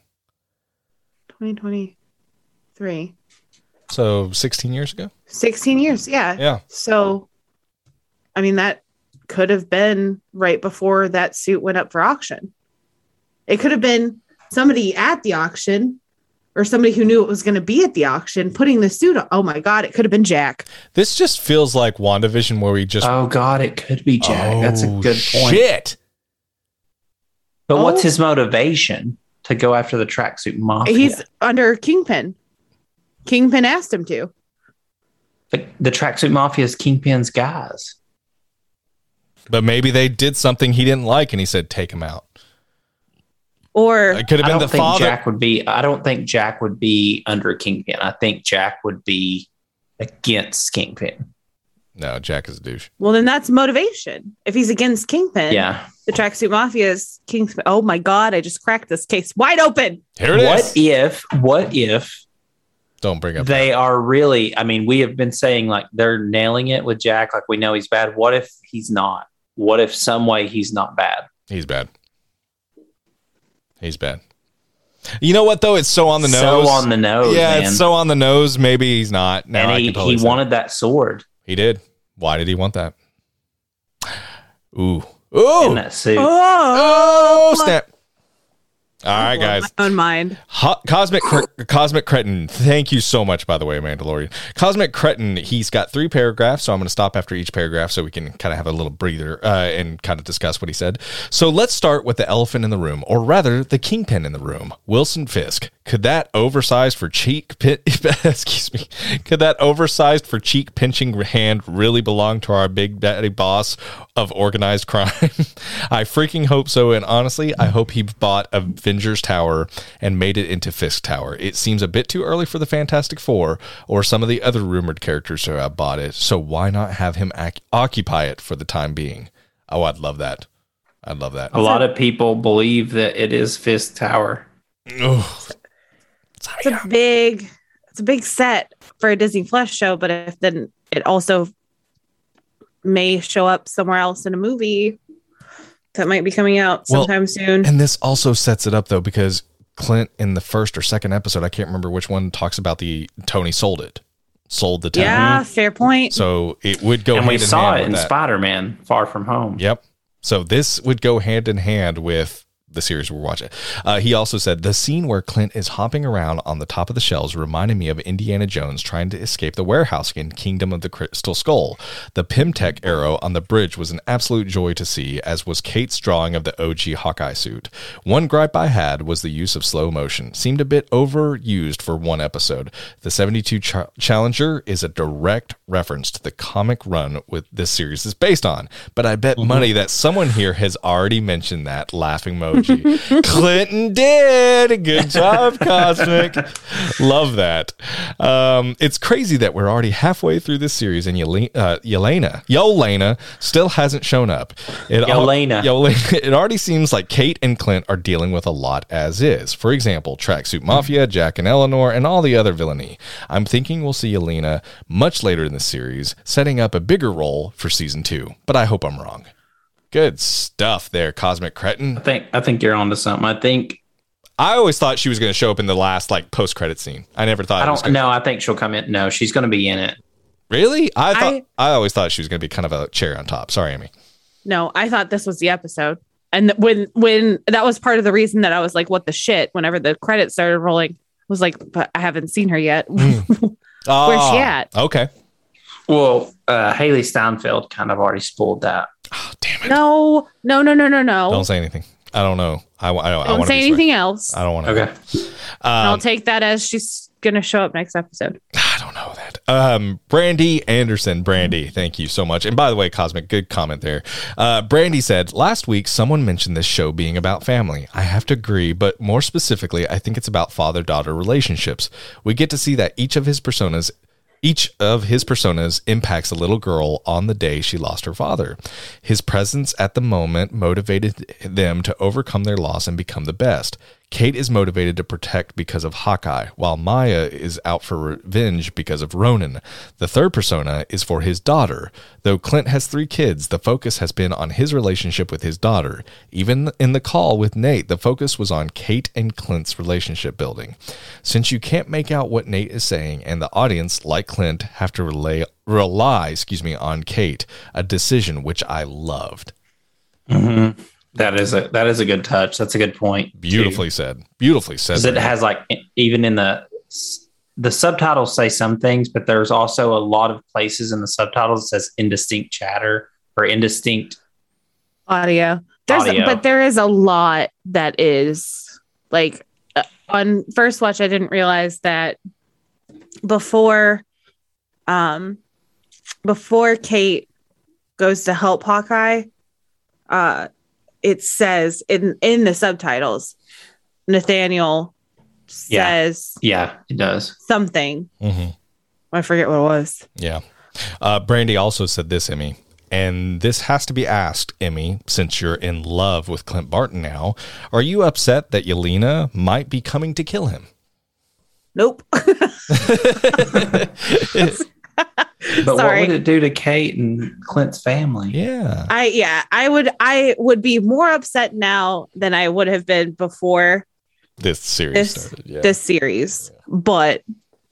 2023? So 16 years ago. 16 years. Yeah. Yeah. So, I mean, that could have been right before that suit went up for auction. It could have been somebody at the auction or somebody who knew it was going to be at the auction putting the suit on. Oh my God. It could have been Jack. This just feels like WandaVision where we just. Oh God, it could be Jack. That's a good point. Shit. But what's his motivation to go after the tracksuit mafia? He's under Kingpin. Kingpin asked him to. The tracksuit mafia is Kingpin's guys. But maybe they did something he didn't like and he said, take him out. Or It could have been the father. I don't think Jack would be under Kingpin. I think Jack would be against Kingpin. No, Jack is a douche. well, then that's motivation. If he's against Kingpin, Yeah. the tracksuit mafia is Kingpin. Oh my God. I just cracked this case wide open. Here it is. What if Don't bring up they are really, I mean, we have been saying like they're nailing it with Jack. Like we know he's bad. What if he's not? What if some way he's not bad? He's bad. He's bad. You know what, though? It's so on the nose. So on the nose, Yeah, man. it's so on the nose. Maybe he's not. No, And I he can totally see wanted that sword it. He did. Why did he want that? Ooh. in Ooh. that suit. Oh, snap. All right, guys. My own mind. Cosmic Cretin. Thank you so much, by the way, Mandalorian. Cosmic Cretin, he's got 3 paragraphs, so I'm going to stop after each paragraph so we can kind of have a little breather and kind of discuss what he said. So let's start with the elephant in the room, or rather, the kingpin in the room, Wilson Fisk. Could that oversized for cheek pinching hand really belong to our big daddy boss of organized crime? I freaking hope so, and honestly, I hope he bought Avengers Tower and made it into Fisk Tower. It seems a bit too early for the Fantastic Four or some of the other rumored characters to have bought it, so why not have him occupy it for the time being? Oh, I'd love that. I'd love that. A lot of people believe that it is Fisk Tower. Oh. It's a big set for a Disney Plus show, but if then it also may show up somewhere else in a movie that might be coming out sometime soon. And this also sets it up though, because Clint in the first or second episode, I can't remember which one, talks about Tony sold the town. Yeah, fair point. So it would go And hand we in saw hand it in with that. Spider-Man Far From Home. Yep. So this would go hand in hand with the series we're watching. He also said the scene where Clint is hopping around on the top of the shelves reminded me of Indiana Jones trying to escape the warehouse in Kingdom of the Crystal Skull. The Pymtech arrow on the bridge was an absolute joy to see, as was Kate's drawing of the OG Hawkeye suit. One gripe I had was the use of slow motion. Seemed a bit overused for one episode. The 72 Challenger is a direct reference to the comic run with this series is based on, but I bet money that someone here has already mentioned that laughing emoji. Clinton did. Good job, Cosmic. Love that. It's crazy that we're already halfway through this series and Yelena still hasn't shown up. It already seems like Kate and Clint are dealing with a lot as is. For example, Tracksuit Mafia, Jack and Eleanor, and all the other villainy. I'm thinking we'll see Yelena much later in the series, setting up a bigger role for season 2. But I hope I'm wrong. Good stuff there, Cosmic Cretin. I think you're onto something. I always thought she was going to show up in the last post-credit scene. I never thought. I think she'll come in. No, she's going to be in it. Really? I always thought she was going to be kind of a cherry on top. Sorry, Amy. No, I thought this was the episode. And when that was part of the reason that I was like, what the shit? Whenever the credits started rolling, I was like, but I haven't seen her yet. Where's she at? Okay. Well, Haley Steinfeld kind of already spoiled that. Oh, damn it. No. Don't say anything. I don't know. I Don't say anything else. I don't want to. Okay. I'll take that as she's going to show up next episode. I don't know that. Brandy Anderson. Brandy, thank you so much. And by the way, Cosmic, good comment there. Brandy said, last week someone mentioned this show being about family. I have to agree, but more specifically, I think it's about father-daughter relationships. We get to see that each of his personas impacts a little girl on the day she lost her father. His presence at the moment motivated them to overcome their loss and become the best. Kate is motivated to protect because of Hawkeye, while Maya is out for revenge because of Ronan. The third persona is for his daughter. Though Clint has 3 kids, the focus has been on his relationship with his daughter. Even in the call with Nate, the focus was on Kate and Clint's relationship building. Since you can't make out what Nate is saying, and the audience, like Clint, have to rely on Kate, a decision which I loved. Mm-hmm. That is a good touch. That's a good point. Beautifully said. Beautifully said. Because it has, like, even in the subtitles say some things, but there's also a lot of places in the subtitles that says indistinct chatter or indistinct audio. But there is a lot that is like on first watch. I didn't realize that before Kate goes to help Hawkeye, it says in the subtitles, Nathaniel says, yeah, it does something. Mm-hmm. I forget what it was. Yeah. Brandy also said this, Emmy, and this has to be asked, Emmy, since you're in love with Clint Barton now. Are you upset that Yelena might be coming to kill him? Nope. But what would it do to Kate and Clint's family? Yeah. I would be more upset now than I would have been before this series started. Yeah. This series. But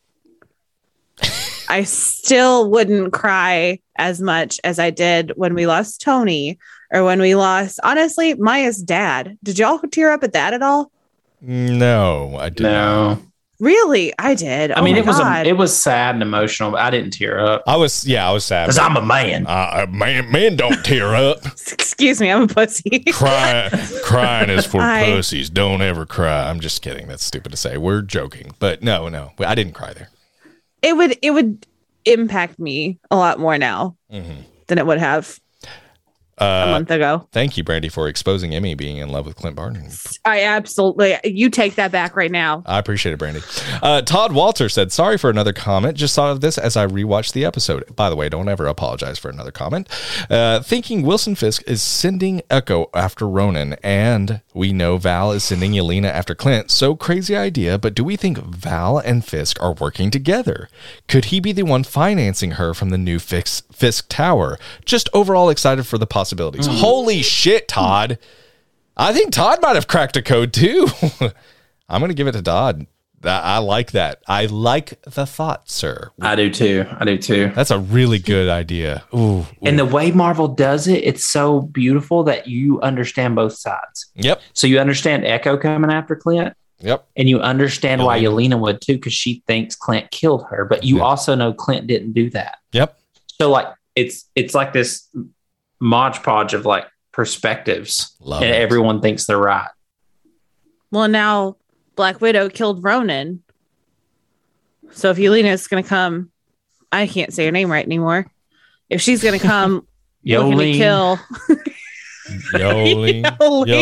I still wouldn't cry as much as I did when we lost Tony or when we lost, honestly, Maya's dad. Did y'all tear up at that at all? No, I didn't. No. Really? I did. I mean, it was sad and emotional, but I didn't tear up. I was sad. Because I'm a man. Man don't tear up. Excuse me, I'm a pussy. Crying is for pussies. Don't ever cry. I'm just kidding. That's stupid to say. We're joking. But no, I didn't cry there. It would impact me a lot more now than it would have a month ago. Thank you, Brandy, for exposing Emmy being in love with Clint Barton. I absolutely, you take that back right now. I appreciate it, Brandy. Todd Walter said, sorry for another comment. Just thought of this as I rewatched the episode. By the way, don't ever apologize for another comment. Thinking Wilson Fisk is sending Echo after Ronan, and we know Val is sending Yelena after Clint. So crazy idea, but do we think Val and Fisk are working together? Could he be the one financing her from the new Fisk Tower? Just overall excited for the possibilities. Holy shit, Todd. I think Todd might have cracked a code too. I'm going to give it to Todd. I like that. I like the thought, sir. I do too. That's a really good idea. Ooh. And the way Marvel does it, it's so beautiful that you understand both sides. Yep. So you understand Echo coming after Clint. Yep. And you understand why Yelena would too, because she thinks Clint killed her. But you also know Clint didn't do that. Yep. So like it's like this Mod Podge of like perspectives. Love and it. Everyone thinks they're right. Well, now Black Widow killed Ronan. So if Yelena's going to come, I can't say her name right anymore. If she's going to come looking to kill. Yolene.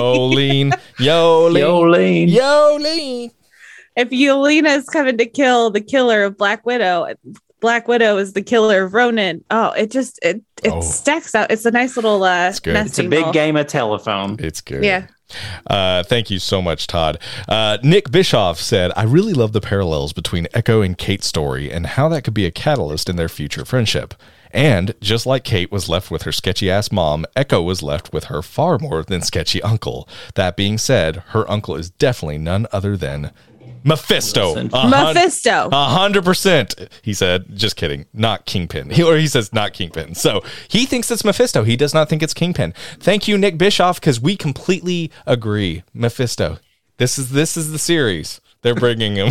If Yelena's coming to kill the killer of Black Widow is the killer of Ronan. Oh, it stacks out. It's a nice little it's a big game of telephone. It's good. Yeah. Thank you so much, Todd. Nick Bischoff said, I really love the parallels between Echo and Kate's story and how that could be a catalyst in their future friendship. And just like Kate was left with her sketchy ass mom, Echo was left with her far more than sketchy uncle. That being said, her uncle is definitely none other than Mephisto. Mephisto. 100%. He said, just kidding, not Kingpin. He says not Kingpin. So he thinks it's Mephisto. He does not think it's Kingpin. Thank you, Nick Bischoff, because we completely agree. Mephisto. This is the series. They're bringing him.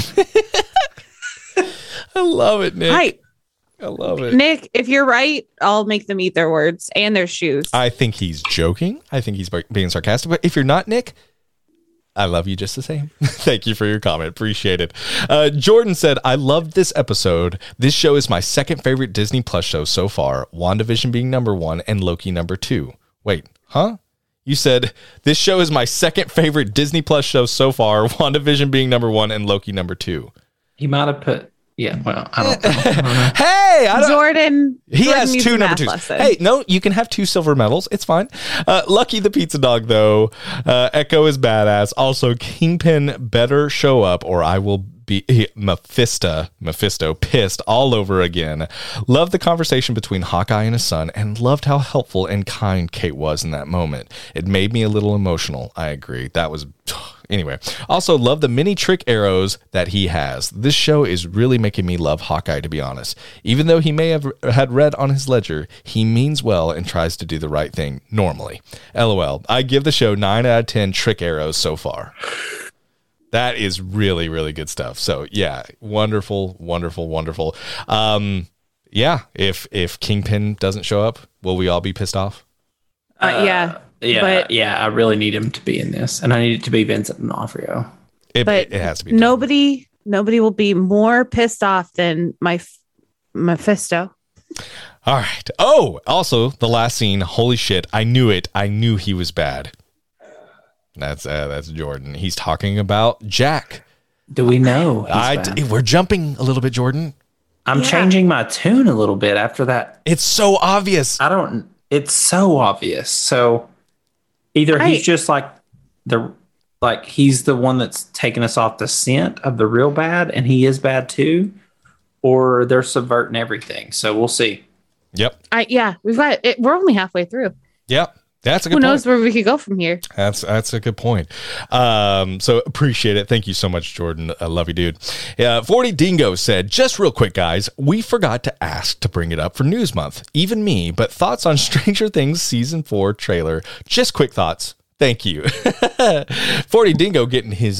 I love it, Nick. Hi. I love it. Nick, if you're right, I'll make them eat their words and their shoes. I think he's joking. I think he's being sarcastic. But if you're not, Nick, I love you just the same. Thank you for your comment. Appreciate it. Jordan said, I loved this episode. This show is my second favorite Disney Plus show so far. WandaVision being number 1 and Loki number 2. Wait, huh? You said, this show is my second favorite Disney Plus show so far. WandaVision being number 1 and Loki number 2. He might have put Yeah, well, I don't know. Hey, I don't. Jordan. He Jordan has needs two a number math twos. lesson. Hey, no, you can have 2 silver medals. It's fine. Lucky the pizza dog, though. Echo is badass. Also, Kingpin better show up, or I will be Mephisto pissed all over again. Loved the conversation between Hawkeye and his son, and loved how helpful and kind Kate was in that moment. It made me a little emotional. I agree. That was. Anyway, also love the mini trick arrows that he has. This show is really making me love Hawkeye, to be honest. Even though he may have had red on his ledger, he means well and tries to do the right thing normally. LOL. I give the show 9 out of 10 trick arrows so far. That is really, really good stuff. So yeah, wonderful, wonderful, wonderful. Yeah, if Kingpin doesn't show up, will we all be pissed off? Yeah. Yeah, I really need him to be in this, and I need it to be Vincent D'Onofrio. It has to be. Nobody will be more pissed off than Mephisto. All right. Oh, also the last scene. Holy shit! I knew it. I knew he was bad. That's Jordan. He's talking about Jack. Do we know? he's bad? We're jumping a little bit, Jordan. I'm changing my tune a little bit after that. It's so obvious. It's so obvious. So either he's just he's the one that's taking us off the scent of the real bad, and he is bad too, or they're subverting everything. So we'll see. Yep. We've got it. We're only halfway through. Yep. That's a good Who point. knows where we could go from here? That's a good point. So appreciate it. Thank you so much, Jordan. I love you, dude. 40 Dingo said, just real quick, guys, we forgot to ask to bring it up for News Month. Even me, but thoughts on Stranger Things Season 4 trailer. Just quick thoughts. Thank you. 40 Dingo getting his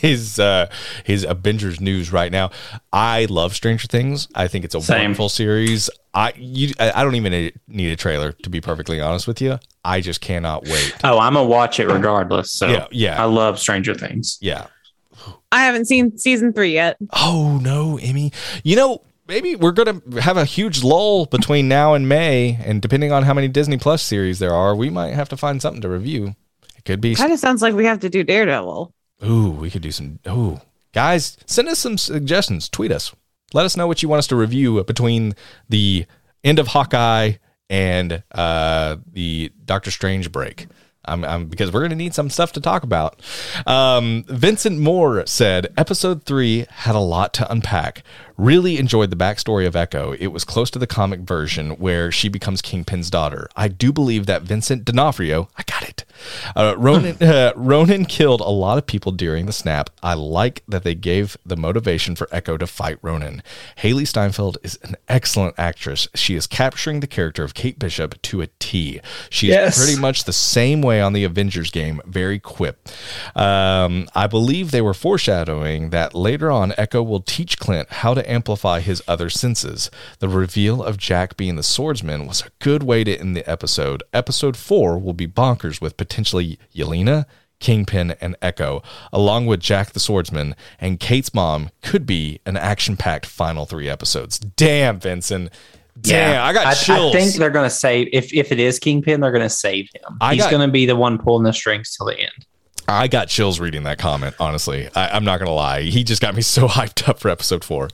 Avengers news right now. I love Stranger Things. I think it's a wonderful series. I don't even need a trailer, to be perfectly honest with you. I just cannot wait. Oh, I'm gonna watch it regardless. So yeah. I love Stranger Things. Yeah. I haven't seen season 3 yet. Oh no, Emmy. Maybe we're going to have a huge lull between now and May, and depending on how many Disney Plus series there are, we might have to find something to review. It could be. Kind of sounds like we have to do Daredevil. Ooh, we could do some. Ooh, guys, send us some suggestions. Tweet us. Let us know what you want us to review between the end of Hawkeye and the Doctor Strange break. Because we're going to need some stuff to talk about. Vincent Moore said, Episode 3 had a lot to unpack. Really enjoyed the backstory of Echo. It was close to the comic version where she becomes Kingpin's daughter. I do believe that Vincent D'Onofrio, I got it. Ronan killed a lot of people during the snap. I like that they gave the motivation for Echo to fight Ronan. Haley Steinfeld is an excellent actress. She is capturing the character of Kate Bishop to a T. She is pretty much the same way on the Avengers game. Very quip. I believe they were foreshadowing that later on Echo will teach Clint how to amplify his other senses. The reveal of Jack being the swordsman was a good way to end the episode. Episode 4 will be bonkers with potentially Yelena, Kingpin, and Echo, along with Jack the swordsman, and Kate's mom could be an action-packed final 3 episodes. Damn, Vincent. Damn, yeah, I got chills. I think they're going to save, if it is Kingpin, they're going to save him. He's going to be the one pulling the strings till the end. I got chills reading that comment, honestly. I'm not going to lie. He just got me so hyped up for episode 4.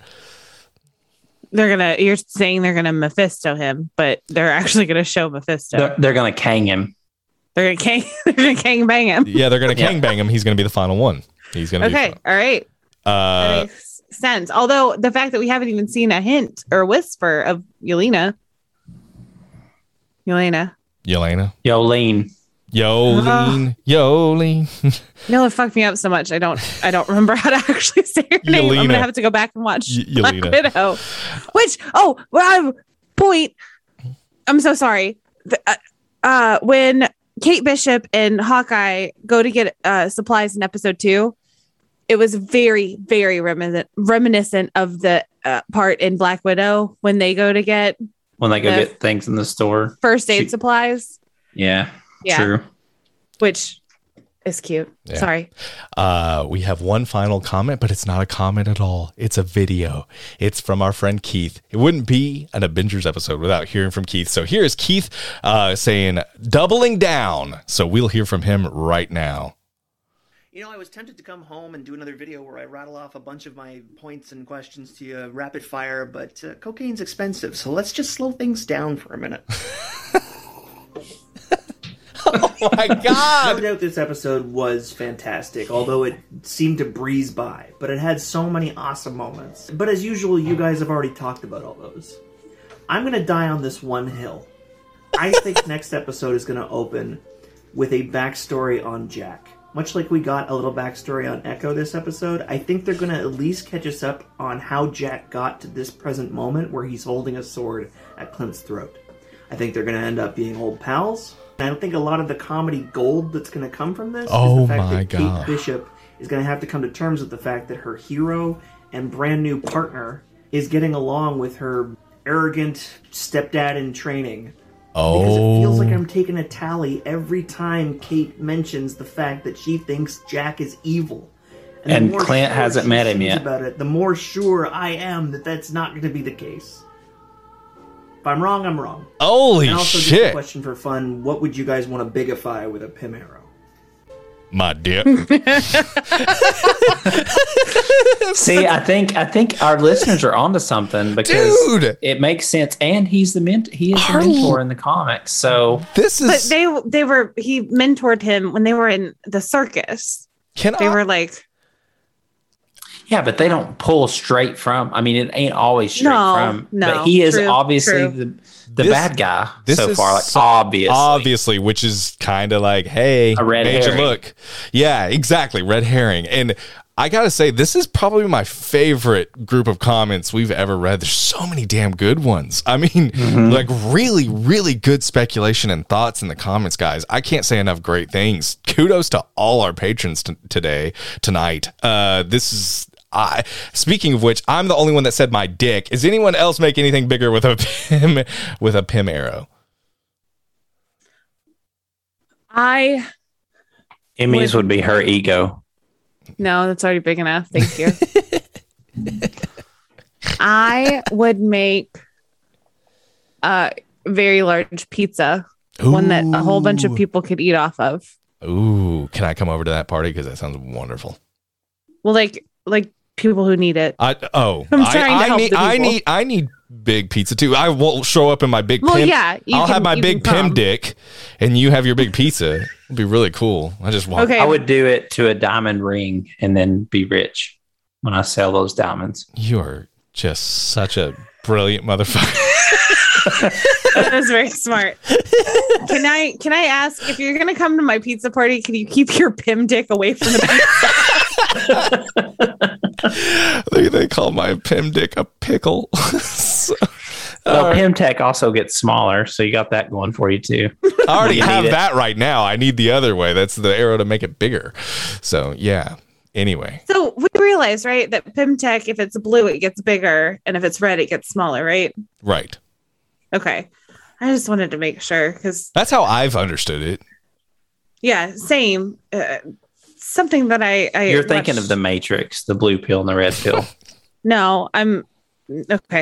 You're saying they're going to Mephisto him, but they're actually going to show Mephisto. They're going to Kang him. They're going to Kang bang him. Yeah, they're going to Kang bang him. He's going to be the final one. He's going to be all right. That makes sense. Although the fact that we haven't even seen a hint or a whisper of Yelena. Yolene. No, it fucked me up so much. I don't remember how to actually say her name. I'm gonna have to go back and watch Black Widow. Point. I'm so sorry. When Kate Bishop and Hawkeye go to get supplies in episode 2, it was very, very reminiscent of the part in Black Widow when they go get things in the store, first aid supplies. Yeah, true. Which is cute. Yeah. Sorry. We have one final comment, but it's not a comment at all. It's a video. It's from our friend Keith. It wouldn't be an Avengers episode without hearing from Keith. So here is Keith saying, doubling down. So we'll hear from him right now. You know, I was tempted to come home and do another video where I rattle off a bunch of my points and questions to you rapid fire, but cocaine's expensive, so let's just slow things down for a minute. Oh my God! No doubt this episode was fantastic, although it seemed to breeze by, but it had so many awesome moments. But as usual, you guys have already talked about all those. I'm going to die on this one hill. I think next episode is going to open with a backstory on Jack. Much like we got a little backstory on Echo this episode, I think they're going to at least catch us up on how Jack got to this present moment where he's holding a sword at Clint's throat. I think they're going to end up being old pals. And I think a lot of the comedy gold that's going to come from this is the fact that Kate Bishop is going to have to come to terms with the fact that her hero and brand new partner is getting along with her arrogant stepdad in training. Because it feels like I'm taking a tally every time Kate mentions the fact that she thinks Jack is evil. And Clint hasn't met him yet. About it, the more sure I am that that's not going to be the case. If I'm wrong, I'm wrong. Holy and also, shit. Just a question for fun, what would you guys want to bigify with a Pym arrow? My dick. See, I think our listeners are onto something because it makes sense, and he's the he is the mentor in the comics. So this is. But he mentored him when they were in the circus. Were like. Yeah, but they don't pull straight from. I mean, it ain't always straight from. No, but he is obviously the bad guy so far. Like obviously, which is kind of like, hey, a red herring. Look, yeah, exactly, red herring. And I gotta say, this is probably my favorite group of comments we've ever read. There's so many damn good ones. I mean, like really, really good speculation and thoughts in the comments, guys. I can't say enough great things. Kudos to all our patrons tonight. This is. Speaking of which, I'm the only one that said my dick. Is anyone else make anything bigger with a Pym arrow? Emmy's would be her ego. No, that's already big enough. Thank you. I would make a very large pizza, one that a whole bunch of people could eat off of. Ooh, can I come over to that party? Because that sounds wonderful. Well, like people who need it. I need big pizza too. I will show up in my big Pym. Yeah, I'll have my big Pym dick, and you have your big pizza. It'd be really cool. I just want. Okay. I would do it to a diamond ring and then be rich when I sell those diamonds. You are just such a brilliant motherfucker. That was very smart. Can I ask, if you're gonna come to my pizza party, can you keep your Pym dick away from the pizza? They call my Pym dick a pickle. Pym Tech also gets smaller, so you got that going for you too. I already have that right now. I need the other way. That's the arrow to make it bigger. So yeah. Anyway. So we realize, right, that Pym Tech, if it's blue, it gets bigger, and if it's red, it gets smaller, right? Right. Okay. I just wanted to make sure, because that's how I've understood it. Yeah, same. Something that I You're thinking of the Matrix, the blue pill and the red pill. No, I'm okay.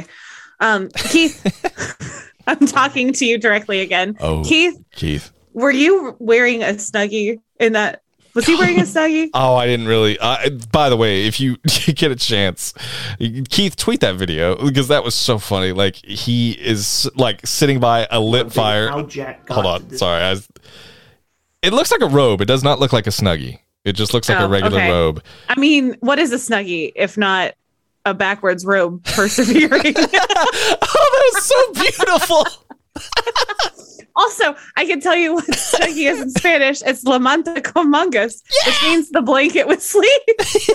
Keith, I'm talking to you directly again. Oh, Keith, were you wearing a Snuggie in that? Was he wearing a Snuggie? Oh, I didn't really. By the way, if you get a chance, Keith, tweet that video because that was so funny. Like he is like sitting by a lit fire. Hold on, sorry. It looks like a robe. It does not look like a Snuggie. It just looks like a regular robe. I mean, what is a Snuggie if not a backwards robe persevering? Oh, that was so beautiful. Also, I can tell you what Snuggie is in Spanish. It's La Manta con Mangas, which means the blanket with sleeves.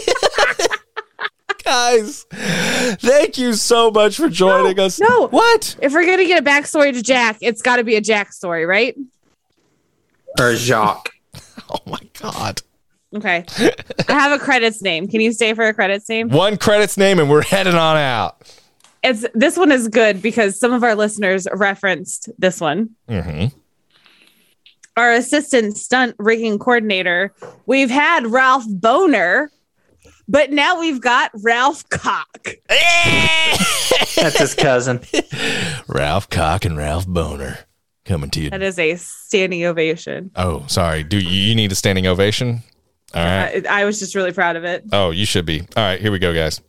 Guys, thank you so much for joining us. No, what? If we're gonna get a backstory to Jack, it's got to be a Jack story, right? Or Jacques. Oh my God. Okay. I have a credits name. Can you stay for a credits name? One credits name, and we're heading on out. This one is good because some of our listeners referenced this one. Mm-hmm. Our assistant stunt rigging coordinator, we've had Ralph Boner, but now we've got Ralph Cock. That's his cousin. Ralph Cock and Ralph Boner coming to you. That is a standing ovation. Oh, sorry. Do you need a standing ovation? All right. I was just really proud of it. Oh, you should be. All right, here we go, guys.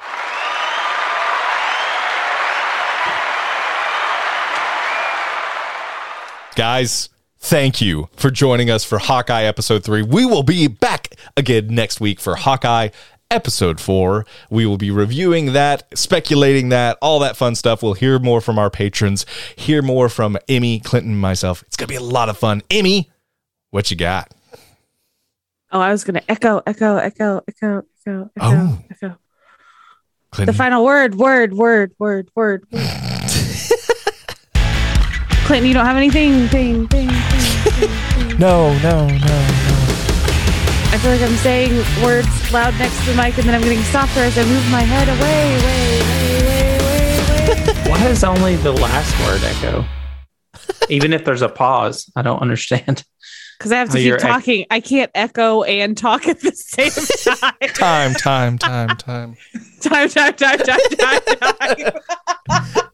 Guys, thank you for joining us for Hawkeye Episode 3. We will be back again next week for Hawkeye Episode 4. We will be reviewing that, speculating that, all that fun stuff. We'll hear more from our patrons, hear more from Emmy, Clinton, and myself. It's going to be a lot of fun. Emmy, what you got? Oh, I was going to echo. Oh. Clinton. The final word. Clinton, you don't have anything. Thing. No. I feel like I'm saying words loud next to the mic, and then I'm getting softer as I move my head away. Why is only the last word echo? Even if there's a pause, I don't understand. Because I have to keep talking. I can't echo and talk at the same time. Time. Time.